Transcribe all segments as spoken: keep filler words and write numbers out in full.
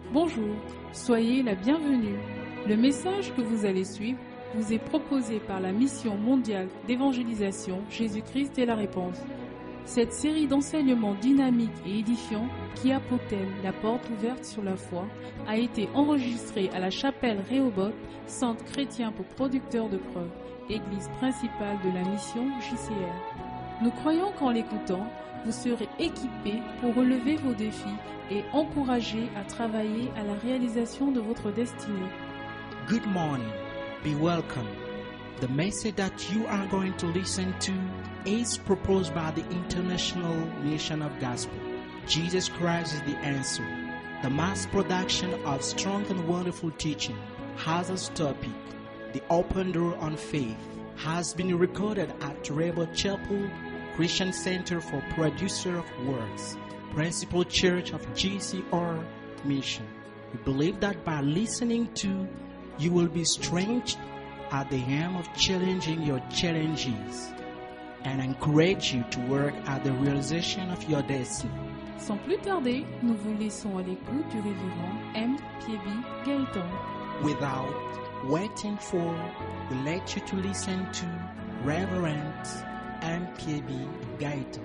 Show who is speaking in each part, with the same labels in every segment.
Speaker 1: Bonjour, soyez la bienvenue. Le message que vous allez suivre vous est proposé par la Mission mondiale d'évangélisation Jésus-Christ est la réponse. Cette série d'enseignements dynamiques et édifiants qui a pour thème la porte ouverte sur la foi a été enregistrée à la chapelle Rehoboth, centre chrétien pour producteurs de preuves, église principale de la mission J C R. Nous croyons qu'en l'écoutant, vous serez équipés pour relever vos défis et encouragés à travailler à la réalisation de votre destinée.
Speaker 2: Good morning. Be welcome. The message that you are going to listen to is proposed by the International Mission of Gospel. Jesus Christ is the answer. The mass production of strong and wonderful teaching has as topic, The Open Door on Faith, has been recorded at Rehoboth Chapel, Christian Center for Producer of Words, Principal Church of G C R Mission. We believe that by listening to, you will be strengthened at the aim of challenging your challenges and encourage you to work at the realization of your destiny.
Speaker 1: Sans plus tarder, nous vous laissons à l'écoute du révérend M. Piébi Gaëtan.
Speaker 2: Without waiting for, we let you to listen to Reverend M. Piébi Gaëtan.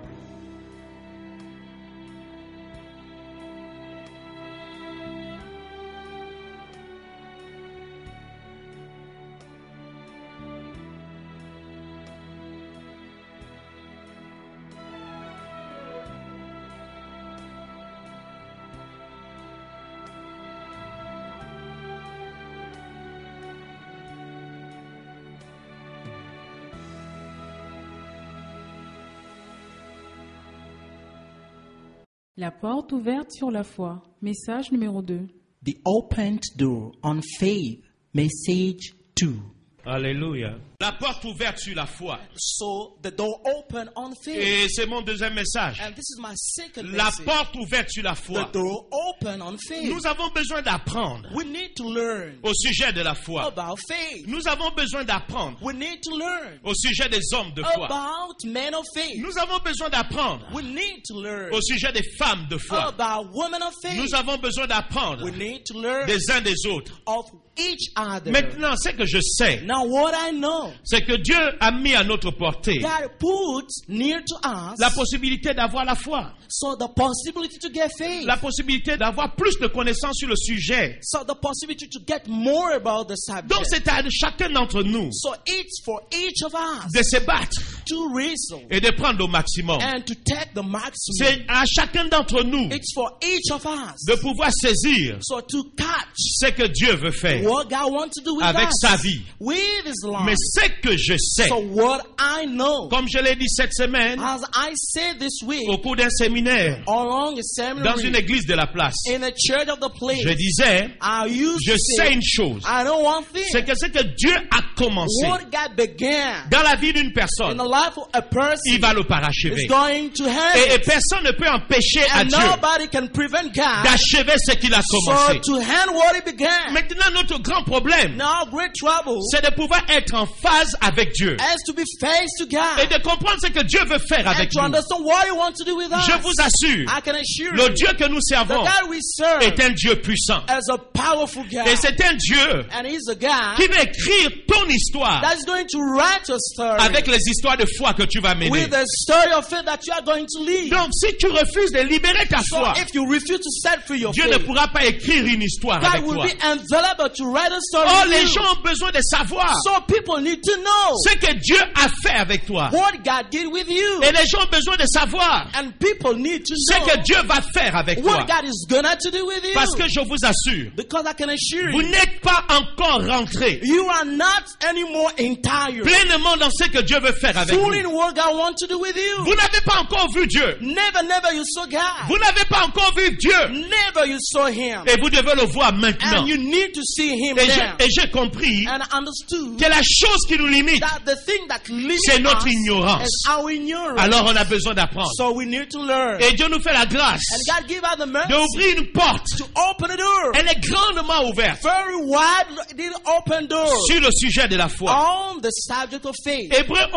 Speaker 1: La porte ouverte sur la foi. Message numéro deux.
Speaker 2: The Opened Door on Faith, Message two.
Speaker 3: Alléluia. La porte ouverte sur la foi.
Speaker 2: So the door open on faith.
Speaker 3: Et c'est mon deuxième message.
Speaker 2: And this is my second
Speaker 3: La
Speaker 2: message.
Speaker 3: porte ouverte sur la foi.
Speaker 2: The door open on faith.
Speaker 3: Nous avons besoin d'apprendre
Speaker 2: We need to learn
Speaker 3: au sujet de la foi.
Speaker 2: about faith.
Speaker 3: Nous avons besoin d'apprendre
Speaker 2: We need to learn
Speaker 3: au sujet des hommes de foi.
Speaker 2: about men of faith.
Speaker 3: Nous avons besoin d'apprendre
Speaker 2: We need to learn
Speaker 3: au sujet des femmes de foi.
Speaker 2: about women of faith.
Speaker 3: Nous avons besoin d'apprendre
Speaker 2: We need to learn
Speaker 3: des uns des autres.
Speaker 2: of each other.
Speaker 3: Maintenant, ce que je sais,
Speaker 2: Now what I know,
Speaker 3: c'est que Dieu a mis à notre portée
Speaker 2: God put near to us
Speaker 3: la possibilité d'avoir la foi,
Speaker 2: so the possibility to get faith.
Speaker 3: la possibilité d'avoir plus de connaissances sur le sujet.
Speaker 2: So the possibility to get more about the subject.
Speaker 3: Donc c'est à chacun d'entre nous
Speaker 2: So it's for each of us
Speaker 3: de se battre
Speaker 2: to wrestle
Speaker 3: et de prendre au maximum.
Speaker 2: and to take the maximum.
Speaker 3: C'est à chacun d'entre nous
Speaker 2: It's for each of us
Speaker 3: de pouvoir saisir
Speaker 2: so to catch
Speaker 3: ce que Dieu veut faire
Speaker 2: what God wants to do with
Speaker 3: avec
Speaker 2: us,
Speaker 3: sa vie.
Speaker 2: with His life.
Speaker 3: Mais ce que je sais,
Speaker 2: So what I know,
Speaker 3: comme je l'ai dit cette semaine
Speaker 2: as I said this week,
Speaker 3: au cours d'un séminaire
Speaker 2: along a
Speaker 3: dans une
Speaker 2: seminary
Speaker 3: église de la place,
Speaker 2: in a church of the place,
Speaker 3: je disais,
Speaker 2: I used
Speaker 3: je
Speaker 2: to
Speaker 3: sais
Speaker 2: say,
Speaker 3: une chose,
Speaker 2: I know one thing.
Speaker 3: c'est que ce que Dieu a commencé
Speaker 2: What God began
Speaker 3: dans la vie d'une
Speaker 2: in
Speaker 3: personne,
Speaker 2: the life of a person
Speaker 3: il va le
Speaker 2: is
Speaker 3: parachever.
Speaker 2: going to have
Speaker 3: Et, et
Speaker 2: it.
Speaker 3: personne ne peut empêcher à
Speaker 2: And
Speaker 3: Dieu
Speaker 2: nobody can prevent God
Speaker 3: d'achever ce qu'il a
Speaker 2: so
Speaker 3: commencé.
Speaker 2: to hand what He began.
Speaker 3: Maintenant, notre grand problème,
Speaker 2: Now great trouble
Speaker 3: c'est de pouvoir être en phase avec Dieu
Speaker 2: has to be faced to God
Speaker 3: et de comprendre ce que Dieu veut faire
Speaker 2: and
Speaker 3: avec
Speaker 2: to
Speaker 3: nous.
Speaker 2: understand what He wants to do with us.
Speaker 3: Je vous assure,
Speaker 2: I can assure
Speaker 3: le
Speaker 2: you
Speaker 3: Dieu que nous
Speaker 2: the
Speaker 3: servons
Speaker 2: God we serve
Speaker 3: est un Dieu puissant.
Speaker 2: is a powerful God.
Speaker 3: Et c'est un Dieu
Speaker 2: And He's a God
Speaker 3: qui va écrire ton histoire
Speaker 2: that's going to write a story
Speaker 3: avec les histoires de foi que tu vas mener.
Speaker 2: with the story of faith that you are going to lead.
Speaker 3: Donc, si tu refuses de libérer ta
Speaker 2: So
Speaker 3: foi,
Speaker 2: if you refuse to set free your
Speaker 3: Dieu ne
Speaker 2: faith,
Speaker 3: pourra pas écrire une histoire
Speaker 2: God
Speaker 3: avec
Speaker 2: will
Speaker 3: toi.
Speaker 2: be available to write a story
Speaker 3: Oh,
Speaker 2: with
Speaker 3: les
Speaker 2: you.
Speaker 3: gens ont besoin de savoir
Speaker 2: So people need to know
Speaker 3: ce que Dieu a fait avec toi.
Speaker 2: what God did with you.
Speaker 3: Et les gens ont besoin de savoir
Speaker 2: And people need to
Speaker 3: ce
Speaker 2: know
Speaker 3: que Dieu va faire avec toi.
Speaker 2: what God is gonna to do with you.
Speaker 3: Parce que je vous assure,
Speaker 2: Because I can assure
Speaker 3: vous
Speaker 2: you,
Speaker 3: n'êtes pas encore rentré
Speaker 2: you are not anymore entire.
Speaker 3: pleinement dans ce que Dieu veut faire avec
Speaker 2: Fully
Speaker 3: vous.
Speaker 2: in what God wants to do with you.
Speaker 3: Vous n'avez pas encore vu Dieu.
Speaker 2: Never, never you saw God.
Speaker 3: Vous n'avez pas encore vu Dieu.
Speaker 2: Never you saw Him.
Speaker 3: Et vous devez le voir maintenant.
Speaker 2: And you need to see Him
Speaker 3: Et
Speaker 2: now.
Speaker 3: j'ai, et j'ai compris
Speaker 2: And I understood
Speaker 3: que la chose qui nous limite,
Speaker 2: that the thing that limits
Speaker 3: c'est notre
Speaker 2: us
Speaker 3: ignorance.
Speaker 2: is our ignorance.
Speaker 3: Alors on a besoin d'apprendre.
Speaker 2: So we need to learn.
Speaker 3: Et Dieu nous fait la grâce
Speaker 2: And God give us the mercy
Speaker 3: d'ouvrir une porte.
Speaker 2: to open a door.
Speaker 3: Elle est grandement ouverte
Speaker 2: Very wide open door
Speaker 3: sur le sujet de la foi.
Speaker 2: on the subject of faith.
Speaker 3: Hébreux onze,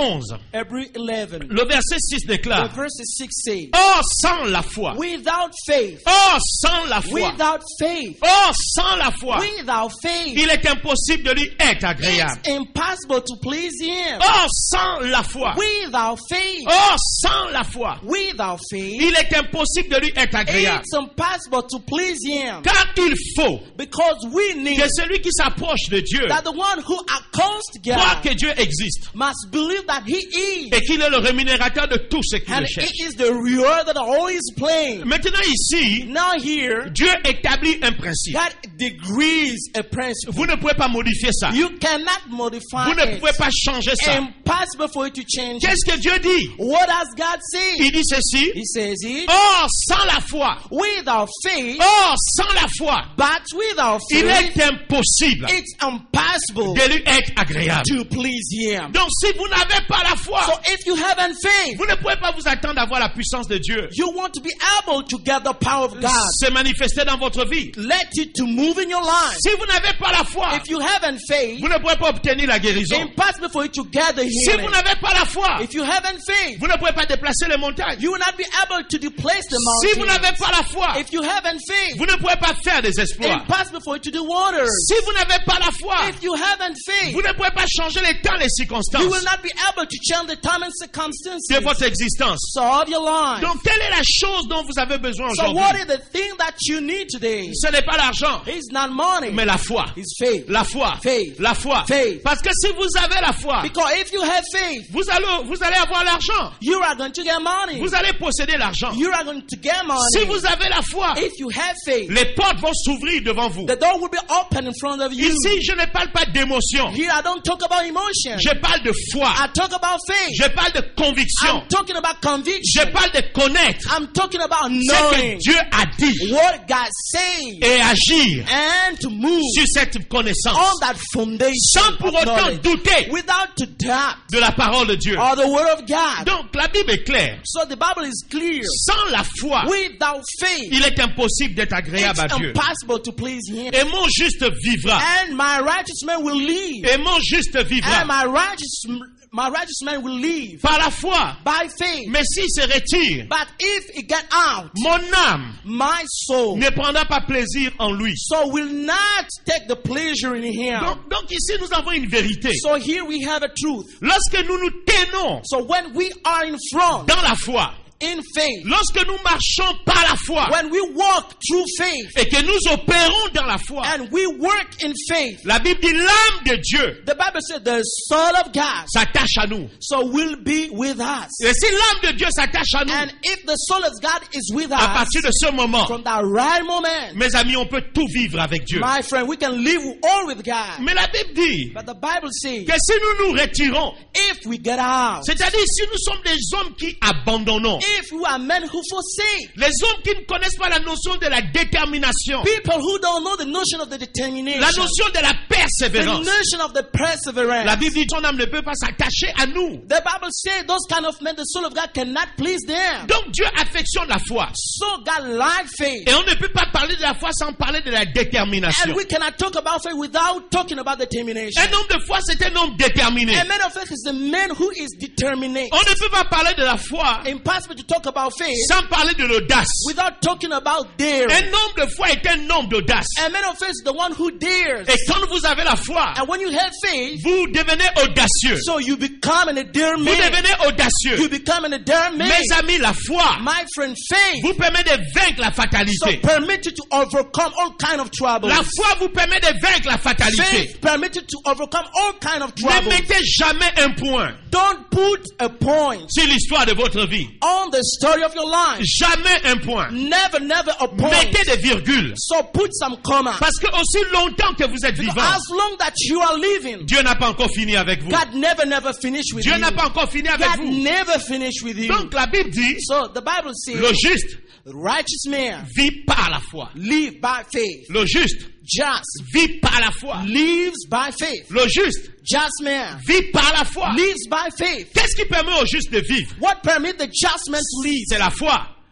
Speaker 2: Hebrews eleven.
Speaker 3: Le verset six
Speaker 2: The
Speaker 3: déclare,
Speaker 2: verse six says,
Speaker 3: or sans la foi,
Speaker 2: without faith,
Speaker 3: or sans la foi,
Speaker 2: without faith,
Speaker 3: or sans la foi,
Speaker 2: without faith,
Speaker 3: il est impossible de lui être agréable.
Speaker 2: it's impossible to please Him.
Speaker 3: Or sans la foi,
Speaker 2: Without faith,
Speaker 3: or sans la foi,
Speaker 2: without faith,
Speaker 3: il est impossible de lui être agréable.
Speaker 2: it's impossible to please Him.
Speaker 3: Car il faut
Speaker 2: Because we need
Speaker 3: que celui qui s'approche de Dieu
Speaker 2: that the one who accosts
Speaker 3: croit
Speaker 2: God
Speaker 3: que Dieu existe
Speaker 2: must believe that He is,
Speaker 3: et qu'il est le rémunérateur de tous ceux qui
Speaker 2: and
Speaker 3: le
Speaker 2: He
Speaker 3: cherchent.
Speaker 2: is the rewarder that always playing.
Speaker 3: Maintenant ici,
Speaker 2: Now here,
Speaker 3: Dieu établit un principe.
Speaker 2: God degrees a principle.
Speaker 3: Vous ne pouvez pas modifier ça.
Speaker 2: You cannot modify
Speaker 3: Vous ne
Speaker 2: it.
Speaker 3: pouvez pas changer ça.
Speaker 2: Impossible for you to change it.
Speaker 3: Qu'est-ce que Dieu dit?
Speaker 2: What does God say?
Speaker 3: Il dit ceci.
Speaker 2: He says it.
Speaker 3: Or, sans la foi.
Speaker 2: Without faith,
Speaker 3: Or, sans la foi.
Speaker 2: but without
Speaker 3: Il
Speaker 2: faith,
Speaker 3: est impossible
Speaker 2: it's impossible
Speaker 3: de lui être agréable.
Speaker 2: to please Him.
Speaker 3: Donc, si vous n'avez pas la foi,
Speaker 2: So if you haven't faith,
Speaker 3: vous ne pouvez pas vous attendre à voir la puissance de Dieu
Speaker 2: you want to be able to get the power of God.
Speaker 3: se manifester dans votre vie.
Speaker 2: Let it to move in your life.
Speaker 3: Si vous n'avez pas la foi,
Speaker 2: If you haven't faith,
Speaker 3: vous ne pouvez pas obtenir la guérison.
Speaker 2: impossible for you to get the
Speaker 3: Si vous
Speaker 2: healing.
Speaker 3: n'avez pas la foi,
Speaker 2: If you haven't faith,
Speaker 3: vous ne pouvez pas déplacer les montagnes.
Speaker 2: you will not be able to displace the
Speaker 3: Si vous
Speaker 2: mountain.
Speaker 3: n'avez pas la foi,
Speaker 2: If you haven't faith,
Speaker 3: vous ne pouvez pas faire des exploits.
Speaker 2: impossible for you to do wonders.
Speaker 3: Si vous n'avez pas la foi,
Speaker 2: If you haven't faith,
Speaker 3: vous ne pouvez pas changer les temps, les
Speaker 2: you
Speaker 3: circonstances
Speaker 2: will not be able to change the time and
Speaker 3: de
Speaker 2: circumstances
Speaker 3: votre existence.
Speaker 2: so of your life.
Speaker 3: Donc, quelle est la chose dont vous avez besoin
Speaker 2: So what
Speaker 3: aujourd'hui?
Speaker 2: is the thing that you need today?
Speaker 3: Ce n'est pas l'argent,
Speaker 2: It's not money.
Speaker 3: mais la foi.
Speaker 2: It's faith.
Speaker 3: La foi.
Speaker 2: Faith.
Speaker 3: La foi.
Speaker 2: Faith.
Speaker 3: Parce que si vous avez la foi,
Speaker 2: Because if you have faith,
Speaker 3: vous allez, vous allez avoir l'argent.
Speaker 2: you are going to get money.
Speaker 3: Vous allez posséder l'argent.
Speaker 2: You are going to get money.
Speaker 3: Si vous avez la foi,
Speaker 2: If you have faith,
Speaker 3: les portes vont s'ouvrir devant vous.
Speaker 2: the door will be open in front of you.
Speaker 3: Ici, je ne parle pas d'émotion.
Speaker 2: Here I don't talk about emotion.
Speaker 3: Je parle de foi.
Speaker 2: I talk about faith.
Speaker 3: Je parle de conviction.
Speaker 2: I'm talking about
Speaker 3: Je
Speaker 2: conviction.
Speaker 3: parle de connaître
Speaker 2: I'm talking about
Speaker 3: ce que
Speaker 2: knowing
Speaker 3: Dieu a dit
Speaker 2: what God says
Speaker 3: et agir
Speaker 2: and to move
Speaker 3: sur cette connaissance
Speaker 2: on that foundation
Speaker 3: sans pour
Speaker 2: of
Speaker 3: autant
Speaker 2: knowledge
Speaker 3: douter
Speaker 2: without to doubt
Speaker 3: de la parole de Dieu.
Speaker 2: or the word of God.
Speaker 3: Donc la Bible est claire.
Speaker 2: So the Bible is clear.
Speaker 3: Sans la foi,
Speaker 2: Without faith,
Speaker 3: il est impossible d'être agréable à
Speaker 2: it's
Speaker 3: Dieu.
Speaker 2: impossible to please Him.
Speaker 3: Et mon juste vivra.
Speaker 2: And my righteous man will live.
Speaker 3: Et mon juste vivra
Speaker 2: And my righteous my righteous man will live
Speaker 3: par la foi.
Speaker 2: by faith.
Speaker 3: Mais s'il se retire,
Speaker 2: But if he get out,
Speaker 3: mon âme
Speaker 2: my soul
Speaker 3: ne prendra pas plaisir en lui.
Speaker 2: so will not take the pleasure in Him.
Speaker 3: Donc, donc ici, nous avons une vérité.
Speaker 2: So here we have a truth.
Speaker 3: Lorsque nous nous tenons
Speaker 2: So when we are in front,
Speaker 3: dans la foi,
Speaker 2: in faith,
Speaker 3: lorsque nous marchons par la foi
Speaker 2: when we walk through faith
Speaker 3: et que nous opérons dans la foi,
Speaker 2: and we work in faith,
Speaker 3: la Bible dit l'âme de Dieu
Speaker 2: the Bible said the Son of God
Speaker 3: s'attache à nous.
Speaker 2: so will be with us.
Speaker 3: Et si l'âme de Dieu s'attache à nous,
Speaker 2: And if the Son of God is with
Speaker 3: à
Speaker 2: us,
Speaker 3: partir de ce moment,
Speaker 2: from that right moment,
Speaker 3: mes amis, on peut tout vivre avec Dieu.
Speaker 2: my friend, we can live all with God.
Speaker 3: Mais la Bible dit
Speaker 2: But the Bible says,
Speaker 3: que si nous nous retirons,
Speaker 2: if we get out,
Speaker 3: c'est-à-dire si nous sommes des hommes qui abandonnons,
Speaker 2: if we are men who forsake,
Speaker 3: les hommes qui ne connaissent pas la notion de la détermination,
Speaker 2: people who don't know the notion of the determination,
Speaker 3: la notion de la
Speaker 2: the
Speaker 3: persévérance,
Speaker 2: notion of the perseverance.
Speaker 3: la Bible dit que ton âme ne peut pas s'attacher à nous.
Speaker 2: The Bible says those kind of men, the soul of God cannot please them.
Speaker 3: Donc Dieu affectionne la foi.
Speaker 2: So God likes faith.
Speaker 3: Et on ne peut pas parler de la foi sans parler de la détermination.
Speaker 2: And we cannot talk about faith without talking about determination.
Speaker 3: Un homme de foi, c'est un homme déterminé.
Speaker 2: A man of faith is the man who is determined.
Speaker 3: On ne peut pas parler de la foi
Speaker 2: Impossible to talk about faith
Speaker 3: sans parler de l'audace.
Speaker 2: without talking about dare.
Speaker 3: Un homme de foi est un homme d'audace.
Speaker 2: A man of faith is the one who dares.
Speaker 3: Et quand vous avez la foi,
Speaker 2: And when you have faith,
Speaker 3: vous devenez audacieux.
Speaker 2: so you become an dare
Speaker 3: Vous
Speaker 2: man.
Speaker 3: devenez audacieux.
Speaker 2: You become an dare man.
Speaker 3: Mes amis, la foi
Speaker 2: My friend, faith
Speaker 3: vous permet de vaincre la
Speaker 2: so
Speaker 3: fatalité.
Speaker 2: permit you to overcome all kind of troubles.
Speaker 3: La foi vous permet de vaincre la fatalité.
Speaker 2: Faith permit you to overcome all kind of
Speaker 3: Ne
Speaker 2: troubles.
Speaker 3: mettez jamais un point
Speaker 2: Don't put a point
Speaker 3: sur l'histoire de votre vie.
Speaker 2: on the story of your life.
Speaker 3: Jamais un point.
Speaker 2: Never, never a point.
Speaker 3: Mettez des virgules.
Speaker 2: So put some comma.
Speaker 3: Parce que aussi longtemps que vous êtes vivant,
Speaker 2: As long that you are living,
Speaker 3: Dieu n'a pas encore fini avec vous.
Speaker 2: God never, never finish with
Speaker 3: Dieu
Speaker 2: you.
Speaker 3: n'a pas encore fini avec
Speaker 2: God
Speaker 3: vous.
Speaker 2: never finish with you.
Speaker 3: Donc la Bible dit,
Speaker 2: So the Bible says,
Speaker 3: le juste
Speaker 2: the righteous man
Speaker 3: vit par la foi.
Speaker 2: live by faith.
Speaker 3: Le juste
Speaker 2: Just
Speaker 3: vit par la foi.
Speaker 2: lives by faith.
Speaker 3: Le juste
Speaker 2: Just man
Speaker 3: vit par la foi.
Speaker 2: lives by faith.
Speaker 3: Qu'est-ce qui permet au juste de vivre?
Speaker 2: What permit the just man to live?
Speaker 3: C'est la foi.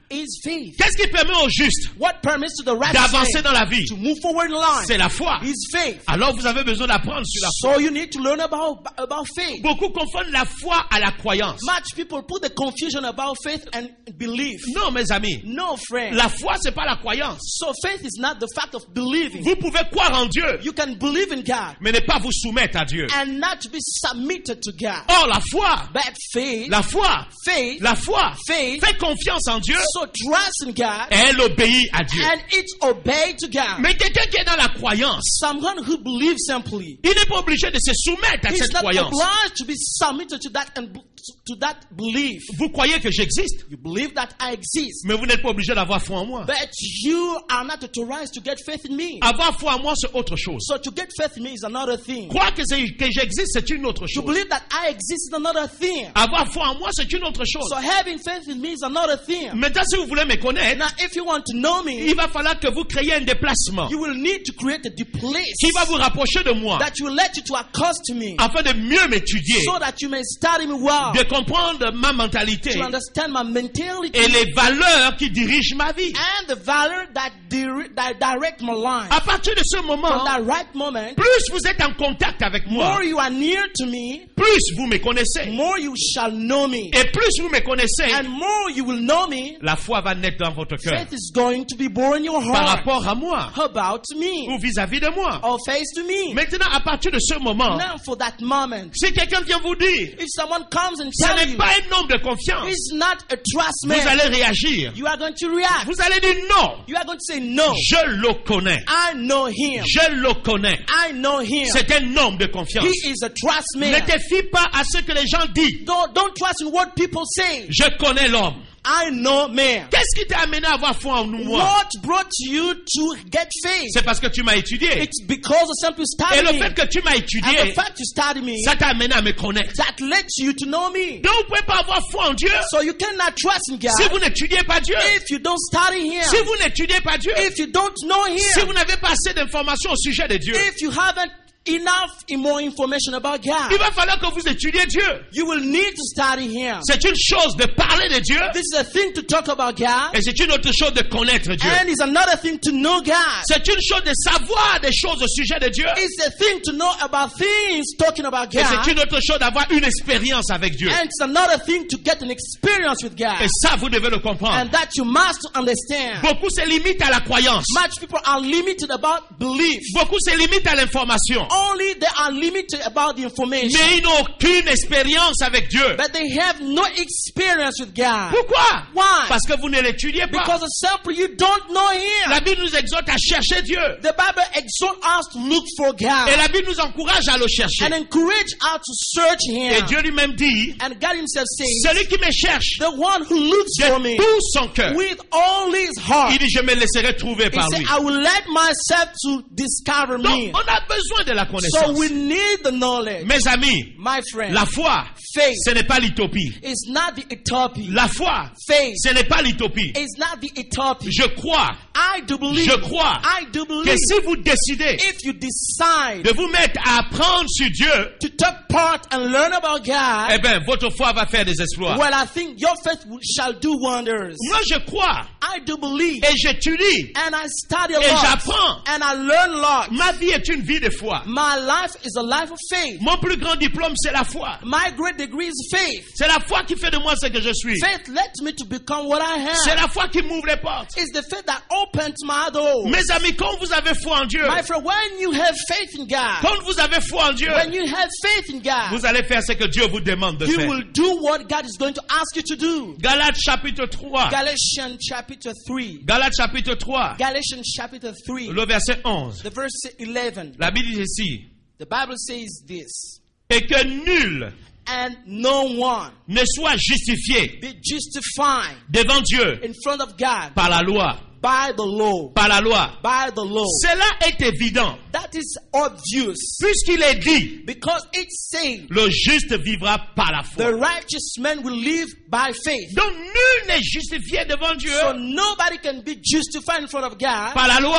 Speaker 2: is faith.
Speaker 3: Qu'est-ce qui permet au juste
Speaker 2: What permits to the righteous
Speaker 3: d'avancer
Speaker 2: man
Speaker 3: dans la vie?
Speaker 2: to move forward in life
Speaker 3: C'est la foi.
Speaker 2: is faith.
Speaker 3: Alors vous avez besoin d'apprendre sur la foi.
Speaker 2: So you need to learn about, about faith.
Speaker 3: Beaucoup confondent la foi à la croyance.
Speaker 2: Much people put the confusion about faith and belief.
Speaker 3: Non, mes amis.
Speaker 2: No, friend.
Speaker 3: La foi, c'est pas la croyance.
Speaker 2: So faith is not the fact of believing.
Speaker 3: Vous pouvez croire en Dieu,
Speaker 2: You can believe in God
Speaker 3: mais ne pas vous soumettre à Dieu.
Speaker 2: and not be submitted to God.
Speaker 3: Or, la foi,
Speaker 2: But faith,
Speaker 3: la foi,
Speaker 2: faith,
Speaker 3: la foi,
Speaker 2: faith,
Speaker 3: fait confiance en Dieu
Speaker 2: so trust in God
Speaker 3: et elle obéit à Dieu.
Speaker 2: and it obey to God.
Speaker 3: Mais quelqu'un qui est dans la croyance,
Speaker 2: Someone who believes simply,
Speaker 3: il n'est pas obligé de se soumettre à
Speaker 2: he's
Speaker 3: cette
Speaker 2: not
Speaker 3: croyance.
Speaker 2: obliged to be submitted to that and to that belief.
Speaker 3: Vous croyez que j'existe,
Speaker 2: You believe that I exist,
Speaker 3: mais vous n'êtes pas obligé d'avoir foi en moi.
Speaker 2: but you are not authorized to get faith in me.
Speaker 3: Avoir foi en moi, c'est autre chose.
Speaker 2: So to get faith in me is another thing.
Speaker 3: Croire que, c'est- que j'existe, c'est une autre
Speaker 2: To
Speaker 3: chose.
Speaker 2: believe that I exist is another thing.
Speaker 3: Avoir foi en moi, c'est une autre chose.
Speaker 2: So having faith in me is another thing.
Speaker 3: Maintenant, si vous voulez me connaître,
Speaker 2: Now, if you want to know me,
Speaker 3: il va falloir que vous créiez un déplacement
Speaker 2: you will need to create a deep place
Speaker 3: qui va vous rapprocher de moi
Speaker 2: that will let you to accost to me,
Speaker 3: afin de mieux m'étudier,
Speaker 2: so that you may study me well,
Speaker 3: de comprendre ma mentalité
Speaker 2: to understand my mentality
Speaker 3: et les valeurs qui dirigent ma vie.
Speaker 2: and the value that, dire- that direct my life.
Speaker 3: À partir de ce
Speaker 2: From
Speaker 3: moment,
Speaker 2: that right moment,
Speaker 3: plus vous êtes en contact avec moi,
Speaker 2: more you are near to me,
Speaker 3: plus vous me connaissez.
Speaker 2: more you shall know me.
Speaker 3: Et plus vous me connaissez,
Speaker 2: And more you will know me,
Speaker 3: la foi va naître dans votre cœur
Speaker 2: faith is going to be born in your
Speaker 3: par
Speaker 2: heart
Speaker 3: rapport à moi
Speaker 2: about me
Speaker 3: ou vis-à-vis de moi.
Speaker 2: or face to me.
Speaker 3: Maintenant, à partir de ce moment,
Speaker 2: Now for that moment,
Speaker 3: si quelqu'un vient vous dire,
Speaker 2: if someone comes and
Speaker 3: ce
Speaker 2: tells
Speaker 3: n'est
Speaker 2: you
Speaker 3: pas un homme de confiance,
Speaker 2: he's not a trust
Speaker 3: vous
Speaker 2: man,
Speaker 3: allez réagir.
Speaker 2: you are going to react.
Speaker 3: Vous allez dire non.
Speaker 2: You are going to say no.
Speaker 3: Je le connais.
Speaker 2: I know him.
Speaker 3: Je le connais.
Speaker 2: I know him.
Speaker 3: C'est un homme de confiance.
Speaker 2: He is a trust
Speaker 3: Ne
Speaker 2: man.
Speaker 3: te fie pas à ce que les gens disent.
Speaker 2: Don't, don't trust in what people say.
Speaker 3: Je connais l'homme.
Speaker 2: I know man.
Speaker 3: Qu'est-ce qui t'a amené à avoir foi en nous, moi?
Speaker 2: What brought you to get faith?
Speaker 3: C'est parce que tu m'as étudié.
Speaker 2: It's because of simply
Speaker 3: Et
Speaker 2: studying
Speaker 3: le
Speaker 2: me.
Speaker 3: fait que tu m'as
Speaker 2: And the
Speaker 3: étudié,
Speaker 2: fact you study me,
Speaker 3: ça t'a amené à me connaître.
Speaker 2: that lets you to know me.
Speaker 3: Donc, vous ne pouvez pas avoir foi en Dieu
Speaker 2: So you cannot trust in God
Speaker 3: si vous n'étudiez pas Dieu.
Speaker 2: if you don't study Him.
Speaker 3: Si vous n'étudiez pas Dieu,
Speaker 2: If you don't know
Speaker 3: si
Speaker 2: Him.
Speaker 3: vous n'avez pas assez d'informations au sujet de Dieu,
Speaker 2: If you haven't enough in more information about God,
Speaker 3: il va falloir que vous étudiez Dieu.
Speaker 2: you will need to study Him.
Speaker 3: C'est une chose de parler de Dieu
Speaker 2: This is a thing to talk about God,
Speaker 3: et c'est une autre chose de connaître Dieu.
Speaker 2: and it's another thing to know God.
Speaker 3: C'est une chose de savoir des choses au sujet de Dieu
Speaker 2: It's a thing to know about things talking about
Speaker 3: et c'est
Speaker 2: God,
Speaker 3: une autre chose d'avoir une expérience avec Dieu.
Speaker 2: and it's another thing to get an experience with God,
Speaker 3: Et ça, vous devez le comprendre.
Speaker 2: and that you must understand.
Speaker 3: Beaucoup se limitent à la croyance.
Speaker 2: Much people are limited about belief.
Speaker 3: Beaucoup se limitent à l'information.
Speaker 2: Only they are limited about the information,
Speaker 3: Mais ils n'ont aucune expérience avec Dieu.
Speaker 2: but they have no experience with God.
Speaker 3: Pourquoi?
Speaker 2: Why?
Speaker 3: Parce que vous ne l'étudiez pas.
Speaker 2: Because of simply you don't know Him.
Speaker 3: La Bible nous exhorte à chercher Dieu.
Speaker 2: The Bible exhorts us to look for
Speaker 3: Et
Speaker 2: God
Speaker 3: la Bible nous encourage à le chercher.
Speaker 2: and encourage us to search
Speaker 3: Et
Speaker 2: Him.
Speaker 3: Dieu lui-même dit,
Speaker 2: And God Himself says,
Speaker 3: celui qui me cherche
Speaker 2: the one who looks for me
Speaker 3: de tout son cœur,
Speaker 2: with all his heart,
Speaker 3: il dit, je me laisserai trouver
Speaker 2: He
Speaker 3: par
Speaker 2: said,
Speaker 3: lui.
Speaker 2: I will let myself to discover
Speaker 3: Donc,
Speaker 2: me.
Speaker 3: on a besoin de la
Speaker 2: So
Speaker 3: connaissance.
Speaker 2: we need the knowledge.
Speaker 3: Mes amis,
Speaker 2: My friend,
Speaker 3: la foi,
Speaker 2: faith
Speaker 3: ce n'est pas l'utopie.
Speaker 2: is not the utopia.
Speaker 3: La foi,
Speaker 2: Faith
Speaker 3: ce n'est pas l'utopie.
Speaker 2: is not the utopia.
Speaker 3: Je crois
Speaker 2: I do believe.
Speaker 3: Je crois
Speaker 2: I do
Speaker 3: que
Speaker 2: believe.
Speaker 3: si vous décidez
Speaker 2: If you decide
Speaker 3: de vous mettre à apprendre sur Dieu,
Speaker 2: to take part and learn about God,
Speaker 3: eh bien, votre foi va faire des exploits.
Speaker 2: well, I think your faith will- shall do wonders.
Speaker 3: Moi, je crois
Speaker 2: I do believe.
Speaker 3: et j'étudie
Speaker 2: And I study a
Speaker 3: et
Speaker 2: lot.
Speaker 3: j'apprends.
Speaker 2: And I learn a lot.
Speaker 3: Ma vie est une vie de foi.
Speaker 2: My life is a life of faith.
Speaker 3: Mon plus grand diplôme, c'est la foi.
Speaker 2: My great degree is faith.
Speaker 3: C'est la foi qui fait de moi ce que je suis.
Speaker 2: Faith led me to become what I
Speaker 3: C'est
Speaker 2: am.
Speaker 3: la foi qui m'ouvre les portes.
Speaker 2: It's the faith that opens my door.
Speaker 3: Mes amis, quand vous avez foi en Dieu,
Speaker 2: My friend, when you have faith in God,
Speaker 3: quand vous avez foi en Dieu,
Speaker 2: when you have faith in God,
Speaker 3: vous allez faire ce que Dieu vous demande de
Speaker 2: you
Speaker 3: faire.
Speaker 2: will do what God is going to ask you to do.
Speaker 3: Galates chapitre trois.
Speaker 2: Galatians chapter three.
Speaker 3: Galates chapitre trois.
Speaker 2: Galatians chapter three.
Speaker 3: Le verset onze.
Speaker 2: The verse eleven.
Speaker 3: La Bible dit ici.
Speaker 2: The Bible says this.
Speaker 3: Et que nul
Speaker 2: And no one
Speaker 3: ne soit justifié
Speaker 2: be justified
Speaker 3: devant Dieu
Speaker 2: in front of God
Speaker 3: par la loi.
Speaker 2: by the law.
Speaker 3: Par la loi.
Speaker 2: By the law.
Speaker 3: Cela est évident,
Speaker 2: That is obvious.
Speaker 3: puisqu'il est dit,
Speaker 2: Because it says
Speaker 3: le juste vivra par la
Speaker 2: the
Speaker 3: foi.
Speaker 2: righteous man will live by faith.
Speaker 3: Donc nul n'est justifié devant Dieu
Speaker 2: So nobody can be justified in front of God
Speaker 3: par la loi.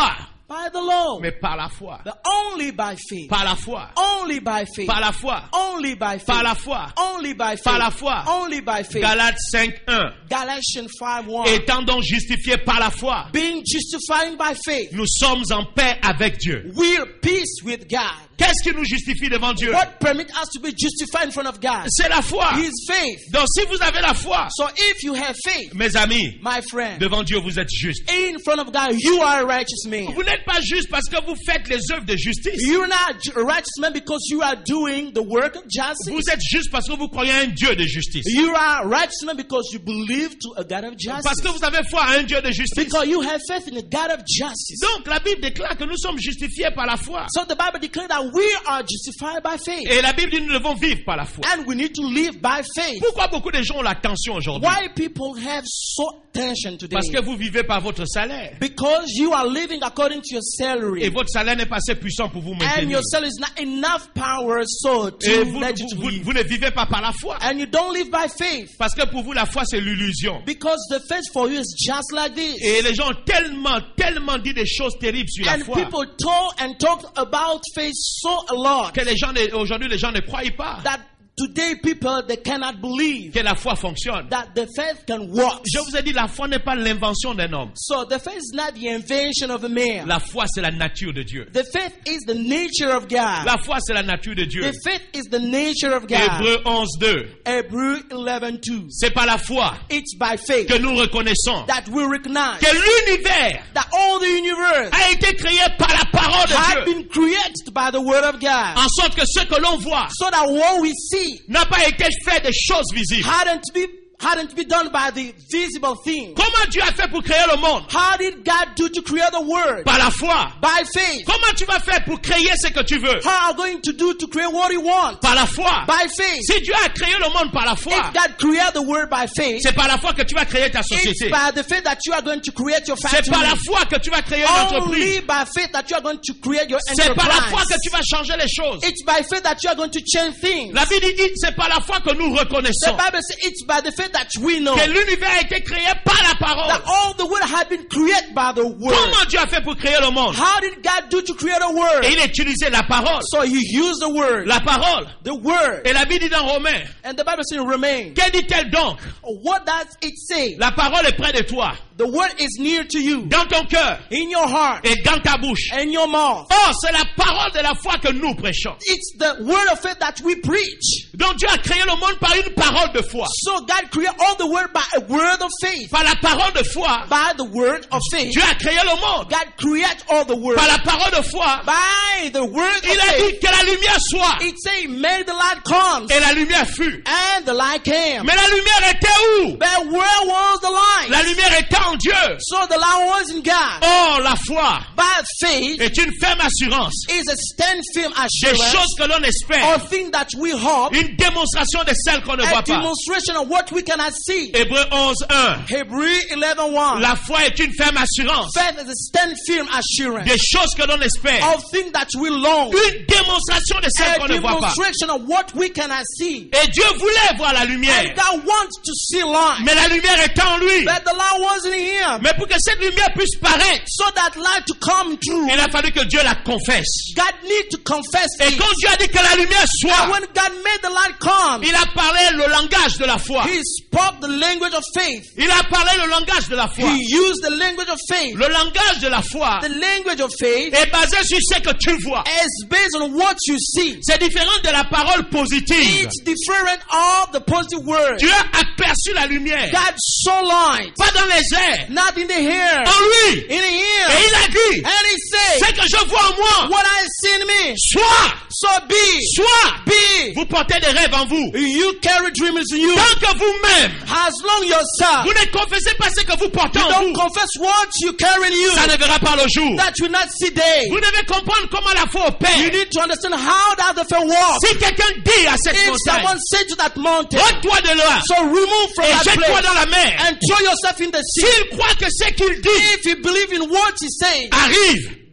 Speaker 2: By the law.
Speaker 3: mais par la foi.
Speaker 2: But only by faith.
Speaker 3: Par la foi.
Speaker 2: Only by faith.
Speaker 3: Par la foi.
Speaker 2: Only by faith.
Speaker 3: Par la foi.
Speaker 2: Only by faith.
Speaker 3: Par la foi.
Speaker 2: Only by faith.
Speaker 3: Galates cinq un.
Speaker 2: Galatians five one.
Speaker 3: Étant donc justifiés par la foi,
Speaker 2: Being justified by faith,
Speaker 3: nous sommes en paix avec Dieu.
Speaker 2: we're peace with God.
Speaker 3: Qu'est-ce qui nous justifie devant Dieu?
Speaker 2: What permits us to be justified in front of God?
Speaker 3: C'est la foi.
Speaker 2: His faith.
Speaker 3: Donc si vous avez la foi,
Speaker 2: So if you have faith,
Speaker 3: mes amis,
Speaker 2: my friend,
Speaker 3: devant Dieu vous êtes justes.
Speaker 2: in front of God, you are a righteous man.
Speaker 3: Vous n'êtes pas juste parce que vous faites les œuvres de justice.
Speaker 2: You're not a righteous man because you are doing the work of justice.
Speaker 3: Vous êtes juste parce que vous croyez à un Dieu de justice.
Speaker 2: You are a righteous man because you believe to a God of justice.
Speaker 3: Parce que vous avez foi à un Dieu de justice.
Speaker 2: Because you have faith in a God of justice.
Speaker 3: Donc la Bible déclare que nous sommes justifiés par la foi.
Speaker 2: So the Bible declares that we are justified by faith.
Speaker 3: Et la Bible dit que nous devons vivre par la foi.
Speaker 2: And we need to live by faith.
Speaker 3: Pourquoi beaucoup de gens ont la tension aujourd'hui?
Speaker 2: Why people have so tension today?
Speaker 3: Parce que vous vivez par votre salaire.
Speaker 2: Because you are living according to your salary.
Speaker 3: Et votre salaire n'est pas assez puissant pour vous
Speaker 2: And
Speaker 3: maintenir.
Speaker 2: your salary is not enough power so to
Speaker 3: Et vous,
Speaker 2: let you to
Speaker 3: vous, vous,
Speaker 2: live.
Speaker 3: vous ne vivez pas par la foi.
Speaker 2: And you don't live by faith.
Speaker 3: Parce que pour vous, la foi, c'est l'illusion.
Speaker 2: Because the faith for you is just like this.
Speaker 3: Et les gens ont tellement, tellement dit des choses terribles sur la
Speaker 2: And
Speaker 3: foi
Speaker 2: people talk and talk about faith so a lot
Speaker 3: que les gens, ne- aujourd'hui, les gens ne croient pas
Speaker 2: that today people, they cannot believe
Speaker 3: que la foi fonctionne.
Speaker 2: that the faith can work.
Speaker 3: Je vous ai dit, la foi n'est pas l'invention d'un homme.
Speaker 2: So the faith is not the invention of a man.
Speaker 3: La foi, c'est la nature de Dieu.
Speaker 2: The faith is the nature of God.
Speaker 3: La foi, c'est la nature de Dieu.
Speaker 2: The faith is the nature of God.
Speaker 3: Hébreux onze deux.
Speaker 2: Hebrew eleven two.
Speaker 3: C'est par la foi
Speaker 2: It's by faith
Speaker 3: que nous reconnaissons
Speaker 2: that we recognize
Speaker 3: que l'univers
Speaker 2: that all the universe
Speaker 3: a été créé par la parole
Speaker 2: had
Speaker 3: de Dieu.
Speaker 2: been created by the word of God.
Speaker 3: En sorte que ce que l'on voit
Speaker 2: So that what we see
Speaker 3: n'a pas été fait de choses visibles.
Speaker 2: hadn't be hadn't be done by the visible thing.
Speaker 3: Comment Dieu a fait pour créer le monde?
Speaker 2: How did God do to create the world?
Speaker 3: Par la foi.
Speaker 2: By faith.
Speaker 3: Comment tu vas faire pour créer ce que tu veux?
Speaker 2: How are you going to do to create what you want?
Speaker 3: Par la foi.
Speaker 2: By faith.
Speaker 3: Si Dieu a créé le monde par la foi,
Speaker 2: If God created the world by faith,
Speaker 3: c'est par la foi que tu vas créer ta
Speaker 2: it's
Speaker 3: société.
Speaker 2: by the faith that you are going to create your
Speaker 3: C'est
Speaker 2: factory.
Speaker 3: par la foi que tu vas créer une
Speaker 2: Only
Speaker 3: entreprise.
Speaker 2: by faith that you are going to create your
Speaker 3: C'est par la foi que
Speaker 2: enterprise.
Speaker 3: tu vas changer les choses.
Speaker 2: It's by faith that you are going to change things.
Speaker 3: La Bible dit c'est par la foi que nous
Speaker 2: The
Speaker 3: reconnaissons
Speaker 2: Bible says it's by the faith that we know
Speaker 3: que l'univers a été créé par la
Speaker 2: that
Speaker 3: parole.
Speaker 2: all the world had been created by the word.
Speaker 3: Comment Dieu a fait pour créer le monde?
Speaker 2: How did God do to create a word?
Speaker 3: Et il a utilisé la parole.
Speaker 2: So he used the word.
Speaker 3: La parole.
Speaker 2: The word.
Speaker 3: Et la Bible dit dans Romains,
Speaker 2: And the Bible says remain.
Speaker 3: que dit-elle donc?
Speaker 2: What does it say?
Speaker 3: La parole est près de toi,
Speaker 2: The word is near to you.
Speaker 3: dans ton cœur
Speaker 2: In your heart.
Speaker 3: et dans ta bouche.
Speaker 2: In your mouth.
Speaker 3: Or, c'est la parole de la foi que nous prêchons.
Speaker 2: It's the word of faith that we preach.
Speaker 3: Donc Dieu a créé le monde par une parole de foi.
Speaker 2: So God created all the word by a word of faith.
Speaker 3: Par la parole de foi,
Speaker 2: By the word of faith.
Speaker 3: Dieu a créé le monde.
Speaker 2: God created all the word.
Speaker 3: Par la parole de foi,
Speaker 2: By the word
Speaker 3: il
Speaker 2: of
Speaker 3: a
Speaker 2: faith.
Speaker 3: dit que la lumière soit.
Speaker 2: It say, may the light come.
Speaker 3: Et la lumière fut.
Speaker 2: And the light came.
Speaker 3: Mais la lumière était où?
Speaker 2: But where was the light?
Speaker 3: La lumière était en Dieu.
Speaker 2: So the light was in God.
Speaker 3: Or, la foi
Speaker 2: By faith
Speaker 3: est une ferme assurance
Speaker 2: is a stand firm
Speaker 3: des
Speaker 2: assurance
Speaker 3: choses que l'on
Speaker 2: or
Speaker 3: espère.
Speaker 2: thing that we hope,
Speaker 3: Une démonstration de celles qu'on ne
Speaker 2: a
Speaker 3: voit pas.
Speaker 2: demonstration of what we cannot see.
Speaker 3: Hébreux onze un.
Speaker 2: Hebrew eleven one.
Speaker 3: La foi est une ferme assurance
Speaker 2: Faith is a stand firm assurance
Speaker 3: des choses que l'on espère.
Speaker 2: of things that we long.
Speaker 3: Une démonstration de celles
Speaker 2: A
Speaker 3: qu'on ne voit pas.
Speaker 2: demonstration of what we cannot see.
Speaker 3: Et Dieu voulait voir la lumière.
Speaker 2: And God wants to see light.
Speaker 3: Mais la lumière était en lui.
Speaker 2: But the light wasn't in him.
Speaker 3: Mais pour que cette lumière puisse paraître,
Speaker 2: So that light to come true,
Speaker 3: il a fallu que Dieu la confesse.
Speaker 2: God need to confess
Speaker 3: Et
Speaker 2: it.
Speaker 3: quand Dieu a dit que la lumière
Speaker 2: And
Speaker 3: soit,
Speaker 2: when God made the light come,
Speaker 3: il a parlé le langage de la foi.
Speaker 2: He spoke the language of faith.
Speaker 3: Il a parlé le langage de la foi.
Speaker 2: He used the language of faith.
Speaker 3: Le langage de la foi
Speaker 2: The language of faith
Speaker 3: est basé sur ce que tu vois.
Speaker 2: is based on what you see.
Speaker 3: C'est différent de la parole positive.
Speaker 2: It's different of the positive word.
Speaker 3: Dieu a aperçu la lumière,
Speaker 2: God saw light,
Speaker 3: pas dans les airs,
Speaker 2: not in the air,
Speaker 3: en lui.
Speaker 2: in the
Speaker 3: Et
Speaker 2: ear.
Speaker 3: il a dit,
Speaker 2: And He said,
Speaker 3: ce que je vois en moi,
Speaker 2: what I see in me,
Speaker 3: soit,
Speaker 2: so be,
Speaker 3: soit,
Speaker 2: be.
Speaker 3: vous portez des rêves en vous.
Speaker 2: You carry dreams in you.
Speaker 3: Tant que vous-même,
Speaker 2: As long yourself,
Speaker 3: vous ne confessez pas ce que vous portez
Speaker 2: you
Speaker 3: en
Speaker 2: don't
Speaker 3: vous,
Speaker 2: confess what you carry in you,
Speaker 3: ça ne verra pas le jour.
Speaker 2: that will not see day.
Speaker 3: Vous devez comprendre comment la foi
Speaker 2: You
Speaker 3: opère.
Speaker 2: need to understand how that the faith works.
Speaker 3: Si quelqu'un dit à cette
Speaker 2: If
Speaker 3: montagne,
Speaker 2: someone said to that mountain,
Speaker 3: ôte-toi de là
Speaker 2: so remove from
Speaker 3: et
Speaker 2: that
Speaker 3: jette-toi
Speaker 2: place
Speaker 3: dans la mer.
Speaker 2: and throw yourself in the sea.
Speaker 3: S'il croit que ce qu'il dit
Speaker 2: If you believe in what he says,
Speaker 3: arrive,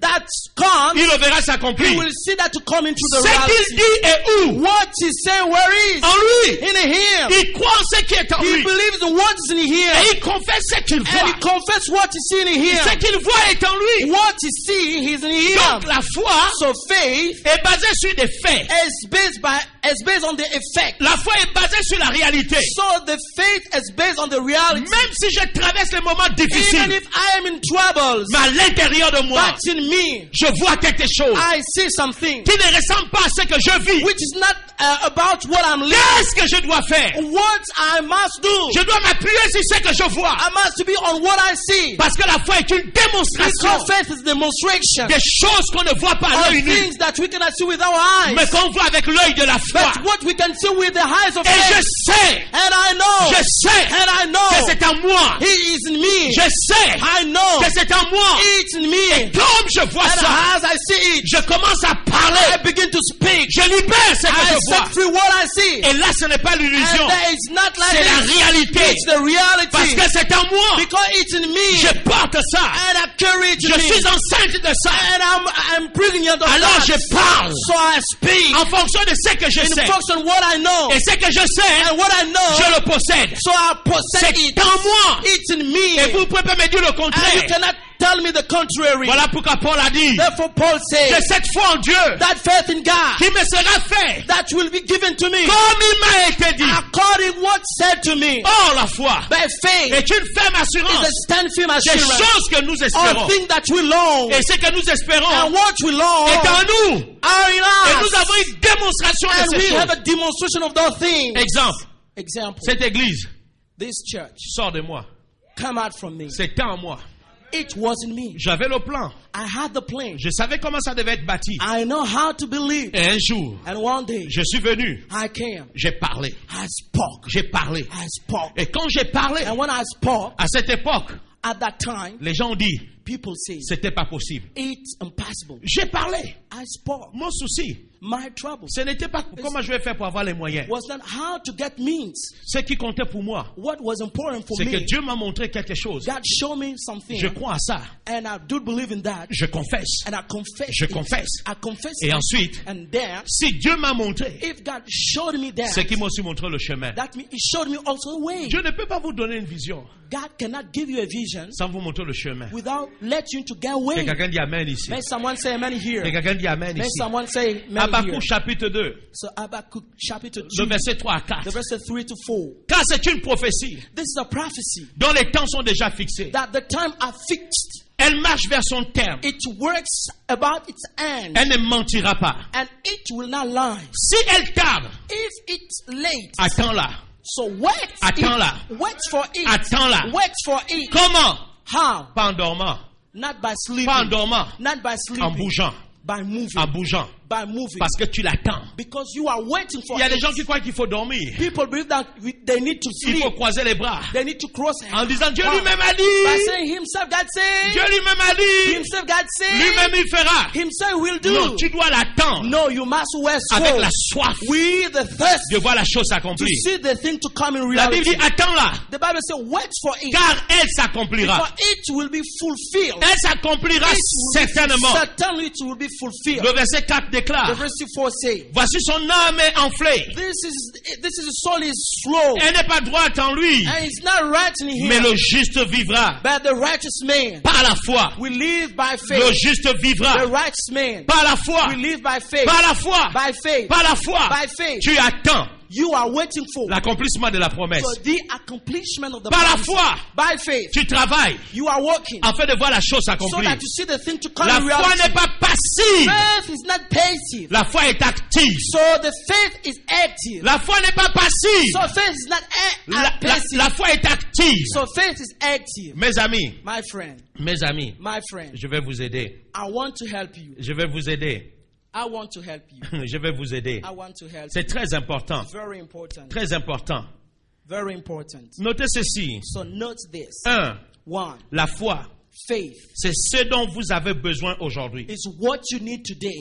Speaker 2: that comes,
Speaker 3: il le verra
Speaker 2: he
Speaker 3: s'accomplir.
Speaker 2: will see that to come into the
Speaker 3: Ce qu'il
Speaker 2: reality.
Speaker 3: dit est où?
Speaker 2: What he say, where is?
Speaker 3: En lui.
Speaker 2: In him.
Speaker 3: Il croit en ce qui est en
Speaker 2: He
Speaker 3: lui.
Speaker 2: believes in what is in him.
Speaker 3: Et il confesse ce qu'il
Speaker 2: And he
Speaker 3: voit.
Speaker 2: confesses what he see in him.
Speaker 3: Ce qu'il voit est en lui.
Speaker 2: What he see, he's in him.
Speaker 3: Donc la foi
Speaker 2: So faith
Speaker 3: est basée sur des faits.
Speaker 2: is based by is based on the effect.
Speaker 3: La foi est basée sur la réalité.
Speaker 2: So the faith is based on the reality.
Speaker 3: Même si je traverse les moments
Speaker 2: Even
Speaker 3: difficiles,
Speaker 2: if I am in troubles,
Speaker 3: mais à l'intérieur de moi,
Speaker 2: but in me,
Speaker 3: je vois quelque chose
Speaker 2: I see something
Speaker 3: qui ne ressemble pas à ce que je vis.
Speaker 2: which is not uh, about what I'm living.
Speaker 3: Qu'est-ce que je dois faire?
Speaker 2: What I must do.
Speaker 3: Je dois m'appuyer sur ce que je vois.
Speaker 2: I must be on what I see.
Speaker 3: Parce que la foi est une démonstration
Speaker 2: Because faith is demonstration.
Speaker 3: des choses qu'on ne voit pas à
Speaker 2: Of
Speaker 3: l'œil nu,
Speaker 2: things that we cannot see with our eyes.
Speaker 3: mais qu'on voit avec l'œil de la foi.
Speaker 2: But what we can see with the eyes of
Speaker 3: Et je
Speaker 2: faith.
Speaker 3: sais,
Speaker 2: And I know.
Speaker 3: je sais
Speaker 2: And I
Speaker 3: que
Speaker 2: know.
Speaker 3: c'est en moi.
Speaker 2: He is in me.
Speaker 3: Je sais
Speaker 2: I know.
Speaker 3: que c'est en moi.
Speaker 2: It's in me.
Speaker 3: Comme je vois
Speaker 2: And
Speaker 3: ça,
Speaker 2: as I see it,
Speaker 3: je commence à
Speaker 2: I
Speaker 3: parler.
Speaker 2: begin to speak.
Speaker 3: Je libère ce que
Speaker 2: I
Speaker 3: je vois.
Speaker 2: set free what I see.
Speaker 3: Et là, ce n'est pas l'illusion.
Speaker 2: And that is not like
Speaker 3: C'est la
Speaker 2: this.
Speaker 3: réalité.
Speaker 2: It's the reality.
Speaker 3: Parce que c'est en moi.
Speaker 2: Because it's in me.
Speaker 3: Je porte ça.
Speaker 2: And I carry it in
Speaker 3: Je
Speaker 2: me.
Speaker 3: suis enceinte de ça.
Speaker 2: And I'm, I'm pregnant of
Speaker 3: Alors
Speaker 2: that.
Speaker 3: je parle
Speaker 2: So I speak.
Speaker 3: en fonction de ce que je
Speaker 2: In
Speaker 3: sais.
Speaker 2: function of what I know.
Speaker 3: Et ce que je sais,
Speaker 2: And what I know.
Speaker 3: je le possède.
Speaker 2: So I possess
Speaker 3: C'est
Speaker 2: it.
Speaker 3: en moi.
Speaker 2: It's in me.
Speaker 3: Et vous ne pouvez pas me dire le
Speaker 2: And you
Speaker 3: contraire.
Speaker 2: cannot tell me the contrary.
Speaker 3: Voilà pourquoi Paul a dit
Speaker 2: Therefore Paul
Speaker 3: que
Speaker 2: says
Speaker 3: cette foi en Dieu
Speaker 2: that faith in God
Speaker 3: qui me sera faite
Speaker 2: that will be given to me
Speaker 3: comme il m'a été dit.
Speaker 2: according what said to me
Speaker 3: Or la foi
Speaker 2: by faith
Speaker 3: est une ferme
Speaker 2: is
Speaker 3: assurance
Speaker 2: a stand firm
Speaker 3: des
Speaker 2: assurance
Speaker 3: choses que nous
Speaker 2: of
Speaker 3: espérons.
Speaker 2: things that we long.
Speaker 3: Et ce que nous espérons
Speaker 2: And what we long
Speaker 3: est en nous.
Speaker 2: are in
Speaker 3: Et
Speaker 2: us.
Speaker 3: nous avons une démonstration
Speaker 2: And
Speaker 3: de
Speaker 2: we
Speaker 3: ces
Speaker 2: have a
Speaker 3: choses.
Speaker 2: demonstration of those things.
Speaker 3: Exemple,
Speaker 2: Example,
Speaker 3: cette église
Speaker 2: this church
Speaker 3: sort de moi.
Speaker 2: come out from me.
Speaker 3: C'était en moi.
Speaker 2: It wasn't me.
Speaker 3: J'avais le plan.
Speaker 2: I had the plan.
Speaker 3: Je savais comment ça devait être bâti.
Speaker 2: I know how to believe.
Speaker 3: Et un jour,
Speaker 2: And one day,
Speaker 3: je suis venu.
Speaker 2: I came.
Speaker 3: J'ai parlé.
Speaker 2: I spoke.
Speaker 3: J'ai parlé.
Speaker 2: I spoke.
Speaker 3: Et quand j'ai parlé,
Speaker 2: And when I spoke,
Speaker 3: à cette époque,
Speaker 2: at that time,
Speaker 3: les gens ont dit,
Speaker 2: people say,
Speaker 3: c'était pas possible.
Speaker 2: it's impossible.
Speaker 3: J'ai parlé.
Speaker 2: I spoke.
Speaker 3: Mon souci,
Speaker 2: My trouble
Speaker 3: ce n'était pas comment je vais faire pour avoir les moyens.
Speaker 2: was not how to get means.
Speaker 3: Ce qui comptait pour moi,
Speaker 2: What was important for
Speaker 3: c'est que
Speaker 2: me,
Speaker 3: Dieu m'a montré quelque chose.
Speaker 2: God showed me something.
Speaker 3: Je crois à ça.
Speaker 2: And I do believe in that.
Speaker 3: Je confesse.
Speaker 2: And I confess
Speaker 3: Je
Speaker 2: it.
Speaker 3: confesse.
Speaker 2: I confess
Speaker 3: Et
Speaker 2: it.
Speaker 3: ensuite,
Speaker 2: And then,
Speaker 3: si Dieu m'a montré,
Speaker 2: if God showed me that,
Speaker 3: c'est qu'il m'a aussi montré le chemin.
Speaker 2: that means He showed me also a way.
Speaker 3: Dieu ne peut pas vous donner une vision
Speaker 2: God cannot give you a vision
Speaker 3: sans vous montrer le chemin.
Speaker 2: without let you to get
Speaker 3: Que
Speaker 2: away.
Speaker 3: quelqu'un dit Amen ici.
Speaker 2: May someone say amen here.
Speaker 3: Que quelqu'un dit Amen
Speaker 2: May
Speaker 3: ici.
Speaker 2: someone say amen here.
Speaker 3: Habakkuk chapitre deux,
Speaker 2: So Habakkuk chapter
Speaker 3: le
Speaker 2: two,
Speaker 3: verset trois à
Speaker 2: the
Speaker 3: quatre.
Speaker 2: verse three to four.
Speaker 3: Car c'est une prophétie
Speaker 2: This is a prophecy
Speaker 3: dont les temps sont déjà fixés.
Speaker 2: that the time are fixed.
Speaker 3: Elle marche vers son terme.
Speaker 2: It works about its end.
Speaker 3: Elle ne mentira pas.
Speaker 2: And it will not lie.
Speaker 3: Si elle tarde,
Speaker 2: If it's late,
Speaker 3: attends-la.
Speaker 2: so wait.
Speaker 3: Attends-la.
Speaker 2: It, wait for it.
Speaker 3: Attends-la.
Speaker 2: Wait for it.
Speaker 3: Comment?
Speaker 2: How?
Speaker 3: Pas en dormant.
Speaker 2: Not by sleeping.
Speaker 3: Pas en dormant.
Speaker 2: Not by
Speaker 3: En
Speaker 2: sleeping.
Speaker 3: bougeant.
Speaker 2: By moving.
Speaker 3: En bougeant.
Speaker 2: By moving.
Speaker 3: Parce que tu l'attends.
Speaker 2: Because you are waiting for
Speaker 3: Il y a des
Speaker 2: it.
Speaker 3: gens qui croient qu'il faut dormir.
Speaker 2: People believe that we, they need to
Speaker 3: Il
Speaker 2: sleep.
Speaker 3: faut croiser les bras.
Speaker 2: They need to cross
Speaker 3: En disant Dieu
Speaker 2: Wow.
Speaker 3: lui-même a
Speaker 2: By
Speaker 3: dit.
Speaker 2: saying himself, God said.
Speaker 3: Dieu lui-même a dit.
Speaker 2: Himself, God said.
Speaker 3: Lui-même il fera.
Speaker 2: Himself will do.
Speaker 3: Non, tu dois l'attendre.
Speaker 2: No, you must wait
Speaker 3: Avec
Speaker 2: slow.
Speaker 3: la soif
Speaker 2: With the thirst
Speaker 3: de voir la chose
Speaker 2: to
Speaker 3: s'accomplir.
Speaker 2: see the thing to come in
Speaker 3: La Bible
Speaker 2: reality.
Speaker 3: dit attends-la.
Speaker 2: The Bible says, wait for it.
Speaker 3: Car elle s'accomplira.
Speaker 2: For it will be fulfilled.
Speaker 3: Elle s'accomplira
Speaker 2: It will be-
Speaker 3: certainement.
Speaker 2: Certainly it will be fulfilled.
Speaker 3: Le verset quatre
Speaker 2: The
Speaker 3: déclare.
Speaker 2: verse four says,
Speaker 3: Voici son âme est enflée.
Speaker 2: This is this is soul is slow
Speaker 3: Elle n'est pas droite en lui.
Speaker 2: and it's not right in
Speaker 3: Mais
Speaker 2: him.
Speaker 3: le juste vivra
Speaker 2: But the righteous man
Speaker 3: par la foi.
Speaker 2: will live by
Speaker 3: Le
Speaker 2: faith.
Speaker 3: juste
Speaker 2: The
Speaker 3: vivra
Speaker 2: righteous man
Speaker 3: par la foi.
Speaker 2: will live by faith.
Speaker 3: Par la foi.
Speaker 2: By faith.
Speaker 3: Par la foi.
Speaker 2: By faith.
Speaker 3: Tu attends
Speaker 2: You are waiting for
Speaker 3: l'accomplissement de la promesse.
Speaker 2: for the accomplishment of the
Speaker 3: Par la
Speaker 2: promise.
Speaker 3: foi.
Speaker 2: By faith.
Speaker 3: Tu travailles
Speaker 2: You are working
Speaker 3: afin de voir la chose
Speaker 2: so
Speaker 3: s'accomplir.
Speaker 2: that you see the thing to come
Speaker 3: La
Speaker 2: in
Speaker 3: foi
Speaker 2: reality.
Speaker 3: n'est pas passive.
Speaker 2: Faith is not passive.
Speaker 3: La foi est active.
Speaker 2: So the faith is active.
Speaker 3: La foi n'est pas passive.
Speaker 2: So faith is not a-
Speaker 3: La,
Speaker 2: a-
Speaker 3: la-
Speaker 2: passive.
Speaker 3: la foi est active.
Speaker 2: So faith is active.
Speaker 3: Mes amis,
Speaker 2: My friend,
Speaker 3: mes amis,
Speaker 2: my friend,
Speaker 3: je vais vous aider.
Speaker 2: I want to help you.
Speaker 3: Je vais vous aider.
Speaker 2: I want to help you.
Speaker 3: Je vais vous aider.
Speaker 2: I want to help you.
Speaker 3: C'est très important.
Speaker 2: Very important.
Speaker 3: Très important.
Speaker 2: Very important.
Speaker 3: Notez ceci.
Speaker 2: So note this.
Speaker 3: Un,
Speaker 2: One,
Speaker 3: la foi,
Speaker 2: faith
Speaker 3: c'est ce dont vous avez besoin aujourd'hui.
Speaker 2: is what you need today.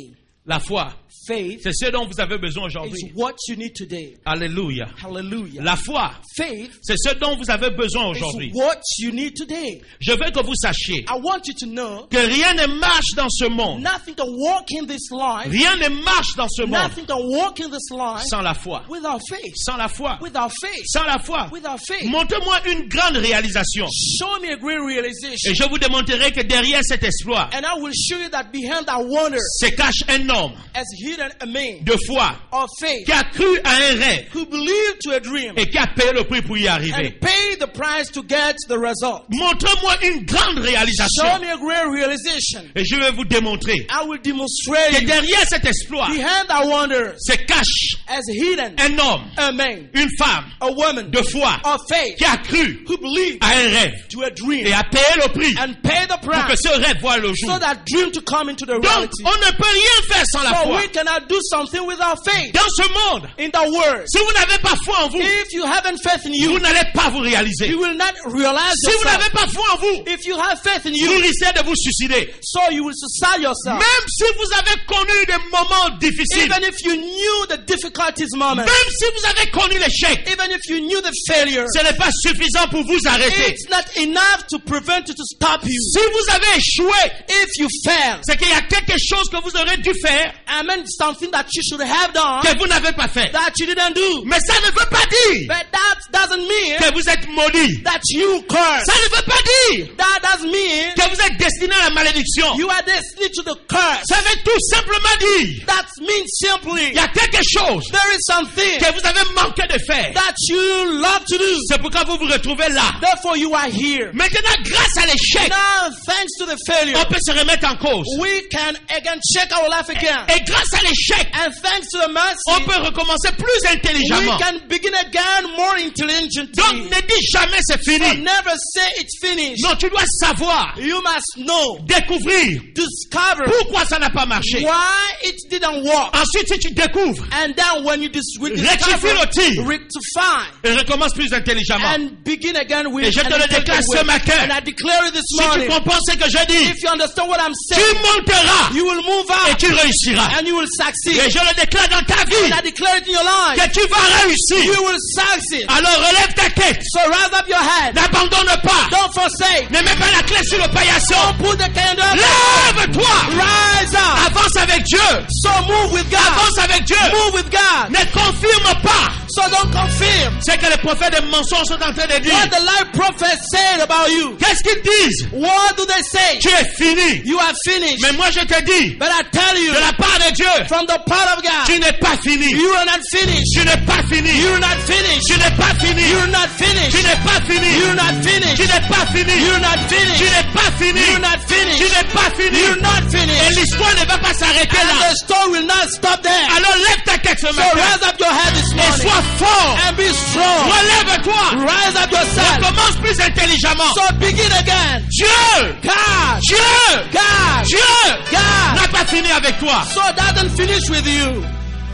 Speaker 3: La foi,
Speaker 4: Faith
Speaker 3: c'est ce dont vous avez besoin
Speaker 4: is
Speaker 3: aujourd'hui.
Speaker 4: what you need today.
Speaker 3: Alléluia.
Speaker 4: Hallelujah.
Speaker 3: La foi,
Speaker 4: Faith
Speaker 3: c'est ce dont vous avez besoin
Speaker 4: is
Speaker 3: aujourd'hui.
Speaker 4: what you need today.
Speaker 3: Je veux que vous sachiez
Speaker 4: I want you to know
Speaker 3: que rien ne marche dans ce monde.
Speaker 4: nothing can walk in this life,
Speaker 3: Rien ne marche dans ce monde
Speaker 4: nothing can walk in this life
Speaker 3: sans la foi.
Speaker 4: without faith.
Speaker 3: Sans la foi.
Speaker 4: Without faith.
Speaker 3: Sans la foi.
Speaker 4: Without faith.
Speaker 3: Montrez-moi une grande réalisation.
Speaker 4: Show me a great realization.
Speaker 3: Et je vous démontrerai que derrière cet exploit
Speaker 4: And I will show you that behind that wonder
Speaker 3: se cache un homme
Speaker 4: as hidden a man
Speaker 3: de foi
Speaker 4: of faith
Speaker 3: qui a cru à un rêve
Speaker 4: who believed to a dream
Speaker 3: et qui a payé le prix pour y arriver.
Speaker 4: and paid the price to get the result.
Speaker 3: Montrez-moi une grande
Speaker 4: Show
Speaker 3: réalisation
Speaker 4: me a great realization.
Speaker 3: et je vais vous démontrer
Speaker 4: I will demonstrate
Speaker 3: que
Speaker 4: you
Speaker 3: derrière cet exploit
Speaker 4: behind that wonder
Speaker 3: se cache
Speaker 4: as hidden
Speaker 3: un homme,
Speaker 4: a man,
Speaker 3: une femme
Speaker 4: a woman
Speaker 3: de foi
Speaker 4: of faith
Speaker 3: qui a cru
Speaker 4: who believed
Speaker 3: à un rêve
Speaker 4: to a dream
Speaker 3: et a payé le prix
Speaker 4: and paid the
Speaker 3: pour que
Speaker 4: price
Speaker 3: ce rêve voie le jour.
Speaker 4: so that dream to come into the
Speaker 3: Donc,
Speaker 4: reality.
Speaker 3: on ne peut rien faire sans la
Speaker 4: So
Speaker 3: foi.
Speaker 4: we cannot do something without faith
Speaker 3: Dans ce monde,
Speaker 4: in the word.
Speaker 3: si vous n'avez pas foi en vous,
Speaker 4: If you haven't faith in
Speaker 3: vous
Speaker 4: you,
Speaker 3: n'allez pas vous réaliser.
Speaker 4: you will not realize
Speaker 3: Si vous n'avez
Speaker 4: yourself.
Speaker 3: pas foi en vous,
Speaker 4: If you have faith in
Speaker 3: vous
Speaker 4: you,
Speaker 3: risquez de vous suicider.
Speaker 4: so you will suicide yourself.
Speaker 3: Même si vous avez connu des moments difficiles,
Speaker 4: Even if you knew the difficulties moment,
Speaker 3: même si vous avez connu l'échec,
Speaker 4: even if you knew the failure,
Speaker 3: ce n'est pas suffisant pour vous arrêter.
Speaker 4: it's not enough to prevent you to stop you.
Speaker 3: Si vous avez échoué,
Speaker 4: If you fail,
Speaker 3: c'est qu'il y a quelque chose que vous aurez dû faire
Speaker 4: I mean something that you should have done
Speaker 3: que vous n'avez pas fait.
Speaker 4: that you didn't do.
Speaker 3: Mais ça ne veut pas dire
Speaker 4: But that doesn't mean
Speaker 3: que vous êtes maudit.
Speaker 4: that you curse.
Speaker 3: Ça ne veut pas dire
Speaker 4: That doesn't mean
Speaker 3: que vous êtes destiné à la malédiction.
Speaker 4: you are destined to the curse.
Speaker 3: Ça veut tout simplement dire
Speaker 4: That means simply
Speaker 3: il y a quelque chose
Speaker 4: there is something
Speaker 3: que vous avez manqué de faire.
Speaker 4: that you love to do.
Speaker 3: C'est pourquoi vous vous retrouvez là.
Speaker 4: Therefore you are here.
Speaker 3: Maintenant, grâce à l'échec,
Speaker 4: Now, thanks to the failure,
Speaker 3: on peut se remettre en cause.
Speaker 4: we can again check our life again.
Speaker 3: Et grâce à l'échec,
Speaker 4: And thanks to the
Speaker 3: on
Speaker 4: mercy,
Speaker 3: peut recommencer plus
Speaker 4: we
Speaker 3: intelligemment.
Speaker 4: can begin again more
Speaker 3: Donc,
Speaker 4: intelligently.
Speaker 3: ne dis jamais c'est
Speaker 4: So
Speaker 3: fini.
Speaker 4: never say it's finished.
Speaker 3: Non, tu dois savoir,
Speaker 4: You must know,
Speaker 3: découvrir
Speaker 4: discover
Speaker 3: pourquoi ça n'a pas marché.
Speaker 4: why it didn't work.
Speaker 3: Ensuite, si tu découvres,
Speaker 4: And then when you dis- we
Speaker 3: rectifie
Speaker 4: discover,
Speaker 3: le tir
Speaker 4: rectify,
Speaker 3: et recommence plus intelligemment.
Speaker 4: and begin again with
Speaker 3: Et je te
Speaker 4: an
Speaker 3: le déclare
Speaker 4: intelligent
Speaker 3: ce
Speaker 4: way.
Speaker 3: matin.
Speaker 4: And I declare it this
Speaker 3: Si tu
Speaker 4: morning.
Speaker 3: comprends ce que je dis,
Speaker 4: If you understand what I'm
Speaker 3: tu
Speaker 4: saying,
Speaker 3: monteras
Speaker 4: you will move
Speaker 3: et
Speaker 4: out
Speaker 3: tu réussiras.
Speaker 4: and you will succeed.
Speaker 3: Et je le déclare dans ta
Speaker 4: And
Speaker 3: vie
Speaker 4: I declare it in your life.
Speaker 3: que tu vas réussir.
Speaker 4: You will succeed.
Speaker 3: Alors relève ta tête.
Speaker 4: So rise up your head.
Speaker 3: N'abandonne pas.
Speaker 4: Don't forsake.
Speaker 3: Ne mets pas la clé sur le paillasson.
Speaker 4: Put the candle.
Speaker 3: Lève-toi.
Speaker 4: Rise up.
Speaker 3: Avance avec Dieu.
Speaker 4: So move with God.
Speaker 3: Avance avec Dieu.
Speaker 4: Move with God.
Speaker 3: Ne confirme pas
Speaker 4: So don't confirm
Speaker 3: ce que les prophètes de mensonges sont en train de dire.
Speaker 4: what the lie prophets said about you.
Speaker 3: Qu'est-ce qu'ils disent?
Speaker 4: What do they say?
Speaker 3: Tu es fini.
Speaker 4: You are finished.
Speaker 3: Mais moi je te dis,
Speaker 4: But I tell you,
Speaker 3: de la part de Dieu,
Speaker 4: from the part of God,
Speaker 3: tu n'es pas fini.
Speaker 4: you are not finished.
Speaker 3: Tu n'es pas fini.
Speaker 4: You're not finished.
Speaker 3: Tu n'es pas fini.
Speaker 4: You're not
Speaker 3: Tu
Speaker 4: finished.
Speaker 3: n'es pas fini.
Speaker 4: You're not finished.
Speaker 3: Tu n'es pas fini.
Speaker 4: You're not
Speaker 3: Tu
Speaker 4: finished.
Speaker 3: n'es pas fini.
Speaker 4: You're not
Speaker 3: Tu
Speaker 4: finished.
Speaker 3: n'es pas fini.
Speaker 4: You're not
Speaker 3: Et
Speaker 4: finished.
Speaker 3: l'histoire ne va pas s'arrêter
Speaker 4: And
Speaker 3: là.
Speaker 4: the story will not stop there.
Speaker 3: Alors lève ta tête ce
Speaker 4: So
Speaker 3: matin.
Speaker 4: rise up your head this
Speaker 3: Et
Speaker 4: morning
Speaker 3: sois fort.
Speaker 4: and be strong.
Speaker 3: Relève-toi.
Speaker 4: Rise up yourself.
Speaker 3: Commence plus intelligemment.
Speaker 4: So begin again.
Speaker 3: Dieu,
Speaker 4: God,
Speaker 3: Dieu,
Speaker 4: God,
Speaker 3: Dieu
Speaker 4: God.
Speaker 3: n'a pas fini avec toi.
Speaker 4: So it doesn't finish with you.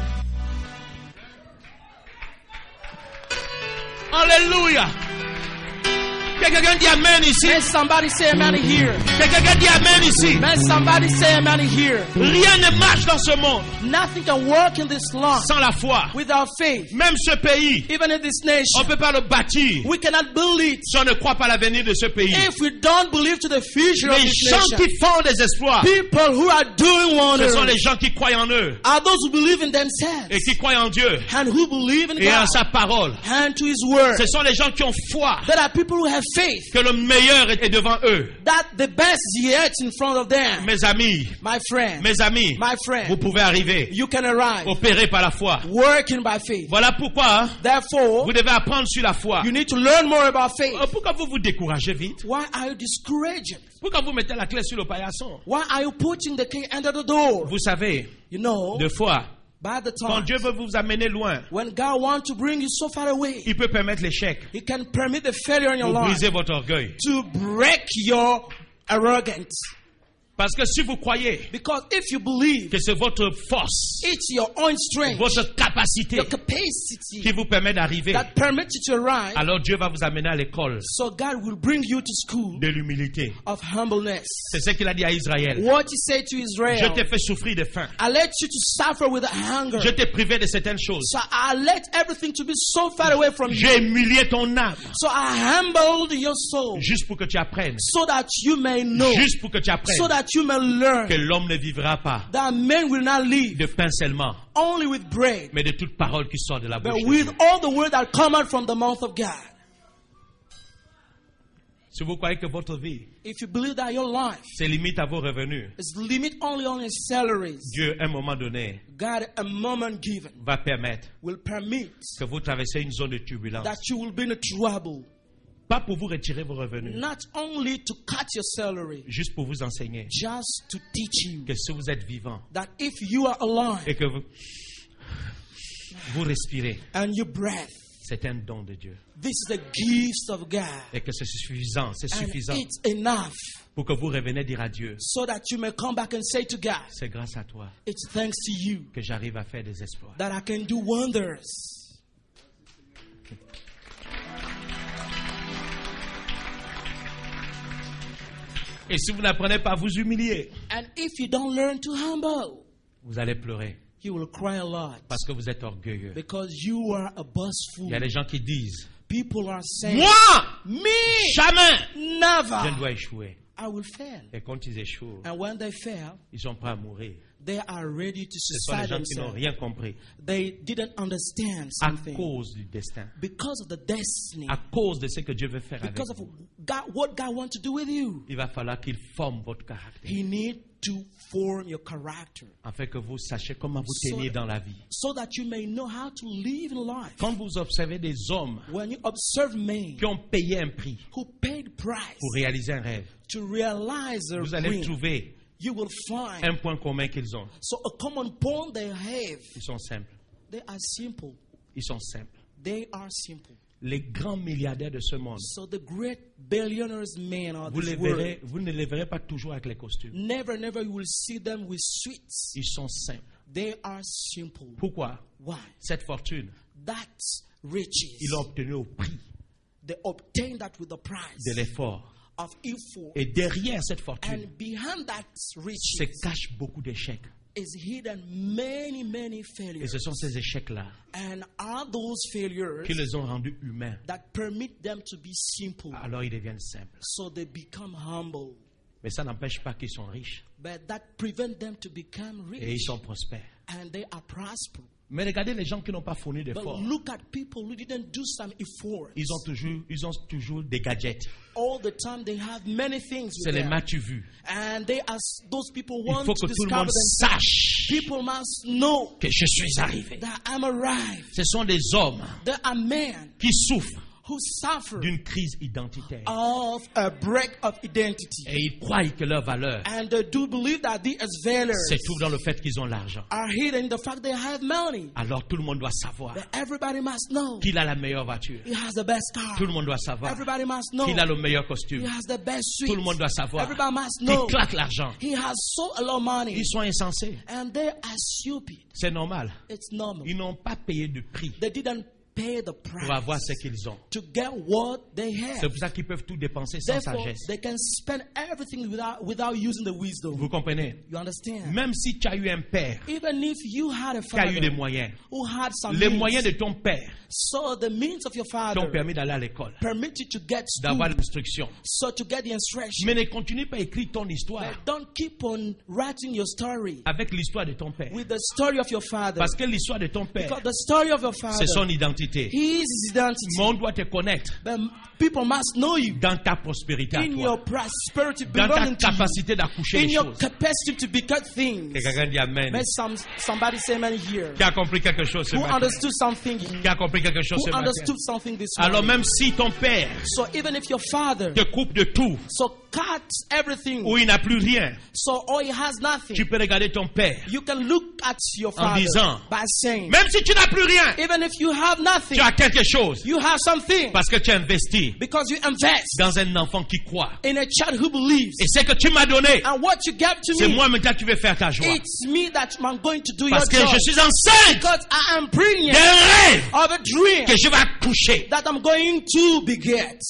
Speaker 3: Alléluia. Que quelqu'un dit Amen ici.
Speaker 4: May somebody say amen here.
Speaker 3: Que quelqu'un dit Amen ici.
Speaker 4: May somebody say amen here.
Speaker 3: Rien ne marche dans ce monde
Speaker 4: Nothing can work in this life
Speaker 3: sans la foi.
Speaker 4: without faith.
Speaker 3: Même ce pays,
Speaker 4: Even in this
Speaker 3: on ne
Speaker 4: nation,
Speaker 3: peut pas le bâtir
Speaker 4: we cannot build it
Speaker 3: si on ne croit pas à l'avenir de ce pays.
Speaker 4: if we don't believe to the future of
Speaker 3: Les
Speaker 4: this
Speaker 3: gens
Speaker 4: nation.
Speaker 3: qui font des exploits,
Speaker 4: People who are doing
Speaker 3: ce
Speaker 4: wonders
Speaker 3: sont les gens qui croient en eux
Speaker 4: are those who believe in themselves
Speaker 3: et qui croient en Dieu
Speaker 4: and who believe in
Speaker 3: et en
Speaker 4: God
Speaker 3: sa parole.
Speaker 4: and to His word.
Speaker 3: Ce sont les gens qui ont foi
Speaker 4: There are people who have faith
Speaker 3: que le meilleur est devant eux.
Speaker 4: that the best is yet in front of them.
Speaker 3: Mes amis,
Speaker 4: My friend,
Speaker 3: mes amis,
Speaker 4: my
Speaker 3: vous
Speaker 4: friend,
Speaker 3: pouvez arriver,
Speaker 4: you can arrive
Speaker 3: opérer par la foi.
Speaker 4: working by faith.
Speaker 3: Voilà pourquoi hein,
Speaker 4: Therefore,
Speaker 3: vous devez apprendre sur la foi.
Speaker 4: you need to learn more about faith.
Speaker 3: Euh, Pourquoi vous vous découragez vite?
Speaker 4: Why are you discouraged?
Speaker 3: Pourquoi vous mettez la clé sur le paillasson?
Speaker 4: Why are you putting the key under the door?
Speaker 3: Vous savez,
Speaker 4: You know,
Speaker 3: de foi,
Speaker 4: by the
Speaker 3: quand
Speaker 4: time
Speaker 3: Dieu veut vous amener loin,
Speaker 4: when God wants to bring you so far away,
Speaker 3: il peut permettre l'échec
Speaker 4: He can permit the failure in your
Speaker 3: pour
Speaker 4: life
Speaker 3: briser votre orgueil.
Speaker 4: to break your arrogance.
Speaker 3: Parce que si vous croyez
Speaker 4: Because if you believe
Speaker 3: que c'est votre force,
Speaker 4: it's your own strength,
Speaker 3: votre capacité
Speaker 4: your capacity
Speaker 3: qui vous permet d'arriver,
Speaker 4: that permits you to arrive,
Speaker 3: alors Dieu va vous amener à l'école
Speaker 4: so God will bring you to school
Speaker 3: de l'humilité.
Speaker 4: of humbleness.
Speaker 3: C'est ce qu'il a dit à Israël.
Speaker 4: What he said to
Speaker 3: Je
Speaker 4: Israel,
Speaker 3: t'ai fait souffrir de faim.
Speaker 4: I let you to suffer with hunger.
Speaker 3: Je t'ai privé de certaines choses.
Speaker 4: So I let everything to be so far away from you.
Speaker 3: J'ai humilié ton âme.
Speaker 4: So I humbled your soul
Speaker 3: Juste pour que tu apprennes.
Speaker 4: so that you may know,
Speaker 3: Juste pour que tu apprennes
Speaker 4: so that you may learn
Speaker 3: que l'homme ne vivra pas
Speaker 4: that men will not live
Speaker 3: de pain seulement,
Speaker 4: only with bread,
Speaker 3: mais de toute parole qui sort de la
Speaker 4: but
Speaker 3: bouche de
Speaker 4: with
Speaker 3: Dieu.
Speaker 4: all the word that come out from the mouth of God.
Speaker 3: Si vous croyez que votre vie
Speaker 4: If you believe that your life
Speaker 3: se limite à vos revenus,
Speaker 4: is limit only on his salaries,
Speaker 3: Dieu, à un moment donné,
Speaker 4: God, a moment given,
Speaker 3: va permettre
Speaker 4: will permit
Speaker 3: que vous traversez une zone de turbulence.
Speaker 4: that you will be in trouble.
Speaker 3: Pas pour vous retirer vos revenus,
Speaker 4: Not only to cut your salary,
Speaker 3: juste pour vous enseigner
Speaker 4: just to teach you
Speaker 3: que si vous êtes vivant
Speaker 4: that if you are alive
Speaker 3: et que vous, vous respirez,
Speaker 4: and you breath,
Speaker 3: c'est un don de Dieu.
Speaker 4: this is the gift of God.
Speaker 3: Et que c'est suffisant, c'est
Speaker 4: And
Speaker 3: suffisant
Speaker 4: it's enough
Speaker 3: pour que vous revenez dire à Dieu,
Speaker 4: so that you may come back and say to God,
Speaker 3: c'est grâce à toi
Speaker 4: it's thanks to you
Speaker 3: que j'arrive à faire des exploits.
Speaker 4: that I can do wonders.
Speaker 3: Et si vous n'apprenez pas à vous humilier,
Speaker 4: And if you don't learn to humble,
Speaker 3: vous allez pleurer
Speaker 4: you will cry a lot
Speaker 3: parce que vous êtes orgueilleux.
Speaker 4: because you are a boastful.
Speaker 3: Il y a des gens qui disent,
Speaker 4: People are saying,
Speaker 3: moi,
Speaker 4: me,
Speaker 3: jamais, je
Speaker 4: never,
Speaker 3: dois échouer.
Speaker 4: I will fail.
Speaker 3: Et quand ils échouent,
Speaker 4: And when they fail,
Speaker 3: ils sont prêts à mourir.
Speaker 4: they are ready to
Speaker 3: Ce sont les
Speaker 4: suicide
Speaker 3: gens qui n'ont
Speaker 4: themselves.
Speaker 3: rien compris
Speaker 4: They didn't understand
Speaker 3: à
Speaker 4: something
Speaker 3: cause du destin,
Speaker 4: because of the destiny,
Speaker 3: à cause de ce que Dieu veut faire avec
Speaker 4: because of
Speaker 3: vous.
Speaker 4: God, what God wants to do with you.
Speaker 3: Il va falloir qu'il forme votre caractère
Speaker 4: He needs to form your character
Speaker 3: afin que vous sachiez comment vous
Speaker 4: So-
Speaker 3: tenir dans la vie.
Speaker 4: so that you may know how to live in life.
Speaker 3: Quand vous observez des hommes
Speaker 4: When you observe men
Speaker 3: qui ont payé un prix
Speaker 4: who paid price
Speaker 3: pour réaliser un rêve,
Speaker 4: to realize their
Speaker 3: vous allez
Speaker 4: dream,
Speaker 3: trouver
Speaker 4: you will find
Speaker 3: un point commun qu'ils ont.
Speaker 4: so a common point they have.
Speaker 3: Ils sont simples.
Speaker 4: They are simple.
Speaker 3: Ils sont simples.
Speaker 4: They are simple.
Speaker 3: Les grands milliardaires de ce monde,
Speaker 4: So the great billionaires men of
Speaker 3: vous,
Speaker 4: this
Speaker 3: les
Speaker 4: world,
Speaker 3: verrez, vous ne les verrez pas toujours avec les costumes.
Speaker 4: never, never you will see them with sweets.
Speaker 3: Ils sont simples.
Speaker 4: They are simple.
Speaker 3: Pourquoi?
Speaker 4: Why?
Speaker 3: Cette fortune,
Speaker 4: That riches,
Speaker 3: ils l'ont obtenue au prix
Speaker 4: they obtain that with the price
Speaker 3: de l'effort.
Speaker 4: of effort.
Speaker 3: Et derrière cette fortune
Speaker 4: And behind that
Speaker 3: se
Speaker 4: riches
Speaker 3: cachent beaucoup d'échecs.
Speaker 4: is hidden many, many
Speaker 3: Et
Speaker 4: failures.
Speaker 3: ce sont ces échecs-là
Speaker 4: And are those failures
Speaker 3: qui les ont rendus humains.
Speaker 4: that permit them to be simple.
Speaker 3: Alors ils deviennent simples.
Speaker 4: So they become humble.
Speaker 3: Mais ça n'empêche pas qu'ils sont riches
Speaker 4: But that prevent them to become
Speaker 3: et ils
Speaker 4: rich.
Speaker 3: sont prospères.
Speaker 4: And they are prosperous.
Speaker 3: Mais regardez les gens qui n'ont pas fourni
Speaker 4: But
Speaker 3: d'efforts.
Speaker 4: look at people who didn't do some effort.
Speaker 3: Ils ont toujours, ils ont toujours des gadgets.
Speaker 4: All the time they have many things
Speaker 3: C'est
Speaker 4: with
Speaker 3: les
Speaker 4: them.
Speaker 3: m'as-tu vu.
Speaker 4: And they ask those people
Speaker 3: Il
Speaker 4: want
Speaker 3: faut
Speaker 4: to
Speaker 3: que tout le
Speaker 4: discover
Speaker 3: monde
Speaker 4: themselves.
Speaker 3: sache
Speaker 4: People must know
Speaker 3: que je suis arrivé.
Speaker 4: that I'm arrived.
Speaker 3: Ce sont des hommes
Speaker 4: There are men
Speaker 3: qui souffrent
Speaker 4: who suffer
Speaker 3: d'une crise identitaire.
Speaker 4: of a break of identity.
Speaker 3: Et ils croient que leur valeur
Speaker 4: And they do believe that these values
Speaker 3: se trouve dans le fait qu'ils ont l'argent.
Speaker 4: are hidden in the fact they have money.
Speaker 3: Alors tout le monde doit savoir
Speaker 4: But everybody must know
Speaker 3: qu'il a la meilleure voiture.
Speaker 4: he has the best car.
Speaker 3: Tout le monde doit savoir
Speaker 4: Everybody must know
Speaker 3: qu'il a le meilleur
Speaker 4: he
Speaker 3: costume.
Speaker 4: has the best suite.
Speaker 3: Tout le monde doit savoir
Speaker 4: Everybody must
Speaker 3: qu'il
Speaker 4: know
Speaker 3: claque l'argent.
Speaker 4: he has so a lot of money.
Speaker 3: Ils sont insensés.
Speaker 4: And they are stupid.
Speaker 3: C'est normal.
Speaker 4: It's normal.
Speaker 3: Ils n'ont pas payé de prix
Speaker 4: They didn't pay the price
Speaker 3: pour avoir ce qu'ils ont.
Speaker 4: to get what they
Speaker 3: C'est
Speaker 4: have.
Speaker 3: pour ça qu'ils peuvent tout dépenser sans
Speaker 4: Therefore,
Speaker 3: sagesse.
Speaker 4: they can spend everything without, without using the wisdom.
Speaker 3: Vous comprenez?
Speaker 4: You understand?
Speaker 3: Même si tu as eu un père
Speaker 4: Even if you had a
Speaker 3: qui a eu
Speaker 4: father
Speaker 3: des moyens,
Speaker 4: who had some
Speaker 3: les
Speaker 4: means,
Speaker 3: moyens de ton père
Speaker 4: so the means of your father
Speaker 3: t'ont permis d'aller à l'école,
Speaker 4: permit you to get school,
Speaker 3: d'avoir l'instruction.
Speaker 4: so to get the instruction.
Speaker 3: Mais ne continue pas à écrire ton
Speaker 4: But
Speaker 3: histoire
Speaker 4: don't keep on writing your story
Speaker 3: avec l'histoire de ton père.
Speaker 4: with the story of your father.
Speaker 3: Parce que l'histoire de ton père,
Speaker 4: Because the story of your father,
Speaker 3: c'est son identité.
Speaker 4: he is his identity.
Speaker 3: Mais on doit te connaître
Speaker 4: But people must know you
Speaker 3: dans ta prospérité à
Speaker 4: in
Speaker 3: toi,
Speaker 4: your prosperity
Speaker 3: dans ta
Speaker 4: belonging to you,
Speaker 3: capacité d'accoucher
Speaker 4: in
Speaker 3: les
Speaker 4: your
Speaker 3: choses.
Speaker 4: capacity to beget things.
Speaker 3: Que quelqu'un dit Amen.
Speaker 4: May some, somebody say amen here.
Speaker 3: Qui a compris quelque chose ce
Speaker 4: Who
Speaker 3: matin?
Speaker 4: understood something?
Speaker 3: Qui a compris quelque chose ce
Speaker 4: Who
Speaker 3: matin?
Speaker 4: understood something this
Speaker 3: Alors
Speaker 4: morning?
Speaker 3: même si ton père
Speaker 4: So even if your father
Speaker 3: te coupe de tout,
Speaker 4: so cut everything,
Speaker 3: ou il n'a plus rien,
Speaker 4: so or he has nothing,
Speaker 3: tu peux regarder ton père
Speaker 4: you can look at your
Speaker 3: en
Speaker 4: father
Speaker 3: disant,
Speaker 4: by saying,
Speaker 3: même si tu n'as plus rien,
Speaker 4: even if you have
Speaker 3: tu
Speaker 4: nothing.
Speaker 3: Tu as quelque chose.
Speaker 4: You have something
Speaker 3: Parce que tu as investi
Speaker 4: because you invest
Speaker 3: dans un enfant qui croit.
Speaker 4: in a child who believes.
Speaker 3: Et ce que tu m'as donné,
Speaker 4: And what you gave to
Speaker 3: c'est
Speaker 4: me,
Speaker 3: moi maintenant qui vais faire ta joie.
Speaker 4: it's me that I'm going to do
Speaker 3: Parce que
Speaker 4: your job.
Speaker 3: je suis enceinte
Speaker 4: Because I am pregnant
Speaker 3: d'un rêve
Speaker 4: of a dream
Speaker 3: que je vais accoucher.
Speaker 4: that I'm going to beget.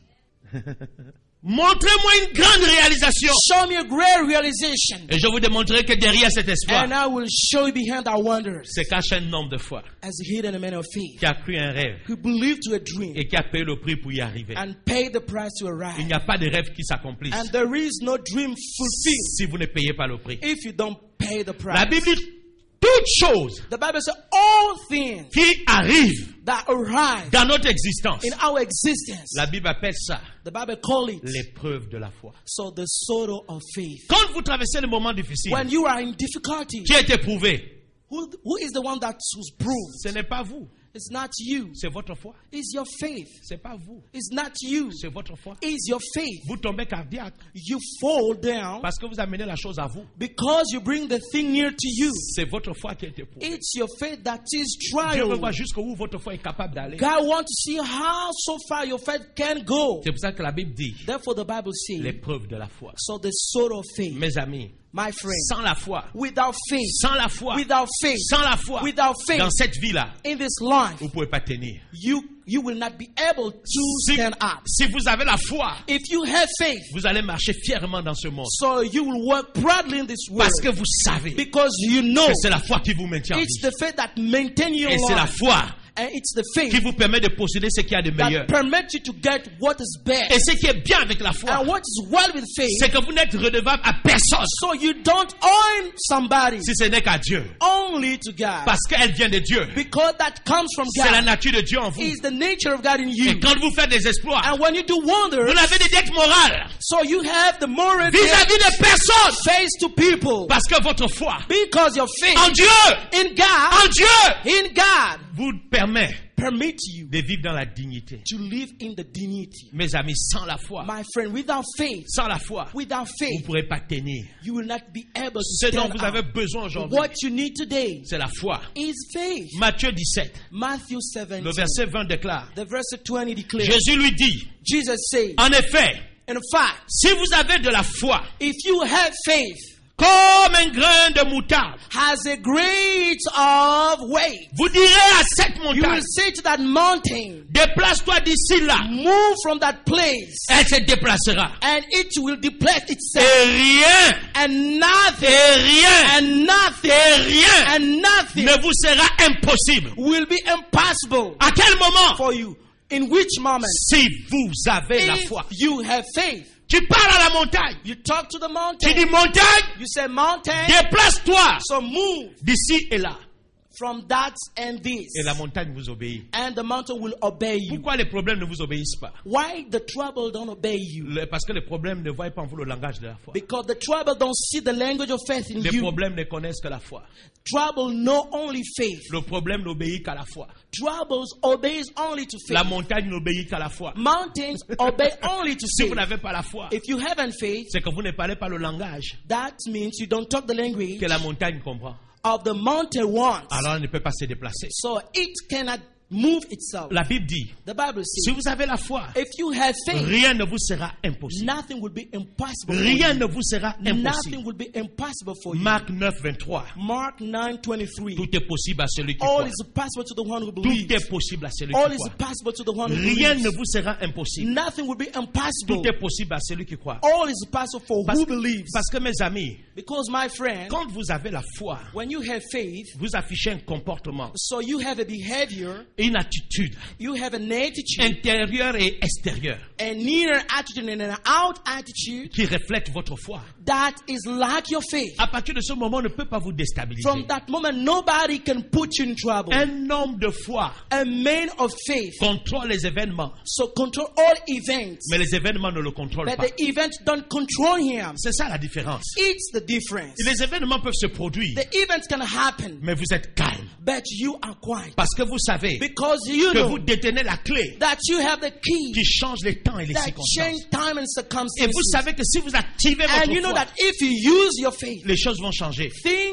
Speaker 3: Montrez-moi une grande réalisation.
Speaker 4: Show me a great realization,
Speaker 3: Et je vous démontrerai que derrière cet espoir
Speaker 4: and I will show you behind our wonders
Speaker 3: se cache un homme de foi
Speaker 4: as hidden a man of faith
Speaker 3: qui a cru un rêve
Speaker 4: who believed to a dream
Speaker 3: et qui a payé le prix pour y arriver.
Speaker 4: and paid the price to
Speaker 3: Il
Speaker 4: arrive.
Speaker 3: n'y a pas de rêve qui s'accomplisse
Speaker 4: And there is no dream fulfilled
Speaker 3: si vous ne payez pas le prix.
Speaker 4: if you don't pay the price.
Speaker 3: La Bible dit toutes choses
Speaker 4: The Bible says all things
Speaker 3: qui arrivent
Speaker 4: that arise
Speaker 3: dans notre existence.
Speaker 4: in our existence,
Speaker 3: La Bible appelle ça
Speaker 4: the Bible calls it
Speaker 3: l'épreuve de la foi.
Speaker 4: so the sorrow of faith.
Speaker 3: Quand vous traversez le moment difficile,
Speaker 4: When you are in difficulty,
Speaker 3: qui est éprouvé,
Speaker 4: who, who is the one that was proved?
Speaker 3: ce n'est pas vous,
Speaker 4: It's not you.
Speaker 3: c'est votre foi.
Speaker 4: It's your faith.
Speaker 3: C'est pas vous,
Speaker 4: It's not you.
Speaker 3: c'est votre foi.
Speaker 4: It's your faith.
Speaker 3: Vous tombez cardiaque
Speaker 4: You fall down
Speaker 3: parce que vous amenez la chose à vous.
Speaker 4: because you bring the thing near to you.
Speaker 3: C'est votre foi qui est éprouvée.
Speaker 4: It's your faith that is
Speaker 3: Dieu veut
Speaker 4: trial.
Speaker 3: voir jusqu'où votre foi est capable d'aller.
Speaker 4: God wants to see how so far your faith can go.
Speaker 3: C'est pour ça que la Bible dit
Speaker 4: Therefore, the Bible says,
Speaker 3: l'épreuve de la foi.
Speaker 4: so the sorrow of faith,
Speaker 3: Mes amis,
Speaker 4: my friend,
Speaker 3: sans la foi,
Speaker 4: without faith,
Speaker 3: sans la foi,
Speaker 4: without faith,
Speaker 3: sans la foi,
Speaker 4: without faith
Speaker 3: dans cette vie-là,
Speaker 4: in this life,
Speaker 3: vous ne pouvez pas tenir.
Speaker 4: you you will not be able to
Speaker 3: Si,
Speaker 4: stand up.
Speaker 3: si vous avez la foi,
Speaker 4: If you have faith,
Speaker 3: vous allez marcher fièrement dans ce monde.
Speaker 4: so you will work proudly in this world
Speaker 3: Parce que vous savez que
Speaker 4: because you know
Speaker 3: c'est la foi qui vous maintient en
Speaker 4: it's
Speaker 3: vie.
Speaker 4: the faith that maintains your
Speaker 3: Et c'est la
Speaker 4: life,
Speaker 3: foi
Speaker 4: and it's the
Speaker 3: qui
Speaker 4: faith
Speaker 3: vous permet de posséder ce qu'il y a de meilleur.
Speaker 4: that permits you to get what is best.
Speaker 3: Et ce qui est bien avec la foi,
Speaker 4: And what is well with faith,
Speaker 3: c'est que vous n'êtes redevable à personne
Speaker 4: so you don't own somebody,
Speaker 3: si ce n'est qu'à Dieu.
Speaker 4: only to God.
Speaker 3: Parce qu'elle vient de Dieu.
Speaker 4: Because that comes from
Speaker 3: C'est la
Speaker 4: God.
Speaker 3: nature de Dieu en vous.
Speaker 4: Is the nature of God in
Speaker 3: Et
Speaker 4: you.
Speaker 3: quand vous faites des exploits,
Speaker 4: And when you do
Speaker 3: vous
Speaker 4: wonders,
Speaker 3: n'avez des dettes morales
Speaker 4: so you have the moral
Speaker 3: vis-à-vis de personne.
Speaker 4: face to people.
Speaker 3: Parce que votre foi
Speaker 4: Because your faith
Speaker 3: en Dieu,
Speaker 4: in God,
Speaker 3: en Dieu,
Speaker 4: in God,
Speaker 3: vous permet
Speaker 4: permit you
Speaker 3: de vivre dans la dignité.
Speaker 4: to live in the dignity.
Speaker 3: Mes amis, sans la foi,
Speaker 4: My friend, without faith,
Speaker 3: sans la foi,
Speaker 4: without
Speaker 3: vous
Speaker 4: faith,
Speaker 3: ne pourrez pas tenir.
Speaker 4: you will not be able to
Speaker 3: Ce dont
Speaker 4: stand
Speaker 3: vous avez
Speaker 4: up.
Speaker 3: besoin aujourd'hui,
Speaker 4: What you need today
Speaker 3: c'est la foi.
Speaker 4: is faith.
Speaker 3: Matthieu dix-sept,
Speaker 4: Matthew
Speaker 3: le
Speaker 4: seventeen,
Speaker 3: verset vingt déclare,
Speaker 4: the verse twenty declares,
Speaker 3: Jésus lui dit,
Speaker 4: Jesus said,
Speaker 3: en effet,
Speaker 4: in fact,
Speaker 3: si vous avez de la foi,
Speaker 4: if you have faith
Speaker 3: comme un grain de moutarde,
Speaker 4: has a great of weight,
Speaker 3: vous direz à cette
Speaker 4: you
Speaker 3: montagne,
Speaker 4: will say to that mountain,
Speaker 3: déplace-toi d'ici là,
Speaker 4: move from that place,
Speaker 3: elle se déplacera.
Speaker 4: and it will deplete itself,
Speaker 3: Et rien,
Speaker 4: and nothing,
Speaker 3: et rien,
Speaker 4: and nothing,
Speaker 3: et rien
Speaker 4: and nothing
Speaker 3: ne vous sera impossible.
Speaker 4: will be impossible
Speaker 3: À quel moment?
Speaker 4: for you. In which moment?
Speaker 3: Si vous avez la
Speaker 4: If
Speaker 3: foi.
Speaker 4: you have faith,
Speaker 3: Tu parles à la montagne.
Speaker 4: you talk to the
Speaker 3: Tu
Speaker 4: mountain,
Speaker 3: dis montagne,
Speaker 4: you say mountain,
Speaker 3: déplace-toi
Speaker 4: so move
Speaker 3: d'ici et là.
Speaker 4: from that and this,
Speaker 3: Et la montagne vous obéit.
Speaker 4: and the mountain will obey you.
Speaker 3: Pourquoi les problèmes ne vous obéissent pas?
Speaker 4: Why the trouble don't obey you?
Speaker 3: Le- Parce que les problèmes ne voient pas en vous le langage de la foi.
Speaker 4: Because the trouble don't see the language of faith in
Speaker 3: Les
Speaker 4: you.
Speaker 3: problèmes ne connaissent que la foi.
Speaker 4: Trouble know only faith.
Speaker 3: Le problème n'obéit qu'à la foi.
Speaker 4: Troubles obeys only to
Speaker 3: La
Speaker 4: faith.
Speaker 3: montagne n'obéit qu'à la foi.
Speaker 4: Mountains obey only to
Speaker 3: Si vous
Speaker 4: faith.
Speaker 3: n'avez pas la foi,
Speaker 4: If you haven't faith,
Speaker 3: c'est que vous ne parlez pas le langage
Speaker 4: that means you don't talk the language
Speaker 3: que la montagne comprend.
Speaker 4: of the mountain wants.
Speaker 3: Alors elle ne peut pas se déplacer.
Speaker 4: So it cannot move itself.
Speaker 3: La Bible dit,
Speaker 4: The Bible
Speaker 3: si
Speaker 4: says,
Speaker 3: vous avez la foi,
Speaker 4: if you have faith,
Speaker 3: rien ne vous sera impossible.
Speaker 4: nothing will be impossible for
Speaker 3: Rien
Speaker 4: you.
Speaker 3: ne vous sera
Speaker 4: Nothing
Speaker 3: impossible.
Speaker 4: will be impossible for you.
Speaker 3: Marc neuf, vingt-trois.
Speaker 4: Mark nine twenty-three.
Speaker 3: Tout est possible à celui qui
Speaker 4: All
Speaker 3: croit.
Speaker 4: is possible to the one who
Speaker 3: Tout
Speaker 4: believes.
Speaker 3: est possible à celui
Speaker 4: All
Speaker 3: qui
Speaker 4: is
Speaker 3: croit.
Speaker 4: possible to the one who
Speaker 3: Rien ne
Speaker 4: believes.
Speaker 3: vous sera impossible.
Speaker 4: Nothing will be impossible.
Speaker 3: Tout est possible à celui qui croit.
Speaker 4: All is possible for
Speaker 3: Parce,
Speaker 4: who believes.
Speaker 3: parce que mes amis,
Speaker 4: Because my friend,
Speaker 3: quand vous avez la foi,
Speaker 4: when you have faith,
Speaker 3: vous affichez un comportement,
Speaker 4: so you have a behavior,
Speaker 3: une attitude
Speaker 4: you have an attitude,
Speaker 3: intérieure et extérieure
Speaker 4: an inner attitude and an out attitude
Speaker 3: qui reflète votre foi.
Speaker 4: that is like your faith.
Speaker 3: À partir de ce moment, on ne peut pas vous déstabiliser.
Speaker 4: From that moment, nobody can put you in trouble.
Speaker 3: Un homme de foi
Speaker 4: A man of faith,
Speaker 3: contrôle les événements,
Speaker 4: so control all events,
Speaker 3: mais les événements ne le contrôlent
Speaker 4: but
Speaker 3: pas.
Speaker 4: the events don't control him.
Speaker 3: C'est ça la différence.
Speaker 4: It's the difference.
Speaker 3: Les événements peuvent se produire,
Speaker 4: The events can happen,
Speaker 3: mais vous êtes calme.
Speaker 4: but you are quiet
Speaker 3: Parce que vous savez
Speaker 4: because you
Speaker 3: que
Speaker 4: know
Speaker 3: vous détenez la clé
Speaker 4: that you have the key
Speaker 3: qui change les temps et les
Speaker 4: that
Speaker 3: circonstances.
Speaker 4: change time and
Speaker 3: Et vous
Speaker 4: circumstances.
Speaker 3: savez que si vous activez
Speaker 4: And you
Speaker 3: votre
Speaker 4: know
Speaker 3: foi,
Speaker 4: that if you use your faith,
Speaker 3: les choses vont changer.
Speaker 4: things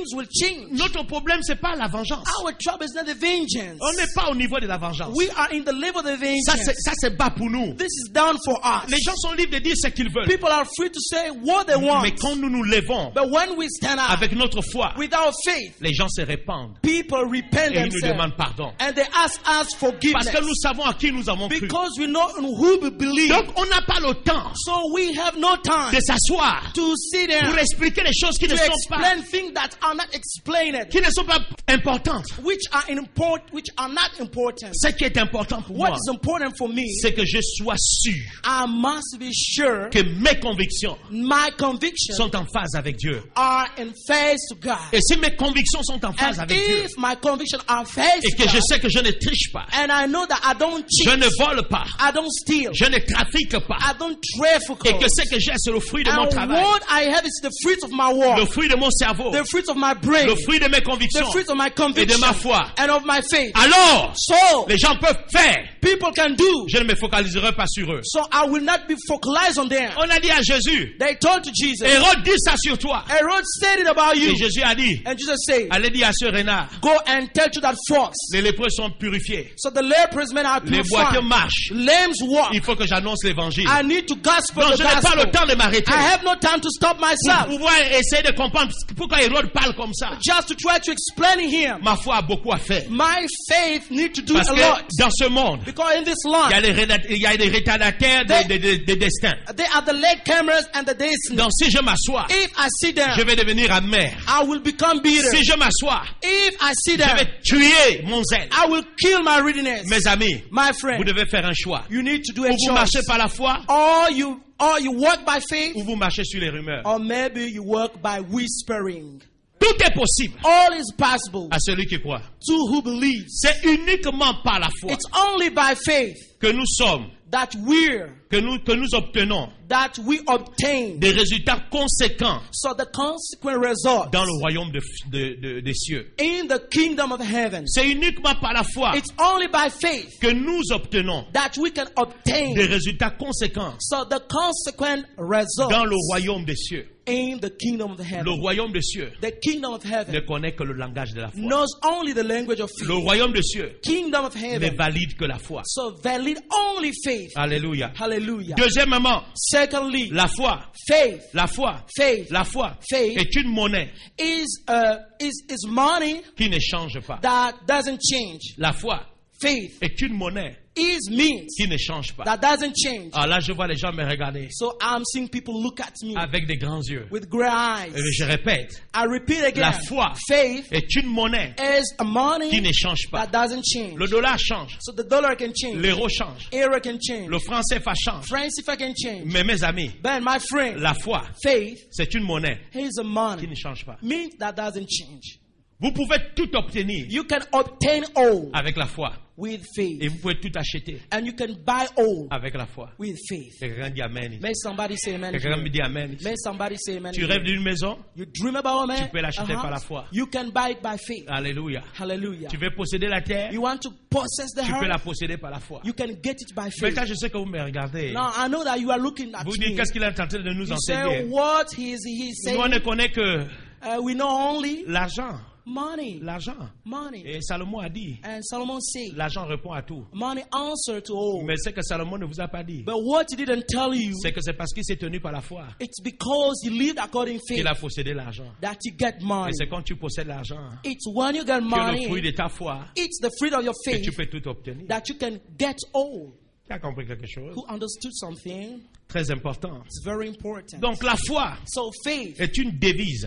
Speaker 4: things will change.
Speaker 3: Notre problème, c'est pas la vengeance.
Speaker 4: Our trouble is not the vengeance.
Speaker 3: On n'est pas au niveau de la vengeance.
Speaker 4: We are in the level of the
Speaker 3: Ça,
Speaker 4: vengeance.
Speaker 3: c'est, ça, c'est bas pour nous.
Speaker 4: This is down for us.
Speaker 3: Les gens sont libres de dire ce qu'ils veulent.
Speaker 4: People are free to say what they want.
Speaker 3: Mais quand nous nous levons
Speaker 4: But when we stand up
Speaker 3: avec notre foi,
Speaker 4: with our faith,
Speaker 3: les gens se répandent
Speaker 4: people repent
Speaker 3: et ils nous
Speaker 4: themselves.
Speaker 3: demandent pardon.
Speaker 4: And they ask us forgiveness.
Speaker 3: Parce que nous savons à qui nous avons cru.
Speaker 4: Because we know in who we believe.
Speaker 3: Donc, on n'a pas le temps
Speaker 4: So we have no time
Speaker 3: de s'asseoir
Speaker 4: to sit
Speaker 3: pour
Speaker 4: down
Speaker 3: expliquer les choses qui
Speaker 4: to
Speaker 3: ne sont pas,
Speaker 4: explain things that are not explained,
Speaker 3: qui ne sont pas importantes.
Speaker 4: which are important, which are not important.
Speaker 3: Ce qui est important pour
Speaker 4: What
Speaker 3: moi,
Speaker 4: is important for me,
Speaker 3: c'est que je sois sûr
Speaker 4: I must be sure
Speaker 3: que mes convictions
Speaker 4: my convictions
Speaker 3: sont en phase avec Dieu.
Speaker 4: are in phase to God.
Speaker 3: Et si mes convictions sont en phase
Speaker 4: And
Speaker 3: avec Dieu,
Speaker 4: if my convictions are phase
Speaker 3: et
Speaker 4: to
Speaker 3: que je
Speaker 4: God,
Speaker 3: sais que je ne triche pas,
Speaker 4: and I know that I don't
Speaker 3: je
Speaker 4: cheat,
Speaker 3: ne vole pas,
Speaker 4: I don't steal,
Speaker 3: je ne trafique pas,
Speaker 4: I don't traffic,
Speaker 3: et que ce que j'ai, c'est le fruit de mon
Speaker 4: and
Speaker 3: travail,
Speaker 4: what I have is the fruit of my
Speaker 3: le
Speaker 4: work,
Speaker 3: fruit de mon cerveau,
Speaker 4: the fruit of my brain,
Speaker 3: le fruit de mes
Speaker 4: the
Speaker 3: convictions
Speaker 4: fruit of my
Speaker 3: et de
Speaker 4: conviction,
Speaker 3: ma foi.
Speaker 4: and of my faith.
Speaker 3: Alors,
Speaker 4: So,
Speaker 3: les gens peuvent faire.
Speaker 4: people can do.
Speaker 3: Je ne me focaliserai pas sur eux.
Speaker 4: So I will not be focalized on them.
Speaker 3: On a dit à Jésus,
Speaker 4: They told to Jesus,
Speaker 3: Hérode dit ça sur toi.
Speaker 4: Herod said it about you.
Speaker 3: Et Jésus a dit,
Speaker 4: And Jesus said,
Speaker 3: allez dire à ce renard,
Speaker 4: go and tell to that fox.
Speaker 3: les lépreux sont purifiés.
Speaker 4: So the lepers men are
Speaker 3: Les boiteux
Speaker 4: purified.
Speaker 3: marchent.
Speaker 4: Lambs walk.
Speaker 3: Il faut que j'annonce l'évangile.
Speaker 4: I need to gospel
Speaker 3: Donc
Speaker 4: the
Speaker 3: je n'ai pas
Speaker 4: gospel.
Speaker 3: le temps de m'arrêter.
Speaker 4: I have no time to stop
Speaker 3: Pour
Speaker 4: myself.
Speaker 3: pouvoir essayer de comprendre pourquoi Hérode parle comme ça.
Speaker 4: Just to try to explain him.
Speaker 3: Ma foi a beaucoup à faire.
Speaker 4: My faith need to do
Speaker 3: Parce
Speaker 4: a
Speaker 3: que
Speaker 4: lot.
Speaker 3: dans ce monde,
Speaker 4: Because in this
Speaker 3: il y a
Speaker 4: life,
Speaker 3: des, réda- il y a des retardataires de, de, de, de destin.
Speaker 4: they are the leg cameras and the destiny.
Speaker 3: Donc si je m'assois,
Speaker 4: If I sit down,
Speaker 3: je vais devenir amer.
Speaker 4: I will become bitter.
Speaker 3: Si je m'assois,
Speaker 4: If I sit
Speaker 3: je
Speaker 4: down,
Speaker 3: vais tuer mon zèle.
Speaker 4: I will kill my readiness.
Speaker 3: Mes amis,
Speaker 4: My
Speaker 3: vous
Speaker 4: friend,
Speaker 3: devez faire un choix.
Speaker 4: you need to do a
Speaker 3: Ou vous
Speaker 4: choice.
Speaker 3: marchez par la foi,
Speaker 4: Or you, or you walk by faith,
Speaker 3: ou vous marchez sur les rumeurs.
Speaker 4: or maybe you walk by whispering.
Speaker 3: Tout est possible
Speaker 4: All is possible
Speaker 3: à celui qui croit.
Speaker 4: to who believes.
Speaker 3: C'est uniquement par la foi
Speaker 4: It's only by faith
Speaker 3: que nous sommes,
Speaker 4: that we're,
Speaker 3: que nous, que nous obtenons
Speaker 4: that we obtain.
Speaker 3: des résultats conséquents
Speaker 4: So the consequent result
Speaker 3: dans le royaume de, de- de- des cieux.
Speaker 4: in the kingdom of heaven.
Speaker 3: C'est uniquement par la foi
Speaker 4: It's only by faith
Speaker 3: que nous obtenons
Speaker 4: that we can obtain.
Speaker 3: des résultats conséquents
Speaker 4: So the consequent result
Speaker 3: dans le royaume des cieux.
Speaker 4: in the kingdom of
Speaker 3: Le
Speaker 4: heaven.
Speaker 3: royaume des cieux
Speaker 4: The kingdom of
Speaker 3: ne
Speaker 4: heaven
Speaker 3: connaît que le langage de la foi.
Speaker 4: knows only the language of
Speaker 3: Le
Speaker 4: faith.
Speaker 3: royaume des cieux
Speaker 4: Kingdom of
Speaker 3: ne
Speaker 4: heaven.
Speaker 3: valide que la foi.
Speaker 4: So valid only faith.
Speaker 3: Alléluia.
Speaker 4: Hallelujah.
Speaker 3: Deuxièmement,
Speaker 4: Secondly,
Speaker 3: la foi,
Speaker 4: faith,
Speaker 3: la foi,
Speaker 4: faith
Speaker 3: la foi
Speaker 4: Faith.
Speaker 3: est une monnaie
Speaker 4: is uh, is is money
Speaker 3: qui ne change pas.
Speaker 4: that doesn't change.
Speaker 3: La foi
Speaker 4: Faith
Speaker 3: est une monnaie
Speaker 4: is means
Speaker 3: qui ne change pas.
Speaker 4: that doesn't change.
Speaker 3: Ah là, je vois les gens me regarder
Speaker 4: So I'm seeing people look at me
Speaker 3: avec des grands yeux.
Speaker 4: with great eyes.
Speaker 3: Et je répète,
Speaker 4: I repeat again.
Speaker 3: la foi
Speaker 4: Faith
Speaker 3: est une monnaie
Speaker 4: is a
Speaker 3: qui
Speaker 4: money
Speaker 3: ne change pas.
Speaker 4: that doesn't change.
Speaker 3: Le dollar change,
Speaker 4: So the dollar can change.
Speaker 3: l'euro change,
Speaker 4: Euro can change.
Speaker 3: le franc C F A change.
Speaker 4: Franc C F A can change.
Speaker 3: Mais mes amis,
Speaker 4: But my friend,
Speaker 3: la foi,
Speaker 4: faith
Speaker 3: c'est une monnaie
Speaker 4: is a
Speaker 3: qui
Speaker 4: money
Speaker 3: ne change pas.
Speaker 4: means that doesn't change.
Speaker 3: Vous pouvez tout obtenir
Speaker 4: You can obtain all
Speaker 3: avec la foi.
Speaker 4: with
Speaker 3: Et
Speaker 4: faith.
Speaker 3: vous pouvez tout acheter
Speaker 4: And you can buy all
Speaker 3: avec la foi.
Speaker 4: with faith.
Speaker 3: Quelqu'un dit Amen.
Speaker 4: May somebody say amen.
Speaker 3: Quelqu'un me
Speaker 4: here.
Speaker 3: dit Amen.
Speaker 4: May somebody say amen.
Speaker 3: Tu
Speaker 4: here.
Speaker 3: rêves d'une maison?
Speaker 4: You dream about a man.
Speaker 3: Tu peux l'acheter
Speaker 4: a
Speaker 3: par la
Speaker 4: house?
Speaker 3: foi.
Speaker 4: You can buy it by faith.
Speaker 3: Alléluia.
Speaker 4: Hallelujah.
Speaker 3: Tu veux posséder la terre?
Speaker 4: You want to possess the
Speaker 3: Tu peux la
Speaker 4: heart?
Speaker 3: posséder par la foi.
Speaker 4: You can get it by faith.
Speaker 3: Maintenant, je sais que vous me regardez.
Speaker 4: Now I know that you are looking at
Speaker 3: Vous
Speaker 4: me.
Speaker 3: dites qu'est-ce qu'il est en train de nous
Speaker 4: You say
Speaker 3: enseigner?
Speaker 4: what he is he is
Speaker 3: Nous, on ne
Speaker 4: saying.
Speaker 3: connaît que
Speaker 4: Uh, we know only
Speaker 3: l'argent.
Speaker 4: money.
Speaker 3: L'argent.
Speaker 4: Money.
Speaker 3: Et Salomon a dit,
Speaker 4: And Solomon said,
Speaker 3: l'argent répond à tout.
Speaker 4: money answer to all.
Speaker 3: Mais ce que Salomon ne vous a pas dit,
Speaker 4: But what he didn't tell you,
Speaker 3: c'est que c'est parce qu'il s'est tenu par la foi
Speaker 4: it's because he lived according to faith
Speaker 3: qu'il a possédé l'argent.
Speaker 4: that you get
Speaker 3: Et
Speaker 4: money.
Speaker 3: c'est quand tu possèdes l'argent
Speaker 4: It's when you get
Speaker 3: que le fruit
Speaker 4: money,
Speaker 3: de ta foi
Speaker 4: it's the fruit of your
Speaker 3: que
Speaker 4: faith
Speaker 3: tu peux tout obtenir.
Speaker 4: that you can get all.
Speaker 3: Tu as compris quelque chose?
Speaker 4: Who understood something?
Speaker 3: Très important.
Speaker 4: It's very important.
Speaker 3: Donc la foi
Speaker 4: So faith
Speaker 3: est une devise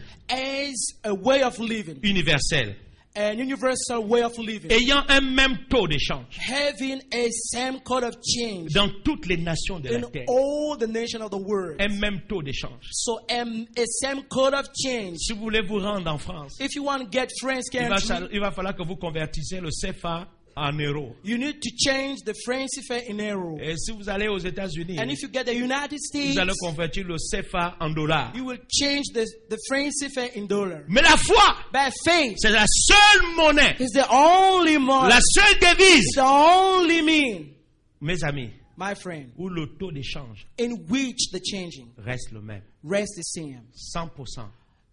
Speaker 4: is a way of living,
Speaker 3: universelle,
Speaker 4: an universal way of living,
Speaker 3: ayant un même taux d'échange
Speaker 4: having a same code of change
Speaker 3: dans toutes les nations de
Speaker 4: in
Speaker 3: la terre.
Speaker 4: all the nations of the world.
Speaker 3: Un même taux d'échange.
Speaker 4: So um, a same code of change.
Speaker 3: Si vous voulez vous rendre en France,
Speaker 4: If you want to get French
Speaker 3: il va,
Speaker 4: country,
Speaker 3: il va falloir que vous convertissiez le C F A en euros.
Speaker 4: you need to change the French C F A in euro.
Speaker 3: Et si vous allez aux États-Unis,
Speaker 4: And if you get the United States,
Speaker 3: vous allez convertir le C F A en dollars.
Speaker 4: you will change the, the French C F A in dollar.
Speaker 3: Mais la foi,
Speaker 4: By faith
Speaker 3: c'est la seule monnaie,
Speaker 4: is the only money,
Speaker 3: la seule devise,
Speaker 4: the only mean,
Speaker 3: mes amis,
Speaker 4: my friend,
Speaker 3: où le taux d'échange
Speaker 4: in which the changing
Speaker 3: reste le même.
Speaker 4: rest the same.
Speaker 3: cent pour cent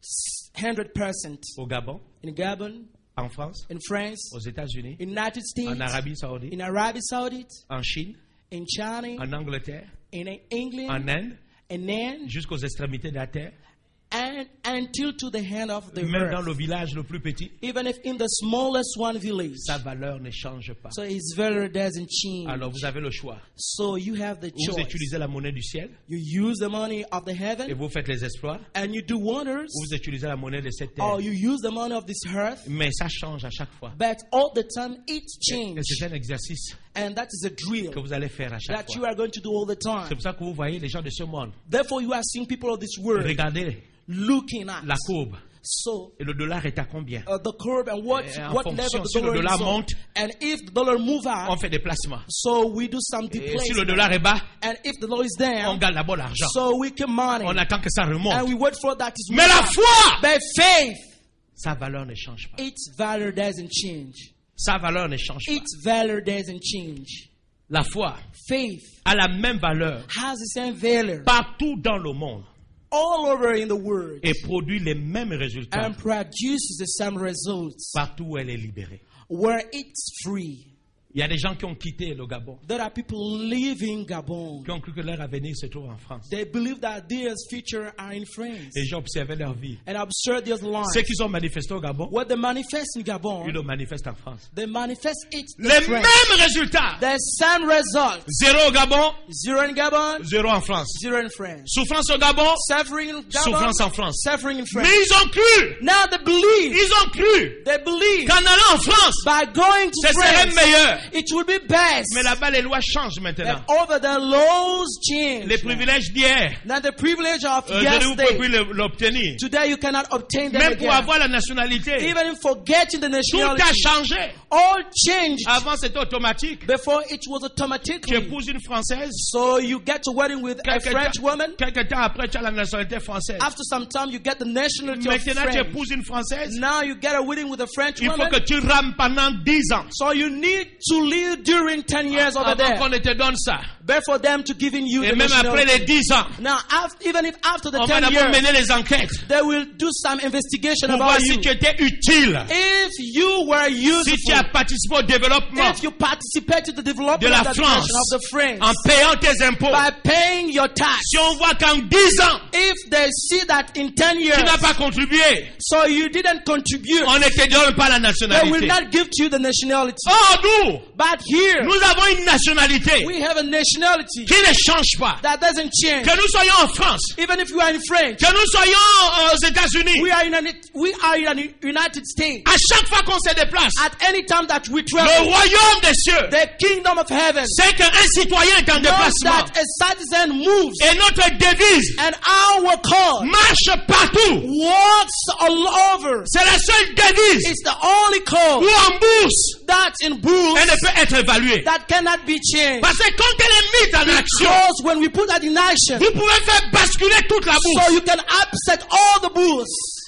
Speaker 2: one hundred percent.
Speaker 3: Au Gabon,
Speaker 2: In Gabon,
Speaker 3: en France,
Speaker 2: in France,
Speaker 3: aux États-Unis,
Speaker 2: United States,
Speaker 3: en Arabie Saoudite,
Speaker 2: in Arabie Saudite,
Speaker 3: en Chine,
Speaker 2: in China,
Speaker 3: en Angleterre,
Speaker 2: in England,
Speaker 3: en Inde,
Speaker 2: and then
Speaker 3: jusqu'aux extrémités de la terre,
Speaker 2: and until to the hand of the
Speaker 3: même dans
Speaker 2: earth.
Speaker 3: le village le plus petit,
Speaker 2: Even if in the smallest one village.
Speaker 3: sa valeur ne change pas.
Speaker 2: So its value doesn't change.
Speaker 3: Alors vous avez le choix.
Speaker 2: So you have the
Speaker 3: Vous
Speaker 2: choice.
Speaker 3: utilisez la monnaie du ciel
Speaker 2: You use the money of the
Speaker 3: et
Speaker 2: heaven
Speaker 3: vous faites les exploits,
Speaker 2: and you do wonders,
Speaker 3: ou vous utilisez la monnaie de cette terre.
Speaker 2: or you use the money of this earth.
Speaker 3: Mais ça change à chaque fois.
Speaker 2: But all the time it
Speaker 3: Et
Speaker 2: changes.
Speaker 3: c'est un exercice
Speaker 2: And that is a drill
Speaker 3: que vous allez faire à chaque
Speaker 2: that you
Speaker 3: fois.
Speaker 2: are going to do all the
Speaker 3: C'est
Speaker 2: time.
Speaker 3: pour ça que vous voyez les gens de ce monde.
Speaker 2: Therefore, you are seeing people of this world
Speaker 3: Regardez
Speaker 2: looking at.
Speaker 3: la courbe.
Speaker 2: So,
Speaker 3: Et le dollar est à combien?
Speaker 2: uh, the curve and what,
Speaker 3: Et en
Speaker 2: what
Speaker 3: fonction,
Speaker 2: level the
Speaker 3: si le
Speaker 2: dollar
Speaker 3: dollar
Speaker 2: is on.
Speaker 3: monte,
Speaker 2: And if the dollar move
Speaker 3: On
Speaker 2: up,
Speaker 3: fait des placements.
Speaker 2: so we do some
Speaker 3: Et si le
Speaker 2: displacement.
Speaker 3: dollar est bas,
Speaker 2: And if the dollar is
Speaker 3: on
Speaker 2: down,
Speaker 3: garde d'abord l'argent.
Speaker 2: so we can money.
Speaker 3: On attend que ça
Speaker 2: And
Speaker 3: remonte.
Speaker 2: we wait for that.
Speaker 3: Mais la foi,
Speaker 2: But faith,
Speaker 3: sa valeur ne change pas.
Speaker 2: its value doesn't change.
Speaker 3: Sa valeur ne change pas.
Speaker 2: Its value doesn't change.
Speaker 3: La foi
Speaker 2: Faith
Speaker 3: a la même valeur
Speaker 2: has the same value
Speaker 3: partout dans le monde
Speaker 2: all over in the world
Speaker 3: et produit les mêmes résultats
Speaker 2: and produces the same results
Speaker 3: partout où elle est libérée.
Speaker 2: where it's free.
Speaker 3: Il y a des gens qui ont quitté le Gabon,
Speaker 2: There are people living Gabon.
Speaker 3: qui ont cru que leur avenir se trouve en France.
Speaker 2: They believe that their future are in France.
Speaker 3: Et j'ai observé leur vie.
Speaker 2: And observe their lives.
Speaker 3: Ceux qui sont manifestés au Gabon,
Speaker 2: What they manifest in
Speaker 3: ils
Speaker 2: Gabon,
Speaker 3: le manifestent en France.
Speaker 2: they manifest it in
Speaker 3: Les
Speaker 2: France.
Speaker 3: mêmes résultats.
Speaker 2: The same result.
Speaker 3: Zéro au Gabon,
Speaker 2: Zero in Gabon,
Speaker 3: zéro en France.
Speaker 2: zero in France.
Speaker 3: Souffrance au Gabon,
Speaker 2: Suffering in Gabon,
Speaker 3: souffrance en France.
Speaker 2: suffering in
Speaker 3: Mais
Speaker 2: France.
Speaker 3: ils ont cru,
Speaker 2: Now they believe,
Speaker 3: ils ont cru
Speaker 2: they believe
Speaker 3: qu'en allant en France,
Speaker 2: by going to
Speaker 3: ce serait
Speaker 2: France,
Speaker 3: meilleur.
Speaker 2: it will be best.
Speaker 3: Mais là-bas, les lois changent maintenant.
Speaker 2: And over the laws change.
Speaker 3: Les privilèges d'hier,
Speaker 2: Now the privilege of
Speaker 3: euh, je ne peux plus
Speaker 2: yesterday,
Speaker 3: le- l'obtenir.
Speaker 2: today you cannot obtain them
Speaker 3: Même pour
Speaker 2: again.
Speaker 3: avoir la nationalité,
Speaker 2: Even in forgetting the
Speaker 3: tout a
Speaker 2: nationality,
Speaker 3: changé.
Speaker 2: all changed.
Speaker 3: Avant, c'était automatique.
Speaker 2: Before it was
Speaker 3: Tu
Speaker 2: automatically.
Speaker 3: épouses une Française,
Speaker 2: So you get to wedding with a
Speaker 3: quelque
Speaker 2: French
Speaker 3: temps,
Speaker 2: woman.
Speaker 3: quelque temps après, tu as la nationalité française.
Speaker 2: After some time, you get the nationality of
Speaker 3: Maintenant, tu
Speaker 2: French.
Speaker 3: épouses une Française,
Speaker 2: Now you get a wedding with a French
Speaker 3: il faut
Speaker 2: woman.
Speaker 3: que tu rames pendant dix ans
Speaker 2: So you need to live during ten years over
Speaker 3: avant qu'on
Speaker 2: there.
Speaker 3: ne te donne ça.
Speaker 2: But for them to giving you
Speaker 3: Et
Speaker 2: the
Speaker 3: même après
Speaker 2: nationality.
Speaker 3: les dix ans,
Speaker 2: Now, after, even if after the
Speaker 3: on va
Speaker 2: ten
Speaker 3: d'abord
Speaker 2: years,
Speaker 3: mener les enquêtes
Speaker 2: they will do some investigation
Speaker 3: pour voir
Speaker 2: about
Speaker 3: si
Speaker 2: you.
Speaker 3: tu étais utile,
Speaker 2: If you were
Speaker 3: si tu as
Speaker 2: useful,
Speaker 3: participé au développement
Speaker 2: if you participated in the development
Speaker 3: de la
Speaker 2: of the
Speaker 3: France
Speaker 2: nation, of the France,
Speaker 3: en payant tes impôts.
Speaker 2: by paying your tax,
Speaker 3: Si on voit qu'en dix ans,
Speaker 2: if they see that in ten years,
Speaker 3: tu n'as pas contribué,
Speaker 2: so you didn't contribute,
Speaker 3: on ne te donne pas la
Speaker 2: they will
Speaker 3: nationalité.
Speaker 2: not give to you the nationality.
Speaker 3: Or nous,
Speaker 2: But here,
Speaker 3: nous avons une nationalité
Speaker 2: we have a nationality
Speaker 3: qui ne change pas.
Speaker 2: that doesn't change.
Speaker 3: Que nous soyons en France,
Speaker 2: Even if you are in France,
Speaker 3: que nous soyons aux États-Unis,
Speaker 2: we are in an, we are in the United States.
Speaker 3: à chaque fois qu'on se déplace,
Speaker 2: At any time that we
Speaker 3: le
Speaker 2: travel,
Speaker 3: royaume des cieux,
Speaker 2: the kingdom of heaven
Speaker 3: c'est qu'un citoyen est en
Speaker 2: knows
Speaker 3: déplacement.
Speaker 2: that a citizen moves,
Speaker 3: Et notre devise
Speaker 2: and our call
Speaker 3: marche partout.
Speaker 2: walks all over.
Speaker 3: C'est la seule devise
Speaker 2: It's the only call
Speaker 3: où en bourse,
Speaker 2: that's in books
Speaker 3: elle ne peut être évaluée.
Speaker 2: that cannot be changed.
Speaker 3: Parce que quand elle est mise en action,
Speaker 2: Because when we put that in action,
Speaker 3: vous pouvez faire basculer toute la
Speaker 2: so
Speaker 3: bourse.
Speaker 2: you can upset all the booths.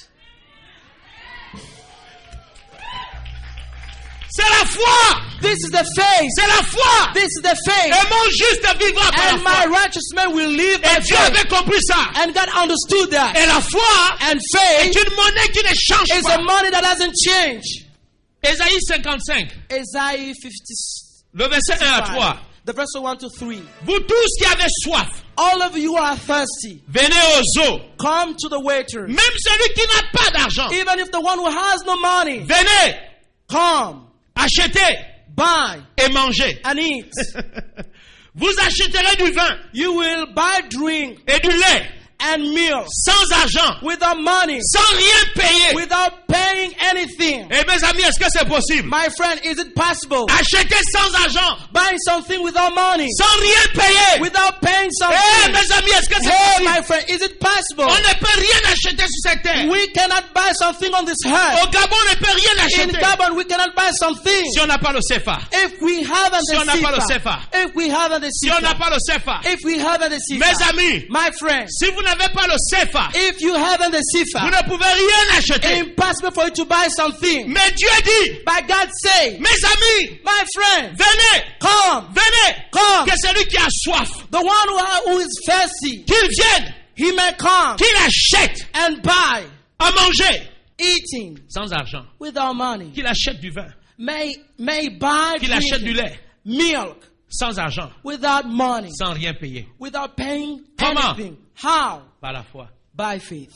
Speaker 3: C'est la foi.
Speaker 2: This is the faith.
Speaker 3: C'est la foi.
Speaker 2: This is the faith.
Speaker 3: Et mon juste vivra par
Speaker 2: And
Speaker 3: la
Speaker 2: my
Speaker 3: foi.
Speaker 2: righteous man will live by
Speaker 3: Et Dieu
Speaker 2: faith.
Speaker 3: avait compris ça.
Speaker 2: And God understood that.
Speaker 3: Et la foi
Speaker 2: And
Speaker 3: est
Speaker 2: faith
Speaker 3: une monnaie qui ne change
Speaker 2: is a
Speaker 3: pas.
Speaker 2: money that doesn't change.
Speaker 3: Ésaïe cinquante-cinq,
Speaker 2: Isaiah fifty,
Speaker 3: le verset un à trois.
Speaker 2: the verse one to three.
Speaker 3: Vous tous qui avez soif,
Speaker 2: All of you are thirsty.
Speaker 3: venez aux eaux.
Speaker 2: Come to the water.
Speaker 3: Même celui qui n'a pas d'argent,
Speaker 2: Even if the one who has no money,
Speaker 3: venez,
Speaker 2: come,
Speaker 3: achetez
Speaker 2: buy,
Speaker 3: et mangez.
Speaker 2: and eat.
Speaker 3: Vous achèterez du vin
Speaker 2: You will buy drink
Speaker 3: et du lait
Speaker 2: and milk
Speaker 3: sans argent,
Speaker 2: without money,
Speaker 3: sans rien payer.
Speaker 2: without paying anything.
Speaker 3: Et mes amis, est-ce que c'est possible?
Speaker 2: My friend, is it possible?
Speaker 3: Acheter sans argent,
Speaker 2: Buying something without money,
Speaker 3: sans rien payer.
Speaker 2: without paying
Speaker 3: Eh
Speaker 2: something.
Speaker 3: mes amis, est-ce que c'est
Speaker 2: Hey,
Speaker 3: possible?
Speaker 2: my friend, is it possible?
Speaker 3: On ne peut rien acheter sur cette terre.
Speaker 2: We cannot buy something on this earth.
Speaker 3: Au Gabon, on ne peut rien
Speaker 2: In
Speaker 3: acheter
Speaker 2: Gabon, we cannot buy something.
Speaker 3: si on n'a pas le C F A.
Speaker 2: If we haven't
Speaker 3: Si on n'a pas le
Speaker 2: the
Speaker 3: C F A.
Speaker 2: C F A, if we haven't the
Speaker 3: Si
Speaker 2: C F
Speaker 3: on n'a
Speaker 2: A,
Speaker 3: pas le C F A.
Speaker 2: if we haven't the C F
Speaker 3: Mes
Speaker 2: A,
Speaker 3: amis,
Speaker 2: my friend,
Speaker 3: si vous n'avez pas le C F A,
Speaker 2: if you haven't the C F
Speaker 3: vous
Speaker 2: A,
Speaker 3: ne pouvez rien acheter.
Speaker 2: impossible for you to buy something.
Speaker 3: Mais Dieu dit,
Speaker 2: But God say,
Speaker 3: mes amis,
Speaker 2: my friend,
Speaker 3: venez,
Speaker 2: come,
Speaker 3: venez,
Speaker 2: come.
Speaker 3: que celui qui a soif,
Speaker 2: The one who, ha- who is thirsty,
Speaker 3: qu'il vienne,
Speaker 2: he may come
Speaker 3: qu'il achète
Speaker 2: and buy
Speaker 3: à manger
Speaker 4: eating
Speaker 3: sans argent,
Speaker 4: without money,
Speaker 3: qu'il achète du vin,
Speaker 4: may may buy
Speaker 3: qu'il achète du
Speaker 4: drinking,
Speaker 3: lait
Speaker 4: milk
Speaker 3: sans argent,
Speaker 4: without money,
Speaker 3: sans rien payer,
Speaker 4: without paying
Speaker 3: Comment?
Speaker 4: anything. How?
Speaker 3: par la foi.
Speaker 4: By faith.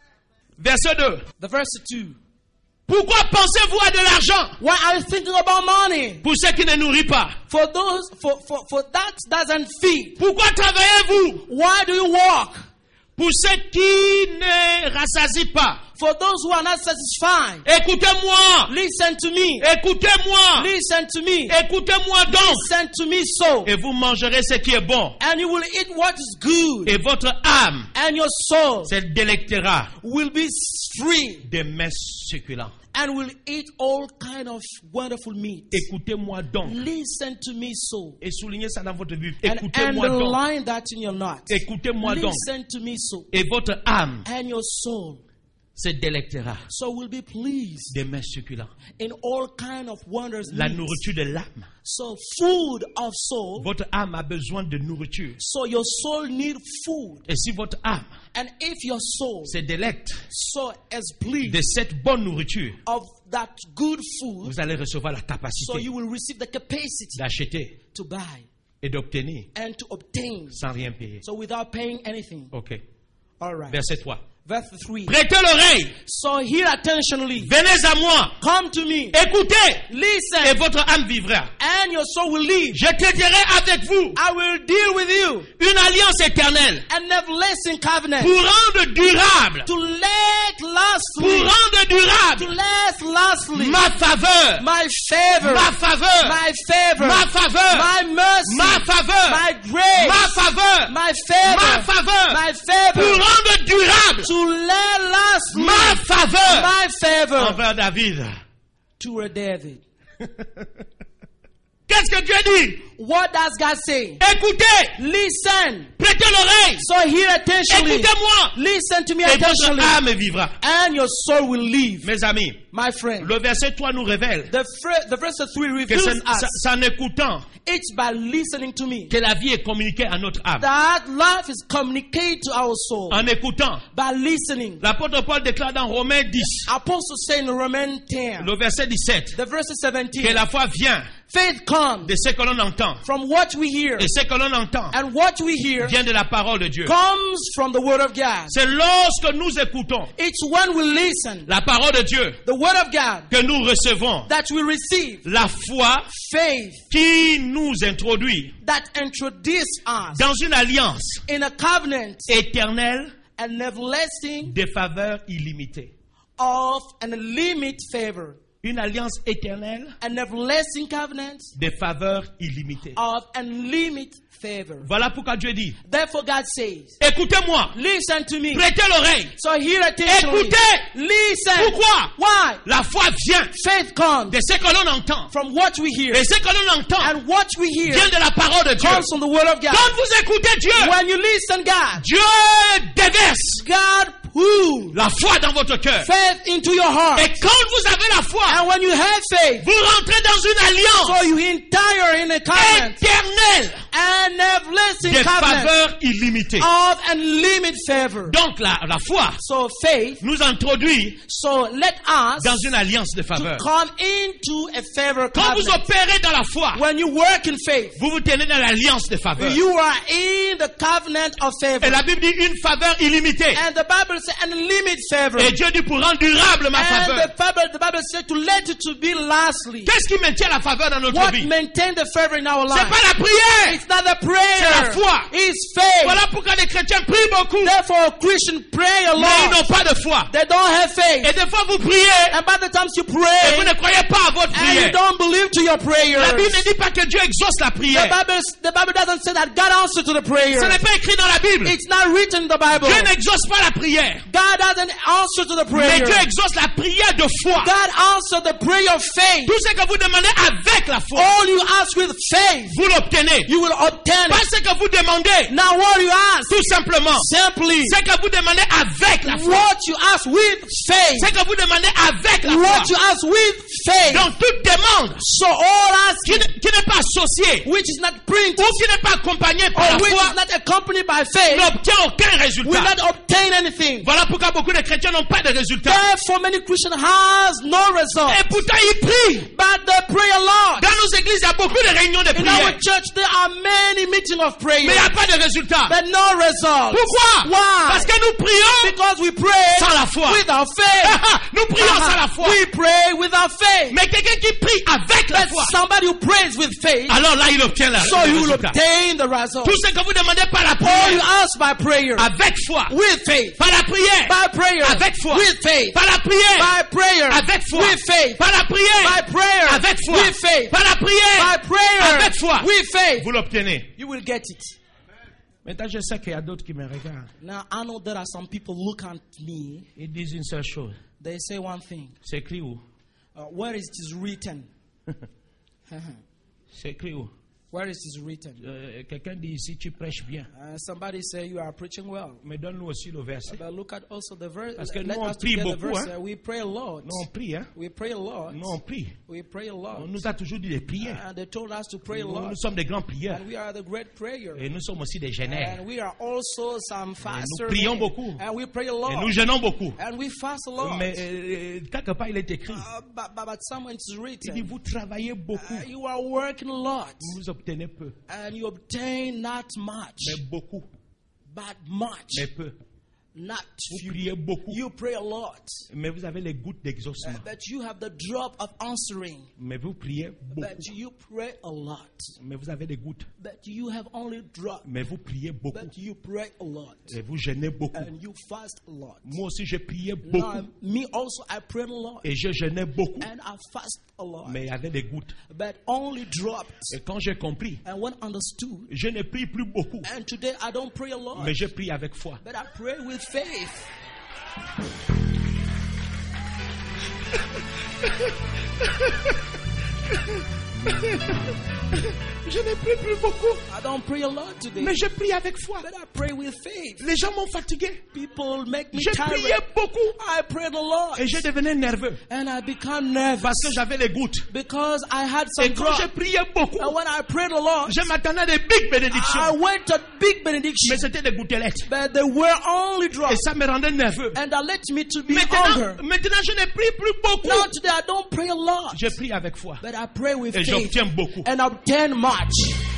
Speaker 3: Verset deux.
Speaker 4: The verse two.
Speaker 3: Pourquoi pensez-vous à de l'argent
Speaker 4: Why are you thinking about money?
Speaker 3: pour ceux qui ne nourrissent pas?
Speaker 4: For those, for, for, for that doesn't feed.
Speaker 3: Pourquoi travaillez-vous
Speaker 4: Why do you walk?
Speaker 3: pour ceux qui ne rassasient pas?
Speaker 4: For those who are not satisfied.
Speaker 3: Écoutez-moi,
Speaker 4: Listen to me.
Speaker 3: écoutez-moi,
Speaker 4: Listen to me.
Speaker 3: écoutez-moi donc,
Speaker 4: Listen to me so.
Speaker 3: et vous mangerez ce qui est bon,
Speaker 4: And you will eat what is good.
Speaker 3: et votre âme
Speaker 4: And your soul
Speaker 3: se délectera
Speaker 4: will be free.
Speaker 3: des mets succulents.
Speaker 4: And will eat all kind of wonderful meat.
Speaker 3: Écoutez-moi donc,
Speaker 4: Listen to me so.
Speaker 3: et soulignez ça dans votre Bible.
Speaker 4: And
Speaker 3: Écoutez-moi donc,
Speaker 4: underline that in your notes.
Speaker 3: écoutez-moi donc,
Speaker 4: Listen to me so.
Speaker 3: et votre âme
Speaker 4: And your soul
Speaker 3: se délectera
Speaker 4: so will be pleased
Speaker 3: des mets succulents.
Speaker 4: in all kind of wonders.
Speaker 3: La
Speaker 4: meats.
Speaker 3: nourriture de l'âme.
Speaker 4: So food of soul.
Speaker 3: Votre âme a besoin de nourriture.
Speaker 4: So your soul need food.
Speaker 3: Et si votre âme
Speaker 4: And if your soul
Speaker 3: se délecte
Speaker 4: so is pleased
Speaker 3: de cette bonne nourriture,
Speaker 4: of that good food,
Speaker 3: vous allez recevoir la
Speaker 4: so
Speaker 3: capacité
Speaker 4: you will receive the capacity
Speaker 3: d'acheter
Speaker 4: to buy
Speaker 3: et d'obtenir
Speaker 4: and to obtain.
Speaker 3: sans rien payer.
Speaker 4: So without paying anything.
Speaker 3: Ok.
Speaker 4: All right.
Speaker 3: Verset trois.
Speaker 4: Verse three.
Speaker 3: Prêtez l'oreille.
Speaker 4: So hear attentionally.
Speaker 3: Venez à moi.
Speaker 4: Come to me.
Speaker 3: Écoutez. Et
Speaker 4: Listen.
Speaker 3: votre âme vivra.
Speaker 4: And your soul will live.
Speaker 3: Je traiterai avec vous
Speaker 4: I will deal with you.
Speaker 3: une alliance éternelle
Speaker 4: An everlasting covenant.
Speaker 3: pour rendre durable,
Speaker 4: To let
Speaker 3: pour
Speaker 4: lastly.
Speaker 3: rendre
Speaker 4: To
Speaker 3: durable
Speaker 4: last lastly.
Speaker 3: ma faveur,
Speaker 4: My favor.
Speaker 3: ma faveur,
Speaker 4: My favor.
Speaker 3: ma faveur,
Speaker 4: My mercy.
Speaker 3: ma faveur,
Speaker 4: My grace.
Speaker 3: ma faveur,
Speaker 4: My favor.
Speaker 3: ma faveur,
Speaker 4: My
Speaker 3: pour
Speaker 4: favor.
Speaker 3: rendre durable
Speaker 4: To let lastly.
Speaker 3: ma faveur
Speaker 4: My favor.
Speaker 3: envers David.
Speaker 4: To David.
Speaker 3: Qu'est-ce que Dieu dit?
Speaker 4: What does God say?
Speaker 3: Écoutez,
Speaker 4: Listen.
Speaker 3: prêtez l'oreille,
Speaker 4: So hear attentionally.
Speaker 3: écoutez-moi,
Speaker 4: Listen to me
Speaker 3: et votre
Speaker 4: attentionally.
Speaker 3: âme vivra.
Speaker 4: And your soul will live.
Speaker 3: Mes amis,
Speaker 4: My friend.
Speaker 3: le verset trois nous révèle
Speaker 4: The, fr- the verse three
Speaker 3: que
Speaker 4: reveals
Speaker 3: c'est
Speaker 4: us.
Speaker 3: c'est en écoutant
Speaker 4: It's by listening to me.
Speaker 3: que la vie est communiquée à notre âme.
Speaker 4: That life is communicated to our soul.
Speaker 3: En écoutant,
Speaker 4: By listening.
Speaker 3: l'apôtre Paul déclare dans Romains dix,
Speaker 4: Apostle say in Romans ten.
Speaker 3: le verset dix-sept,
Speaker 4: The verse
Speaker 3: que
Speaker 4: seventeen.
Speaker 3: la foi vient
Speaker 4: Faith comes
Speaker 3: de ce que l'on entend.
Speaker 4: from what we hear.
Speaker 3: Et ce que l'on entend
Speaker 4: And what we hear
Speaker 3: vient de la parole de Dieu.
Speaker 4: comes from the word of God.
Speaker 3: C'est lorsque nous écoutons
Speaker 4: It's when we listen.
Speaker 3: la parole de Dieu
Speaker 4: The word of God
Speaker 3: que nous recevons
Speaker 4: that we receive.
Speaker 3: la foi
Speaker 4: Faith
Speaker 3: qui nous introduit
Speaker 4: that introduce us
Speaker 3: dans une alliance
Speaker 4: in a covenant
Speaker 3: éternelle
Speaker 4: and everlasting
Speaker 3: de faveur illimitée.
Speaker 4: of an unlimited favor.
Speaker 3: Une alliance éternelle
Speaker 4: An everlasting covenant
Speaker 3: de faveur illimitée.
Speaker 4: of unlimited favor.
Speaker 3: Voilà pourquoi Dieu dit,
Speaker 4: Therefore God says,
Speaker 3: écoutez-moi,
Speaker 4: listen to me.
Speaker 3: prêtez l'oreille.
Speaker 4: So hear attentionally.
Speaker 3: Écoutez.
Speaker 4: Listen.
Speaker 3: Pourquoi?
Speaker 4: Why?
Speaker 3: La foi vient
Speaker 4: Faith comes
Speaker 3: de ce que l'on entend.
Speaker 4: from what we hear.
Speaker 3: Et ce que l'on entend
Speaker 4: And what we hear
Speaker 3: vient de la parole de Dieu.
Speaker 4: comes from the word of God.
Speaker 3: Quand vous écoutez Dieu,
Speaker 4: When you listen, God,
Speaker 3: Dieu déverse
Speaker 4: God pours
Speaker 3: la foi dans votre cœur.
Speaker 4: faith into your heart.
Speaker 3: Et quand vous avez la foi,
Speaker 4: And when you have faith,
Speaker 3: vous rentrez dans une alliance
Speaker 4: so you entire in a covenant,
Speaker 3: éternelle
Speaker 4: an everlasting
Speaker 3: de
Speaker 4: covenant
Speaker 3: faveur illimitée.
Speaker 4: of unlimited favor.
Speaker 3: Donc la, la foi
Speaker 4: So faith,
Speaker 3: nous introduit
Speaker 4: so let us
Speaker 3: dans une alliance de
Speaker 4: to
Speaker 3: faveur.
Speaker 4: come into a favor
Speaker 3: Quand vous
Speaker 4: covenant.
Speaker 3: opérez dans la foi,
Speaker 4: When you work in faith,
Speaker 3: vous vous tenez dans l'alliance de faveur.
Speaker 4: you are in the covenant of favor.
Speaker 3: Et la Bible dit une faveur illimitée.
Speaker 4: And the Bible says unlimited favor.
Speaker 3: Et Dieu dit pour rendre durable ma
Speaker 4: And
Speaker 3: faveur.
Speaker 4: the Bible, the Bible says to let it to be lastly.
Speaker 3: Qu'est-ce qui maintient la faveur dans notre
Speaker 4: What
Speaker 3: vie?
Speaker 4: maintain the favor in our
Speaker 3: C'est
Speaker 4: life?
Speaker 3: pas la prière.
Speaker 4: It's not the prayer.
Speaker 3: C'est la foi.
Speaker 4: It's faith.
Speaker 3: Voilà pourquoi les chrétiens prient beaucoup,
Speaker 4: Therefore, Christians pray a
Speaker 3: mais ils
Speaker 4: lot.
Speaker 3: n'ont pas de foi.
Speaker 4: They don't have faith.
Speaker 3: Et des fois vous priez
Speaker 4: And by the time you
Speaker 3: et vous
Speaker 4: pray,
Speaker 3: ne croyez pas à votre
Speaker 4: and you
Speaker 3: prière.
Speaker 4: don't believe to your prayers.
Speaker 3: La Bible ne dit pas que Dieu exauce la
Speaker 4: The
Speaker 3: prière.
Speaker 4: Bible, the Bible doesn't say that God answers to the prayer.
Speaker 3: Ce n'est pas écrit dans la Bible.
Speaker 4: It's not written in the Bible.
Speaker 3: Dieu n'exauce pas la prière.
Speaker 4: God doesn't answer to the
Speaker 3: Mais
Speaker 4: prayer.
Speaker 3: Dieu exauce la prière de foi.
Speaker 4: God answers the prayer of faith.
Speaker 3: Tout ce que vous demandez avec la foi,
Speaker 4: All you ask with faith,
Speaker 3: vous l'obtenez.
Speaker 4: you will obtain
Speaker 3: Pas
Speaker 4: it.
Speaker 3: ce que vous demandez,
Speaker 4: Now what you ask,
Speaker 3: tout simplement.
Speaker 4: simply,
Speaker 3: Ce que vous demandez avec la foi.
Speaker 4: what you ask with faith,
Speaker 3: Ce que vous demandez avec la
Speaker 4: what you
Speaker 3: foi.
Speaker 4: ask with faith.
Speaker 3: Donc toute demande
Speaker 4: So all
Speaker 3: qui,
Speaker 4: asking,
Speaker 3: ne- qui n'est pas associée
Speaker 4: which is not printed
Speaker 3: ou qui n'est pas accompagnée par
Speaker 4: or
Speaker 3: la
Speaker 4: which
Speaker 3: foi
Speaker 4: is not accompanied by faith,
Speaker 3: n'obtient aucun
Speaker 4: will
Speaker 3: résultat.
Speaker 4: not obtain anything. thing.
Speaker 3: Voilà pourquoi beaucoup de chrétiens n'ont pas de résultats.
Speaker 4: Therefore, many Christians has no result.
Speaker 3: Et pourtant, ils prient.
Speaker 4: But they pray a lot.
Speaker 3: Dans nos églises, il y a beaucoup de réunions de
Speaker 4: In our
Speaker 3: prière.
Speaker 4: church, there are many meetings of prayer.
Speaker 3: Mais il n'y a pas de résultats.
Speaker 4: But no result.
Speaker 3: Pourquoi?
Speaker 4: Why?
Speaker 3: Parce que nous prions
Speaker 4: Because we pray
Speaker 3: sans la foi.
Speaker 4: without faith.
Speaker 3: Nous prions sans la foi.
Speaker 4: We pray without faith.
Speaker 3: Mais quelqu'un qui prie avec la
Speaker 4: But
Speaker 3: foi,
Speaker 4: somebody who prays with faith,
Speaker 3: alors là, il obtient la,
Speaker 4: so
Speaker 3: le
Speaker 4: you will
Speaker 3: résultat.
Speaker 4: obtain the result.
Speaker 3: Tout ce que vous demandez par la
Speaker 4: All you
Speaker 3: prière,
Speaker 4: ask by prayer,
Speaker 3: avec foi,
Speaker 4: with faith,
Speaker 3: par la prière,
Speaker 4: by prayer,
Speaker 3: avec foi,
Speaker 4: with faith,
Speaker 3: par la prière,
Speaker 4: by prayer,
Speaker 3: avec foi,
Speaker 4: with faith,
Speaker 3: par la prière,
Speaker 4: by prayer,
Speaker 3: avec foi,
Speaker 4: with faith,
Speaker 3: par la
Speaker 4: by
Speaker 3: prière,
Speaker 4: prayer,
Speaker 3: avec foi,
Speaker 4: with faith,
Speaker 3: vous l'obtenez.
Speaker 4: you will get it.
Speaker 3: Maintenant, je sais qu'il y a d'autres qui me regardent.
Speaker 4: Now, I know there are some people look at me,
Speaker 3: Ils disent une seule chose.
Speaker 4: they say one thing,
Speaker 3: C'est écrit où?
Speaker 4: uh, where is it written?
Speaker 3: C'est écrit où?
Speaker 4: Where is it written?
Speaker 3: Euh, Quelqu'un dit ici, tu prêches bien.
Speaker 4: Uh, somebody say you are preaching well.
Speaker 3: Mais donne-nous aussi le verset.
Speaker 4: But look at also the verse.
Speaker 3: Parce que
Speaker 4: Let
Speaker 3: nous, on
Speaker 4: us
Speaker 3: prie
Speaker 4: get the
Speaker 3: beaucoup,
Speaker 4: verse.
Speaker 3: hein.
Speaker 4: Uh, we pray a lot.
Speaker 3: Nous, on prie, hein?
Speaker 4: We pray a lot.
Speaker 3: Nous, on prie.
Speaker 4: We pray a lot.
Speaker 3: On nous a toujours dit de prier.
Speaker 4: And they told us to pray a
Speaker 3: Nous,
Speaker 4: lot.
Speaker 3: nous sommes des grands prieurs.
Speaker 4: And we are the great prayer.
Speaker 3: Et nous sommes aussi des génères.
Speaker 4: And we are also some fasters.
Speaker 3: prions
Speaker 4: men.
Speaker 3: beaucoup.
Speaker 4: And we pray a
Speaker 3: Et
Speaker 4: lot.
Speaker 3: nous jeûnons beaucoup.
Speaker 4: And we fast a lot.
Speaker 3: Mais euh, quelque part, il est écrit.
Speaker 4: Uh, but, but, but somewhere it's
Speaker 3: Il dit,
Speaker 4: written.
Speaker 3: vous travaillez beaucoup.
Speaker 4: Uh, you are working a lot.
Speaker 3: Vous obtenez peu.
Speaker 4: And you obtain not much.
Speaker 3: Mais beaucoup.
Speaker 4: But much.
Speaker 3: Mais peu.
Speaker 4: Not
Speaker 3: Vous
Speaker 4: few.
Speaker 3: priez beaucoup.
Speaker 4: You pray a lot.
Speaker 3: Mais vous avez les gouttes
Speaker 4: Uh,
Speaker 3: d'exaucement.
Speaker 4: but you have the drop of answering.
Speaker 3: Mais vous priez beaucoup.
Speaker 4: But you pray a lot.
Speaker 3: Mais vous avez des gouttes.
Speaker 4: But you have only drop.
Speaker 3: Mais vous priez beaucoup.
Speaker 4: But you pray a lot.
Speaker 3: Et vous jeûnez beaucoup.
Speaker 4: And you fast a lot.
Speaker 3: Moi aussi, je priais
Speaker 4: Now,
Speaker 3: beaucoup.
Speaker 4: me also, I pray a lot.
Speaker 3: Et je jeûnais beaucoup.
Speaker 4: And I fast a lot.
Speaker 3: Mais il y avait des gouttes.
Speaker 4: But only dropped.
Speaker 3: Et quand j'ai compris,
Speaker 4: And when understood.
Speaker 3: je ne prie plus beaucoup.
Speaker 4: And today I don't pray a lot.
Speaker 3: Mais je prie avec foi.
Speaker 4: But I pray with faith.
Speaker 3: Je ne prie plus beaucoup.
Speaker 4: I don't pray a lot today.
Speaker 3: Mais je prie avec foi.
Speaker 4: But I pray with faith.
Speaker 3: Les gens m'ont fatigué.
Speaker 4: People make me
Speaker 3: Je priais
Speaker 4: tired.
Speaker 3: beaucoup.
Speaker 4: I prayed a lot.
Speaker 3: Et je devenais nerveux.
Speaker 4: And I become nervous.
Speaker 3: Parce que j'avais les gouttes.
Speaker 4: Because I had some
Speaker 3: Et quand je
Speaker 4: drop.
Speaker 3: priais beaucoup,
Speaker 4: And when I prayed a lot,
Speaker 3: je m'attendais à des big
Speaker 4: I
Speaker 3: bénédictions.
Speaker 4: went to big benediction.
Speaker 3: Mais c'était des gouttelettes.
Speaker 4: But they were only
Speaker 3: Et
Speaker 4: drops.
Speaker 3: ça me rendait nerveux.
Speaker 4: And that led me to be
Speaker 3: Maintenant,
Speaker 4: hunger.
Speaker 3: maintenant, je ne prie plus beaucoup.
Speaker 4: Now today I don't pray a lot.
Speaker 3: Je prie avec foi.
Speaker 4: But I pray with
Speaker 3: Et
Speaker 4: faith.
Speaker 3: j'obtiens beaucoup.
Speaker 4: And obtain much.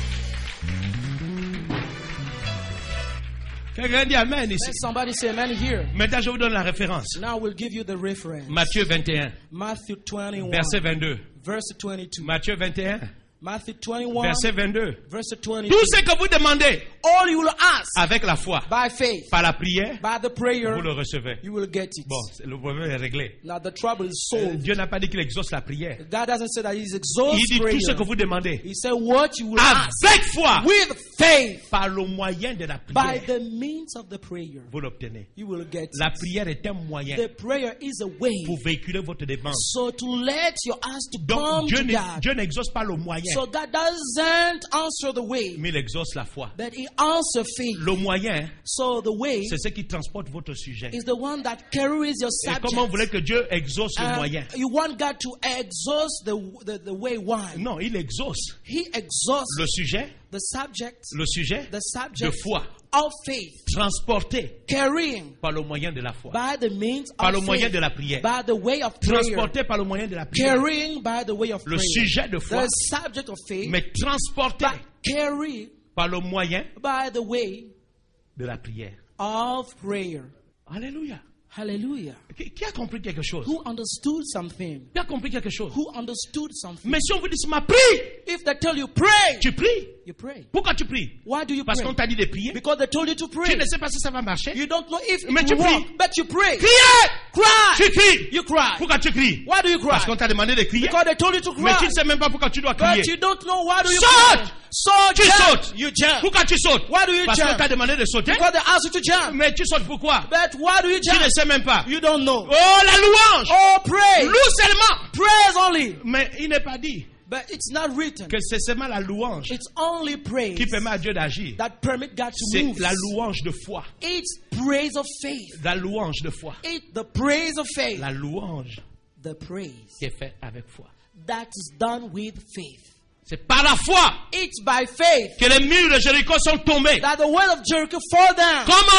Speaker 3: Quelqu'un dit Amen ici.
Speaker 4: Let somebody say amen here.
Speaker 3: Maintenant, je vous donne la référence.
Speaker 4: Now we'll give you the reference.
Speaker 3: Matthieu vingt et un,
Speaker 4: Matthew twenty-one.
Speaker 3: verset vingt-deux.
Speaker 4: Verse twenty-two.
Speaker 3: Matthieu vingt et un,
Speaker 4: Matthew twenty-one.
Speaker 3: verset vingt-deux.
Speaker 4: Verse
Speaker 3: Tout
Speaker 4: twenty-two.
Speaker 3: ce que vous demandez
Speaker 4: All you will ask
Speaker 3: avec la foi,
Speaker 4: by faith,
Speaker 3: par la prière,
Speaker 4: by the prayer,
Speaker 3: vous le recevez.
Speaker 4: you will get it.
Speaker 3: Bon, c'est- le problème est réglé.
Speaker 4: Now the trouble is
Speaker 3: Euh,
Speaker 4: solved.
Speaker 3: Dieu n'a pas dit qu'il exauce la prière.
Speaker 4: God doesn't say that He's
Speaker 3: Il
Speaker 4: exhaust
Speaker 3: dit tout ce que
Speaker 4: prayer.
Speaker 3: vous demandez
Speaker 4: He said what you will ask
Speaker 3: avec foi,
Speaker 4: with faith,
Speaker 3: par le moyen de la
Speaker 4: by
Speaker 3: prière,
Speaker 4: the means of the prayer,
Speaker 3: vous l'obtenez.
Speaker 4: you will get
Speaker 3: La
Speaker 4: it.
Speaker 3: prière est un moyen
Speaker 4: The prayer is a way.
Speaker 3: pour véhiculer votre demande.
Speaker 4: So to let your ask to come
Speaker 3: Donc Dieu
Speaker 4: to
Speaker 3: n'est-
Speaker 4: God.
Speaker 3: Dieu n'exauce pas le moyen,
Speaker 4: So God doesn't answer the way,
Speaker 3: mais il exauce la foi.
Speaker 4: but He answers faith.
Speaker 3: Le moyen,
Speaker 4: So the way
Speaker 3: c'est ce qui transporte votre sujet.
Speaker 4: is the one that carries your
Speaker 3: Et comment vous voulez
Speaker 4: subject.
Speaker 3: que Dieu exauce le
Speaker 4: And
Speaker 3: moyen?
Speaker 4: you want God to exhaust the, the, the way why?
Speaker 3: Non, il exauce
Speaker 4: He exhausts
Speaker 3: le sujet,
Speaker 4: the subject,
Speaker 3: le sujet
Speaker 4: the
Speaker 3: de
Speaker 4: subject
Speaker 3: foi,
Speaker 4: of faith,
Speaker 3: transporté
Speaker 4: carrying
Speaker 3: par le moyen de la foi,
Speaker 4: by the means
Speaker 3: par le
Speaker 4: of
Speaker 3: moyen
Speaker 4: faith,
Speaker 3: de la prière,
Speaker 4: by the way of prayer,
Speaker 3: transporté par le moyen de la prière,
Speaker 4: carrying by the way of
Speaker 3: le
Speaker 4: prayer,
Speaker 3: sujet de foi,
Speaker 4: the subject of faith,
Speaker 3: mais transporté
Speaker 4: but carry
Speaker 3: par le moyen
Speaker 4: by the way
Speaker 3: de la prière.
Speaker 4: of prayer.
Speaker 3: Alléluia.
Speaker 4: Hallelujah.
Speaker 3: Qui, qui a compris quelque chose?
Speaker 4: Who understood something?
Speaker 3: Qui a compris quelque chose?
Speaker 4: Who understood something?
Speaker 3: Mais si on vous dit, ma prie,
Speaker 4: If they tell you pray,
Speaker 3: tu pries.
Speaker 4: you pray.
Speaker 3: Pourquoi tu pries?
Speaker 4: Why do you
Speaker 3: Parce
Speaker 4: pray?
Speaker 3: qu'on t'a dit de prier.
Speaker 4: Because they told you to
Speaker 3: Tu
Speaker 4: pray.
Speaker 3: ne sais pas si ça va marcher.
Speaker 4: You don't know if
Speaker 3: Mais
Speaker 4: it
Speaker 3: tu
Speaker 4: will
Speaker 3: pries.
Speaker 4: work, but you pray.
Speaker 3: Criez!
Speaker 4: Cry.
Speaker 3: Tu cries.
Speaker 4: You cry.
Speaker 3: Pourquoi tu cries?
Speaker 4: Why do you cry?
Speaker 3: Parce qu'on t'a demandé de crier.
Speaker 4: Because they told you to
Speaker 3: Mais
Speaker 4: cry.
Speaker 3: tu ne sais même pas pourquoi tu dois
Speaker 4: But
Speaker 3: crier.
Speaker 4: you don't know why do you
Speaker 3: Saute.
Speaker 4: cry. So
Speaker 3: Tu
Speaker 4: jump.
Speaker 3: sautes.
Speaker 4: You jump.
Speaker 3: Pourquoi tu sautes?
Speaker 4: Why do you
Speaker 3: Parce qu'on
Speaker 4: jump?
Speaker 3: t'a demandé de sauter.
Speaker 4: Because they asked you to jump.
Speaker 3: Mais tu sautes pourquoi?
Speaker 4: But why do you
Speaker 3: Tu ne
Speaker 4: jump?
Speaker 3: sais même pas.
Speaker 4: You don't know.
Speaker 3: Oh, la louange!
Speaker 4: Oh, pray.
Speaker 3: Loue seulement.
Speaker 4: Praise only.
Speaker 3: Mais il n'est pas dit
Speaker 4: But it's not written.
Speaker 3: que c'est seulement la louange
Speaker 4: It's only praise
Speaker 3: qui permet à Dieu d'agir.
Speaker 4: that permit God to
Speaker 3: C'est
Speaker 4: move.
Speaker 3: la louange de foi.
Speaker 4: It's praise of faith.
Speaker 3: La louange de foi.
Speaker 4: It's the praise of faith.
Speaker 3: La louange
Speaker 4: The praise
Speaker 3: qui est faite avec foi.
Speaker 4: that is done with faith.
Speaker 3: C'est par la foi
Speaker 4: It's by faith
Speaker 3: que les murs de Jéricho sont tombés.
Speaker 4: that the wall of Jericho fall down.
Speaker 3: Comment?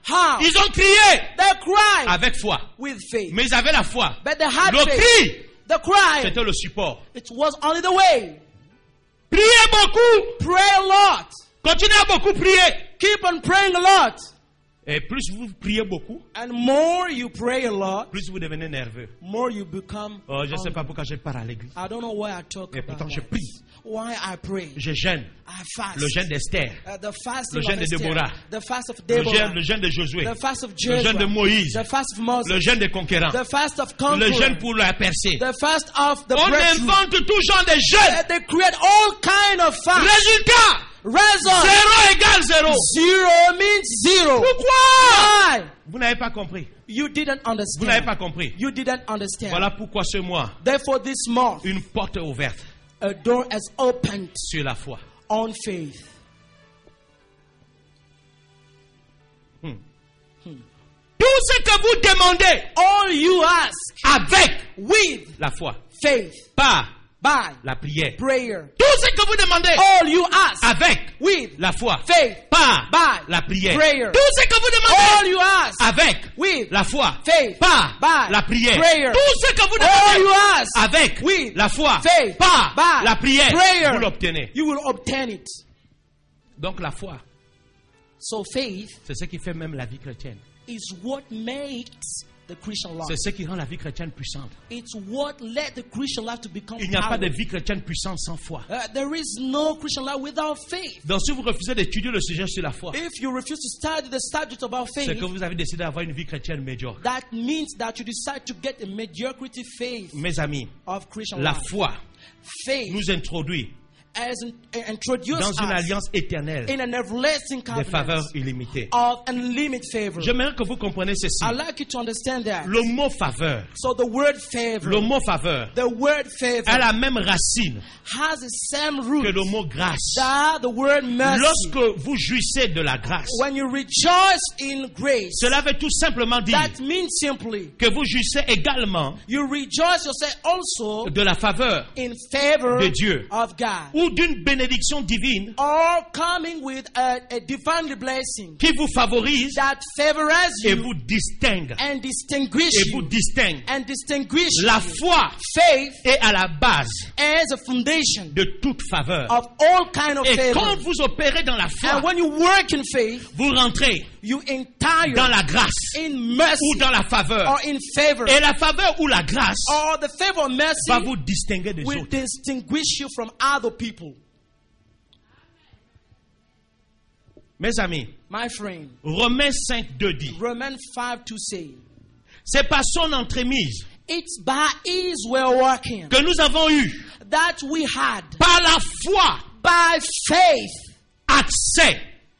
Speaker 4: How?
Speaker 3: Ils ont crié
Speaker 4: They cried
Speaker 3: avec foi.
Speaker 4: with faith.
Speaker 3: Mais ils avaient la foi.
Speaker 4: But they had
Speaker 3: Le
Speaker 4: faith.
Speaker 3: cri,
Speaker 4: The cry,
Speaker 3: c'était le support.
Speaker 4: it was only the way.
Speaker 3: Priez beaucoup.
Speaker 4: Pray a lot.
Speaker 3: Continuez à beaucoup prier.
Speaker 4: Keep on praying a lot.
Speaker 3: Et plus vous priez beaucoup,
Speaker 4: And more you pray a lot,
Speaker 3: plus vous devenez nerveux.
Speaker 4: more you become.
Speaker 3: Oh, je ne sais
Speaker 4: hungry.
Speaker 3: pas pourquoi je pars à l'église.
Speaker 4: I don't know why I talk
Speaker 3: Et
Speaker 4: about
Speaker 3: pourtant, je
Speaker 4: that.
Speaker 3: prie.
Speaker 4: Why I pray.
Speaker 3: Je jeûne.
Speaker 4: I fast.
Speaker 3: Le jeûne d'Esther.
Speaker 4: Uh, the fasting
Speaker 3: Le jeûne
Speaker 4: of
Speaker 3: de
Speaker 4: Esther,
Speaker 3: Déborah.
Speaker 4: the fast of
Speaker 3: Le
Speaker 4: Deborah,
Speaker 3: jeûne, le jeûne de Josué.
Speaker 4: the fast of
Speaker 3: Le
Speaker 4: Joshua,
Speaker 3: jeûne de Moïse.
Speaker 4: the fast of Moses,
Speaker 3: Le jeûne des conquérants.
Speaker 4: the fast of
Speaker 3: Le
Speaker 4: conqueror,
Speaker 3: jeûne pour la percée.
Speaker 4: the fast of the
Speaker 3: On
Speaker 4: breakthrough.
Speaker 3: invente tout genre de jeûnes.
Speaker 4: Uh, They create all kind of fast.
Speaker 3: Résultat,
Speaker 4: Result.
Speaker 3: zéro égale zéro.
Speaker 4: Zero means zero.
Speaker 3: Pourquoi?
Speaker 4: Why?
Speaker 3: Vous n'avez pas compris.
Speaker 4: You didn't
Speaker 3: Vous
Speaker 4: understand.
Speaker 3: n'avez pas compris.
Speaker 4: You didn't understand.
Speaker 3: Voilà pourquoi ce mois,
Speaker 4: Therefore, this month,
Speaker 3: une porte est ouverte
Speaker 4: a door has opened
Speaker 3: sur la foi.
Speaker 4: on faith.
Speaker 3: Tout ce que vous demandez
Speaker 4: All you ask
Speaker 3: avec
Speaker 4: with
Speaker 3: la foi,
Speaker 4: faith,
Speaker 3: par
Speaker 4: by
Speaker 3: la prière.
Speaker 4: prayer.
Speaker 3: Tout ce que vous demandez
Speaker 4: All you ask
Speaker 3: avec
Speaker 4: with
Speaker 3: la foi,
Speaker 4: faith,
Speaker 3: par
Speaker 4: by
Speaker 3: la prière.
Speaker 4: prayer.
Speaker 3: Tout ce que vous
Speaker 4: All
Speaker 3: demandez
Speaker 4: you ask
Speaker 3: avec
Speaker 4: with
Speaker 3: la foi,
Speaker 4: faith,
Speaker 3: par
Speaker 4: by
Speaker 3: la prière.
Speaker 4: prayer.
Speaker 3: Tout ce que vous
Speaker 4: All you
Speaker 3: demandez
Speaker 4: ask
Speaker 3: avec
Speaker 4: with
Speaker 3: la foi,
Speaker 4: faith,
Speaker 3: par
Speaker 4: by
Speaker 3: la prière,
Speaker 4: prayer.
Speaker 3: vous l'obtenez.
Speaker 4: You will obtain it.
Speaker 3: Donc la foi,
Speaker 4: So faith
Speaker 3: c'est ce qui fait même la vie chrétienne.
Speaker 4: is what makes the Christian life.
Speaker 3: C'est ce qui rend la vie chrétienne puissante.
Speaker 4: It's what led the Christian life to become
Speaker 3: Il n'y a pas de
Speaker 4: powerful.
Speaker 3: vie chrétienne puissante sans foi.
Speaker 4: Uh, there is no Christian life without faith.
Speaker 3: Donc si vous refusez d'étudier le sujet sur la foi,
Speaker 4: If you refuse to study the subject about
Speaker 3: c'est
Speaker 4: faith,
Speaker 3: que vous avez décidé d'avoir une vie chrétienne médiocre.
Speaker 4: that means that you decide to get a mediocrity faith
Speaker 3: Mes amis,
Speaker 4: of Christian
Speaker 3: la
Speaker 4: life.
Speaker 3: foi
Speaker 4: Faith
Speaker 3: nous introduit
Speaker 4: as in, uh, introduced
Speaker 3: dans une
Speaker 4: us
Speaker 3: alliance éternelle
Speaker 4: in an everlasting
Speaker 3: des faveurs
Speaker 4: covenant
Speaker 3: illimitées.
Speaker 4: of unlimited favor.
Speaker 3: J'aimerais que vous compreniez ceci.
Speaker 4: I'd like you to understand that.
Speaker 3: Le mot faveur,
Speaker 4: So the word favor,
Speaker 3: le mot faveur
Speaker 4: the word favor
Speaker 3: a la même racine
Speaker 4: has the same
Speaker 3: que
Speaker 4: root
Speaker 3: le mot grâce.
Speaker 4: that the word mercy.
Speaker 3: Lorsque vous jouissez de la grâce,
Speaker 4: When you rejoice in grace,
Speaker 3: cela veut tout simplement dire
Speaker 4: that means simply
Speaker 3: que vous jouissez également
Speaker 4: you rejoice yourself also
Speaker 3: de la faveur
Speaker 4: in favor
Speaker 3: de Dieu
Speaker 4: of God,
Speaker 3: ou d'une bénédiction divine
Speaker 4: or coming with a, a divine blessing
Speaker 3: qui vous favorise
Speaker 4: that favors
Speaker 3: et
Speaker 4: you
Speaker 3: vous distingue.
Speaker 4: and distinguish
Speaker 3: Et vous
Speaker 4: you
Speaker 3: distingue.
Speaker 4: and distinguish
Speaker 3: La
Speaker 4: you.
Speaker 3: foi
Speaker 4: Faith
Speaker 3: est à la base
Speaker 4: as a foundation
Speaker 3: de toute faveur.
Speaker 4: of all kind of
Speaker 3: Et
Speaker 4: favor.
Speaker 3: quand vous opérez dans la foi,
Speaker 4: And when you work in faith,
Speaker 3: vous rentrez
Speaker 4: you entire
Speaker 3: dans la grâce
Speaker 4: in
Speaker 3: ou
Speaker 4: mercy
Speaker 3: dans la faveur.
Speaker 4: or in favor,
Speaker 3: Et la faveur ou la grâce
Speaker 4: or the favor of mercy
Speaker 3: va vous distinguer des
Speaker 4: will
Speaker 3: autres.
Speaker 4: distinguish you from other people.
Speaker 3: Mes amis,
Speaker 4: My friend,
Speaker 3: Romains cinq, deux dit,
Speaker 4: Romans five two say,
Speaker 3: c'est par son entremise
Speaker 4: it's by his well working
Speaker 3: que nous avons eu,
Speaker 4: that we had
Speaker 3: par la foi,
Speaker 4: by faith
Speaker 3: accès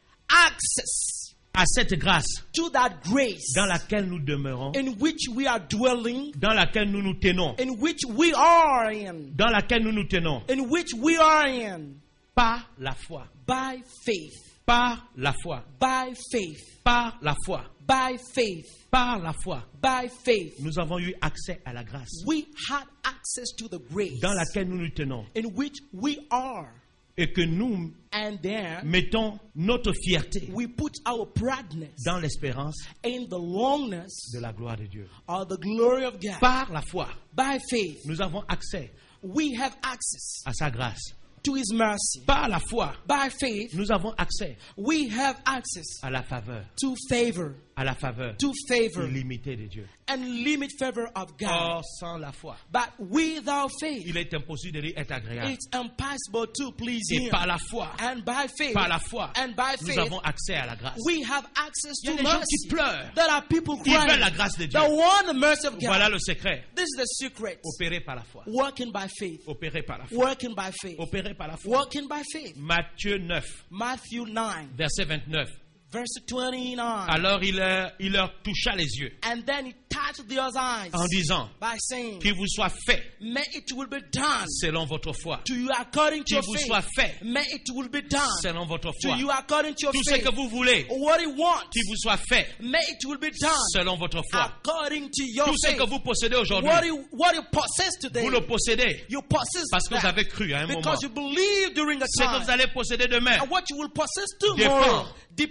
Speaker 4: access
Speaker 3: à cette grâce
Speaker 4: to that grace
Speaker 3: dans laquelle nous demeurons,
Speaker 4: in which we are dwelling,
Speaker 3: dans laquelle nous nous tenons,
Speaker 4: in which we are in,
Speaker 3: dans laquelle nous nous tenons,
Speaker 4: in which we are in,
Speaker 3: par la foi,
Speaker 4: by faith,
Speaker 3: par la foi,
Speaker 4: by faith,
Speaker 3: par la foi,
Speaker 4: by faith,
Speaker 3: par la foi.
Speaker 4: by faith.
Speaker 3: Nous avons eu accès à la grâce
Speaker 4: We had access to the grace
Speaker 3: dans laquelle nous nous tenons
Speaker 4: in which we are,
Speaker 3: et que nous
Speaker 4: and there
Speaker 3: mettons notre fierté
Speaker 4: we put our proudness
Speaker 3: dans l'espérance
Speaker 4: in the longness
Speaker 3: de la gloire de Dieu.
Speaker 4: of the glory of God.
Speaker 3: Par la foi,
Speaker 4: By faith,
Speaker 3: nous avons accès
Speaker 4: we have access
Speaker 3: à sa grâce.
Speaker 4: to his mercy.
Speaker 3: Par la foi,
Speaker 4: By faith,
Speaker 3: nous avons accès
Speaker 4: we have access
Speaker 3: à la faveur,
Speaker 4: to favor,
Speaker 3: à la faveur
Speaker 4: to favor,
Speaker 3: illimitée de Dieu.
Speaker 4: and limit favor of God.
Speaker 3: Or, sans la foi,
Speaker 4: But without faith,
Speaker 3: il est impossible de lui être agréable.
Speaker 4: it's impossible to please
Speaker 3: Et
Speaker 4: him.
Speaker 3: par la foi,
Speaker 4: And by faith,
Speaker 3: par la foi,
Speaker 4: and by
Speaker 3: nous
Speaker 4: faith,
Speaker 3: avons accès à la grâce.
Speaker 4: we have access
Speaker 3: Il y a
Speaker 4: to
Speaker 3: des gens qui
Speaker 4: mercy.
Speaker 3: pleurent.
Speaker 4: There are people
Speaker 3: Ils veulent
Speaker 4: crying.
Speaker 3: la grâce de Dieu.
Speaker 4: They want the mercy of God.
Speaker 3: Voilà le secret.
Speaker 4: This is the secret.
Speaker 3: Opéré par la foi.
Speaker 4: Working by faith.
Speaker 3: Opéré par la foi.
Speaker 4: Working by faith.
Speaker 3: Opéré par la foi.
Speaker 4: Working by faith.
Speaker 3: Matthieu neuf,
Speaker 4: Matthew nine,
Speaker 3: verset vingt-neuf.
Speaker 4: verse twenty-nine.
Speaker 3: Alors il leur, il leur toucha les yeux
Speaker 4: And then he touched their eyes
Speaker 3: en disant,
Speaker 4: by saying,
Speaker 3: qu'il vous soit fait
Speaker 4: may it will be done
Speaker 3: selon votre foi.
Speaker 4: to you according to
Speaker 3: Qu'il
Speaker 4: your
Speaker 3: vous
Speaker 4: faith.
Speaker 3: soit fait
Speaker 4: May it will be done
Speaker 3: selon votre
Speaker 4: to
Speaker 3: foi.
Speaker 4: you according to your
Speaker 3: Tout ce
Speaker 4: faith.
Speaker 3: que vous voulez,
Speaker 4: What he wants,
Speaker 3: qu'il vous soit fait
Speaker 4: may it will be done
Speaker 3: selon votre foi.
Speaker 4: according to your
Speaker 3: Tout ce
Speaker 4: faith.
Speaker 3: que vous possédez aujourd'hui,
Speaker 4: What you, what you possess today,
Speaker 3: vous le possédez
Speaker 4: you possess
Speaker 3: parce que vous
Speaker 4: that
Speaker 3: avez cru à un moment.
Speaker 4: because you believe during a
Speaker 3: Ce que vous
Speaker 4: time.
Speaker 3: allez posséder demain
Speaker 4: And what you will possess tomorrow depends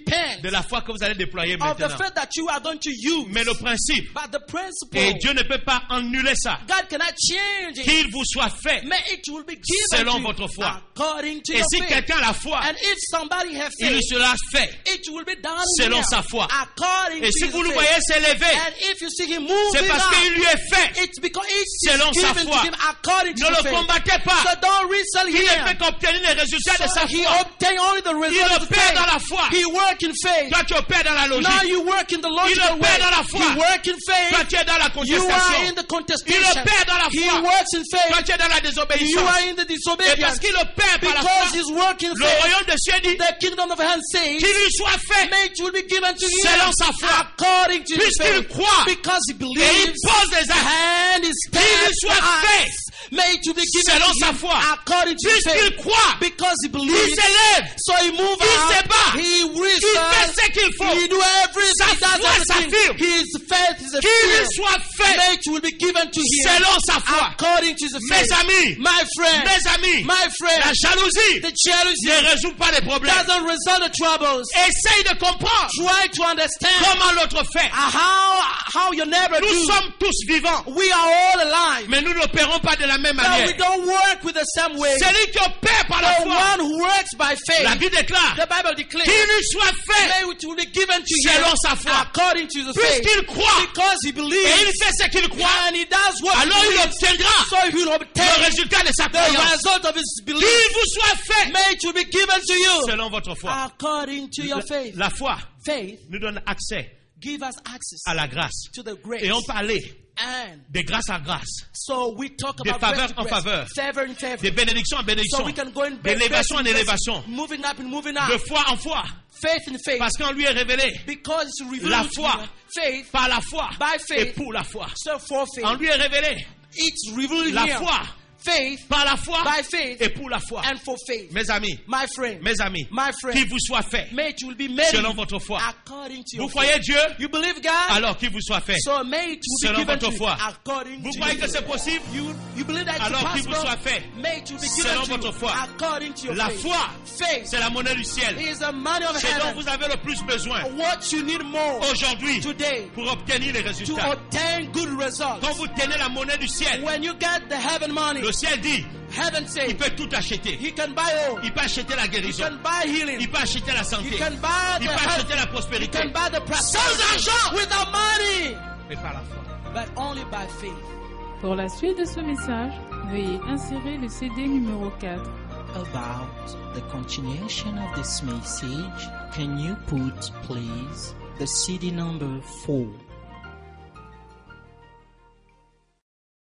Speaker 3: de la foi que vous allez déployer
Speaker 4: of the
Speaker 3: maintenant.
Speaker 4: faith that you are going to use.
Speaker 3: Mais le principe,
Speaker 4: But the principle,
Speaker 3: et Dieu ne peut pas annuler ça,
Speaker 4: God cannot change it.
Speaker 3: qu'il vous soit fait
Speaker 4: May it will be given
Speaker 3: selon
Speaker 4: to you
Speaker 3: votre foi.
Speaker 4: according to
Speaker 3: Et
Speaker 4: your
Speaker 3: si
Speaker 4: faith.
Speaker 3: quelqu'un a la foi,
Speaker 4: And if somebody has
Speaker 3: il lui
Speaker 4: faith,
Speaker 3: sera fait.
Speaker 4: it will be done
Speaker 3: selon
Speaker 4: here
Speaker 3: sa foi.
Speaker 4: according
Speaker 3: Et
Speaker 4: to
Speaker 3: si
Speaker 4: his
Speaker 3: vous le
Speaker 4: faith.
Speaker 3: voyez s'élever,
Speaker 4: And if you see him
Speaker 3: c'est
Speaker 4: moving
Speaker 3: parce
Speaker 4: up,
Speaker 3: qu'il lui est fait.
Speaker 4: it's because it
Speaker 3: selon
Speaker 4: is
Speaker 3: sa
Speaker 4: given
Speaker 3: foi.
Speaker 4: to him according to
Speaker 3: Ne
Speaker 4: his
Speaker 3: le
Speaker 4: faith.
Speaker 3: combattez pas.
Speaker 4: So don't wrestle
Speaker 3: Il ne
Speaker 4: here.
Speaker 3: fait qu'obtenir les résultats de
Speaker 4: So
Speaker 3: sa
Speaker 4: he
Speaker 3: foi.
Speaker 4: obtained only the
Speaker 3: Il
Speaker 4: result of
Speaker 3: opère
Speaker 4: faith.
Speaker 3: dans la foi.
Speaker 4: He work in faith.
Speaker 3: Toi, tu opères dans la
Speaker 4: Now
Speaker 3: logique.
Speaker 4: you work in the
Speaker 3: Il
Speaker 4: logical way.
Speaker 3: opère dans la foi.
Speaker 4: He work in
Speaker 3: Toi,
Speaker 4: faith.
Speaker 3: tu es dans la
Speaker 4: You are in
Speaker 3: contestation.
Speaker 4: the
Speaker 3: Il
Speaker 4: contestation.
Speaker 3: opère dans la
Speaker 4: He
Speaker 3: foi.
Speaker 4: works in
Speaker 3: Toi,
Speaker 4: faith.
Speaker 3: tu es dans la
Speaker 4: You
Speaker 3: désobéissance.
Speaker 4: are in the
Speaker 3: Et parce
Speaker 4: disobedience.
Speaker 3: qu'il opère par la
Speaker 4: Because
Speaker 3: foi,
Speaker 4: he's working
Speaker 3: le
Speaker 4: faith.
Speaker 3: royaume des cieux dit
Speaker 4: The kingdom of heaven says,
Speaker 3: qu'il lui soit fait.
Speaker 4: may it will be given to him
Speaker 3: Selon sa foi.
Speaker 4: according to his
Speaker 3: Puisqu'il
Speaker 4: faith.
Speaker 3: croit
Speaker 4: Because he
Speaker 3: et il
Speaker 4: believes
Speaker 3: pose les actes,
Speaker 4: and he
Speaker 3: qu'il lui
Speaker 4: stands
Speaker 3: soit fait.
Speaker 4: may it will be given
Speaker 3: Selon
Speaker 4: to
Speaker 3: sa
Speaker 4: him
Speaker 3: foi.
Speaker 4: according to his
Speaker 3: Puisqu'il
Speaker 4: faith.
Speaker 3: croit,
Speaker 4: Because he
Speaker 3: il
Speaker 4: believes,
Speaker 3: s'élève,
Speaker 4: so he moves
Speaker 3: il
Speaker 4: out.
Speaker 3: se bat,
Speaker 4: He
Speaker 3: il fait
Speaker 4: wrestles.
Speaker 3: ce qu'il faut.
Speaker 4: He do everything.
Speaker 3: Sa
Speaker 4: He does
Speaker 3: foi
Speaker 4: everything.
Speaker 3: s'affirme.
Speaker 4: His faith is a
Speaker 3: Qu'il lui
Speaker 4: fear.
Speaker 3: soit fait
Speaker 4: May it will be given to him
Speaker 3: selon sa foi.
Speaker 4: according to his
Speaker 3: Mes
Speaker 4: faith.
Speaker 3: amis,
Speaker 4: My friend,
Speaker 3: mes amis,
Speaker 4: my friend,
Speaker 3: la jalousie
Speaker 4: the jealousy
Speaker 3: ne résout pas les problèmes.
Speaker 4: doesn't resolve the troubles.
Speaker 3: Essaye de comprendre
Speaker 4: Try to understand
Speaker 3: comment l'autre fait.
Speaker 4: uh, how how your neighbor
Speaker 3: Nous
Speaker 4: do.
Speaker 3: sommes tous vivants,
Speaker 4: We are all alive,
Speaker 3: mais nous n'opérons pas de la même
Speaker 4: but we
Speaker 3: manière.
Speaker 4: don't work with the same way.
Speaker 3: Celui qui opère par la
Speaker 4: The
Speaker 3: foi,
Speaker 4: one who works by faith,
Speaker 3: la Bible déclare
Speaker 4: the Bible declares,
Speaker 3: qu'il lui soit fait
Speaker 4: may it will be given to
Speaker 3: selon
Speaker 4: him
Speaker 3: sa foi.
Speaker 4: according to the faith.
Speaker 3: Puisqu'il croit
Speaker 4: Because he
Speaker 3: et il
Speaker 4: believes
Speaker 3: fait ce qu'il croit,
Speaker 4: and he does what
Speaker 3: alors
Speaker 4: he
Speaker 3: il
Speaker 4: believes,
Speaker 3: obtiendra
Speaker 4: so he will
Speaker 3: le
Speaker 4: obtain
Speaker 3: résultat de sa
Speaker 4: the
Speaker 3: croyance.
Speaker 4: result of his belief.
Speaker 3: Qu'il vous soit fait
Speaker 4: May it will be given to you
Speaker 3: selon votre foi.
Speaker 4: according to your
Speaker 3: La,
Speaker 4: faith.
Speaker 3: la foi
Speaker 4: Faith
Speaker 3: nous donne accès
Speaker 4: give us access
Speaker 3: à la grâce.
Speaker 4: to the grace.
Speaker 3: Et on parlait
Speaker 4: And
Speaker 3: de grâce à grâce,
Speaker 4: so we talk
Speaker 3: de
Speaker 4: about
Speaker 3: faveur
Speaker 4: grace to
Speaker 3: en
Speaker 4: grace,
Speaker 3: faveur,
Speaker 4: favor in favor.
Speaker 3: de bénédiction en
Speaker 4: So
Speaker 3: bénédiction,
Speaker 4: we can go in
Speaker 3: d'élévation en élévation,
Speaker 4: moving up and moving up,
Speaker 3: de foi en foi,
Speaker 4: faith in faith,
Speaker 3: parce qu'en lui est révélé
Speaker 4: because it's revealed
Speaker 3: la
Speaker 4: to
Speaker 3: foi.
Speaker 4: you, faith,
Speaker 3: par la foi
Speaker 4: by
Speaker 3: et
Speaker 4: faith,
Speaker 3: pour la foi.
Speaker 4: so for faith,
Speaker 3: En lui est révélé
Speaker 4: it's revealed
Speaker 3: la
Speaker 4: here,
Speaker 3: foi
Speaker 4: faith,
Speaker 3: par la foi
Speaker 4: by faith,
Speaker 3: et pour la foi.
Speaker 4: and for faith.
Speaker 3: Mes amis,
Speaker 4: My friend,
Speaker 3: mes amis,
Speaker 4: my friend,
Speaker 3: qu'il vous soit fait
Speaker 4: may it will be made
Speaker 3: selon votre foi.
Speaker 4: according to
Speaker 3: Vous
Speaker 4: your
Speaker 3: croyez
Speaker 4: faith.
Speaker 3: Dieu,
Speaker 4: You believe God?
Speaker 3: alors qu'il vous soit fait.
Speaker 4: So may it will
Speaker 3: Selon
Speaker 4: be given
Speaker 3: votre
Speaker 4: to you
Speaker 3: foi.
Speaker 4: according
Speaker 3: Vous
Speaker 4: to
Speaker 3: croyez
Speaker 4: your
Speaker 3: que c'est
Speaker 4: faith.
Speaker 3: possible?
Speaker 4: You, you believe that it's
Speaker 3: Alors qu'il vous
Speaker 4: possible?
Speaker 3: soit fait.
Speaker 4: May it will be given
Speaker 3: Selon
Speaker 4: to you
Speaker 3: votre foi.
Speaker 4: according to your
Speaker 3: La
Speaker 4: faith.
Speaker 3: foi,
Speaker 4: Faith
Speaker 3: c'est la monnaie du ciel.
Speaker 4: is the money of
Speaker 3: C'est dont
Speaker 4: heaven.
Speaker 3: vous avez le plus besoin
Speaker 4: What you need more
Speaker 3: aujourd'hui
Speaker 4: today
Speaker 3: pour obtenir les
Speaker 4: to
Speaker 3: résultats.
Speaker 4: obtain good results.
Speaker 3: Quand vous tenez la monnaie du ciel,
Speaker 4: When you get the heaven money,
Speaker 3: le ciel dit,
Speaker 4: heaven says
Speaker 3: il peut tout acheter.
Speaker 4: he can buy all.
Speaker 3: Il peut acheter la
Speaker 4: He
Speaker 3: guérison.
Speaker 4: can buy healing.
Speaker 3: Il peut acheter la
Speaker 4: He
Speaker 3: santé.
Speaker 4: can buy
Speaker 3: Il
Speaker 4: the
Speaker 3: peut
Speaker 4: health.
Speaker 3: acheter la
Speaker 4: He
Speaker 3: prospérité.
Speaker 4: can buy the
Speaker 3: Sans
Speaker 4: prosperity
Speaker 3: argent,
Speaker 4: without money,
Speaker 3: mais par la foi.
Speaker 4: but only by faith.
Speaker 1: Pour la suite de ce message, veuillez insérer le C D numéro quatre.
Speaker 2: About the continuation of this message, can you put, please, the C D number four?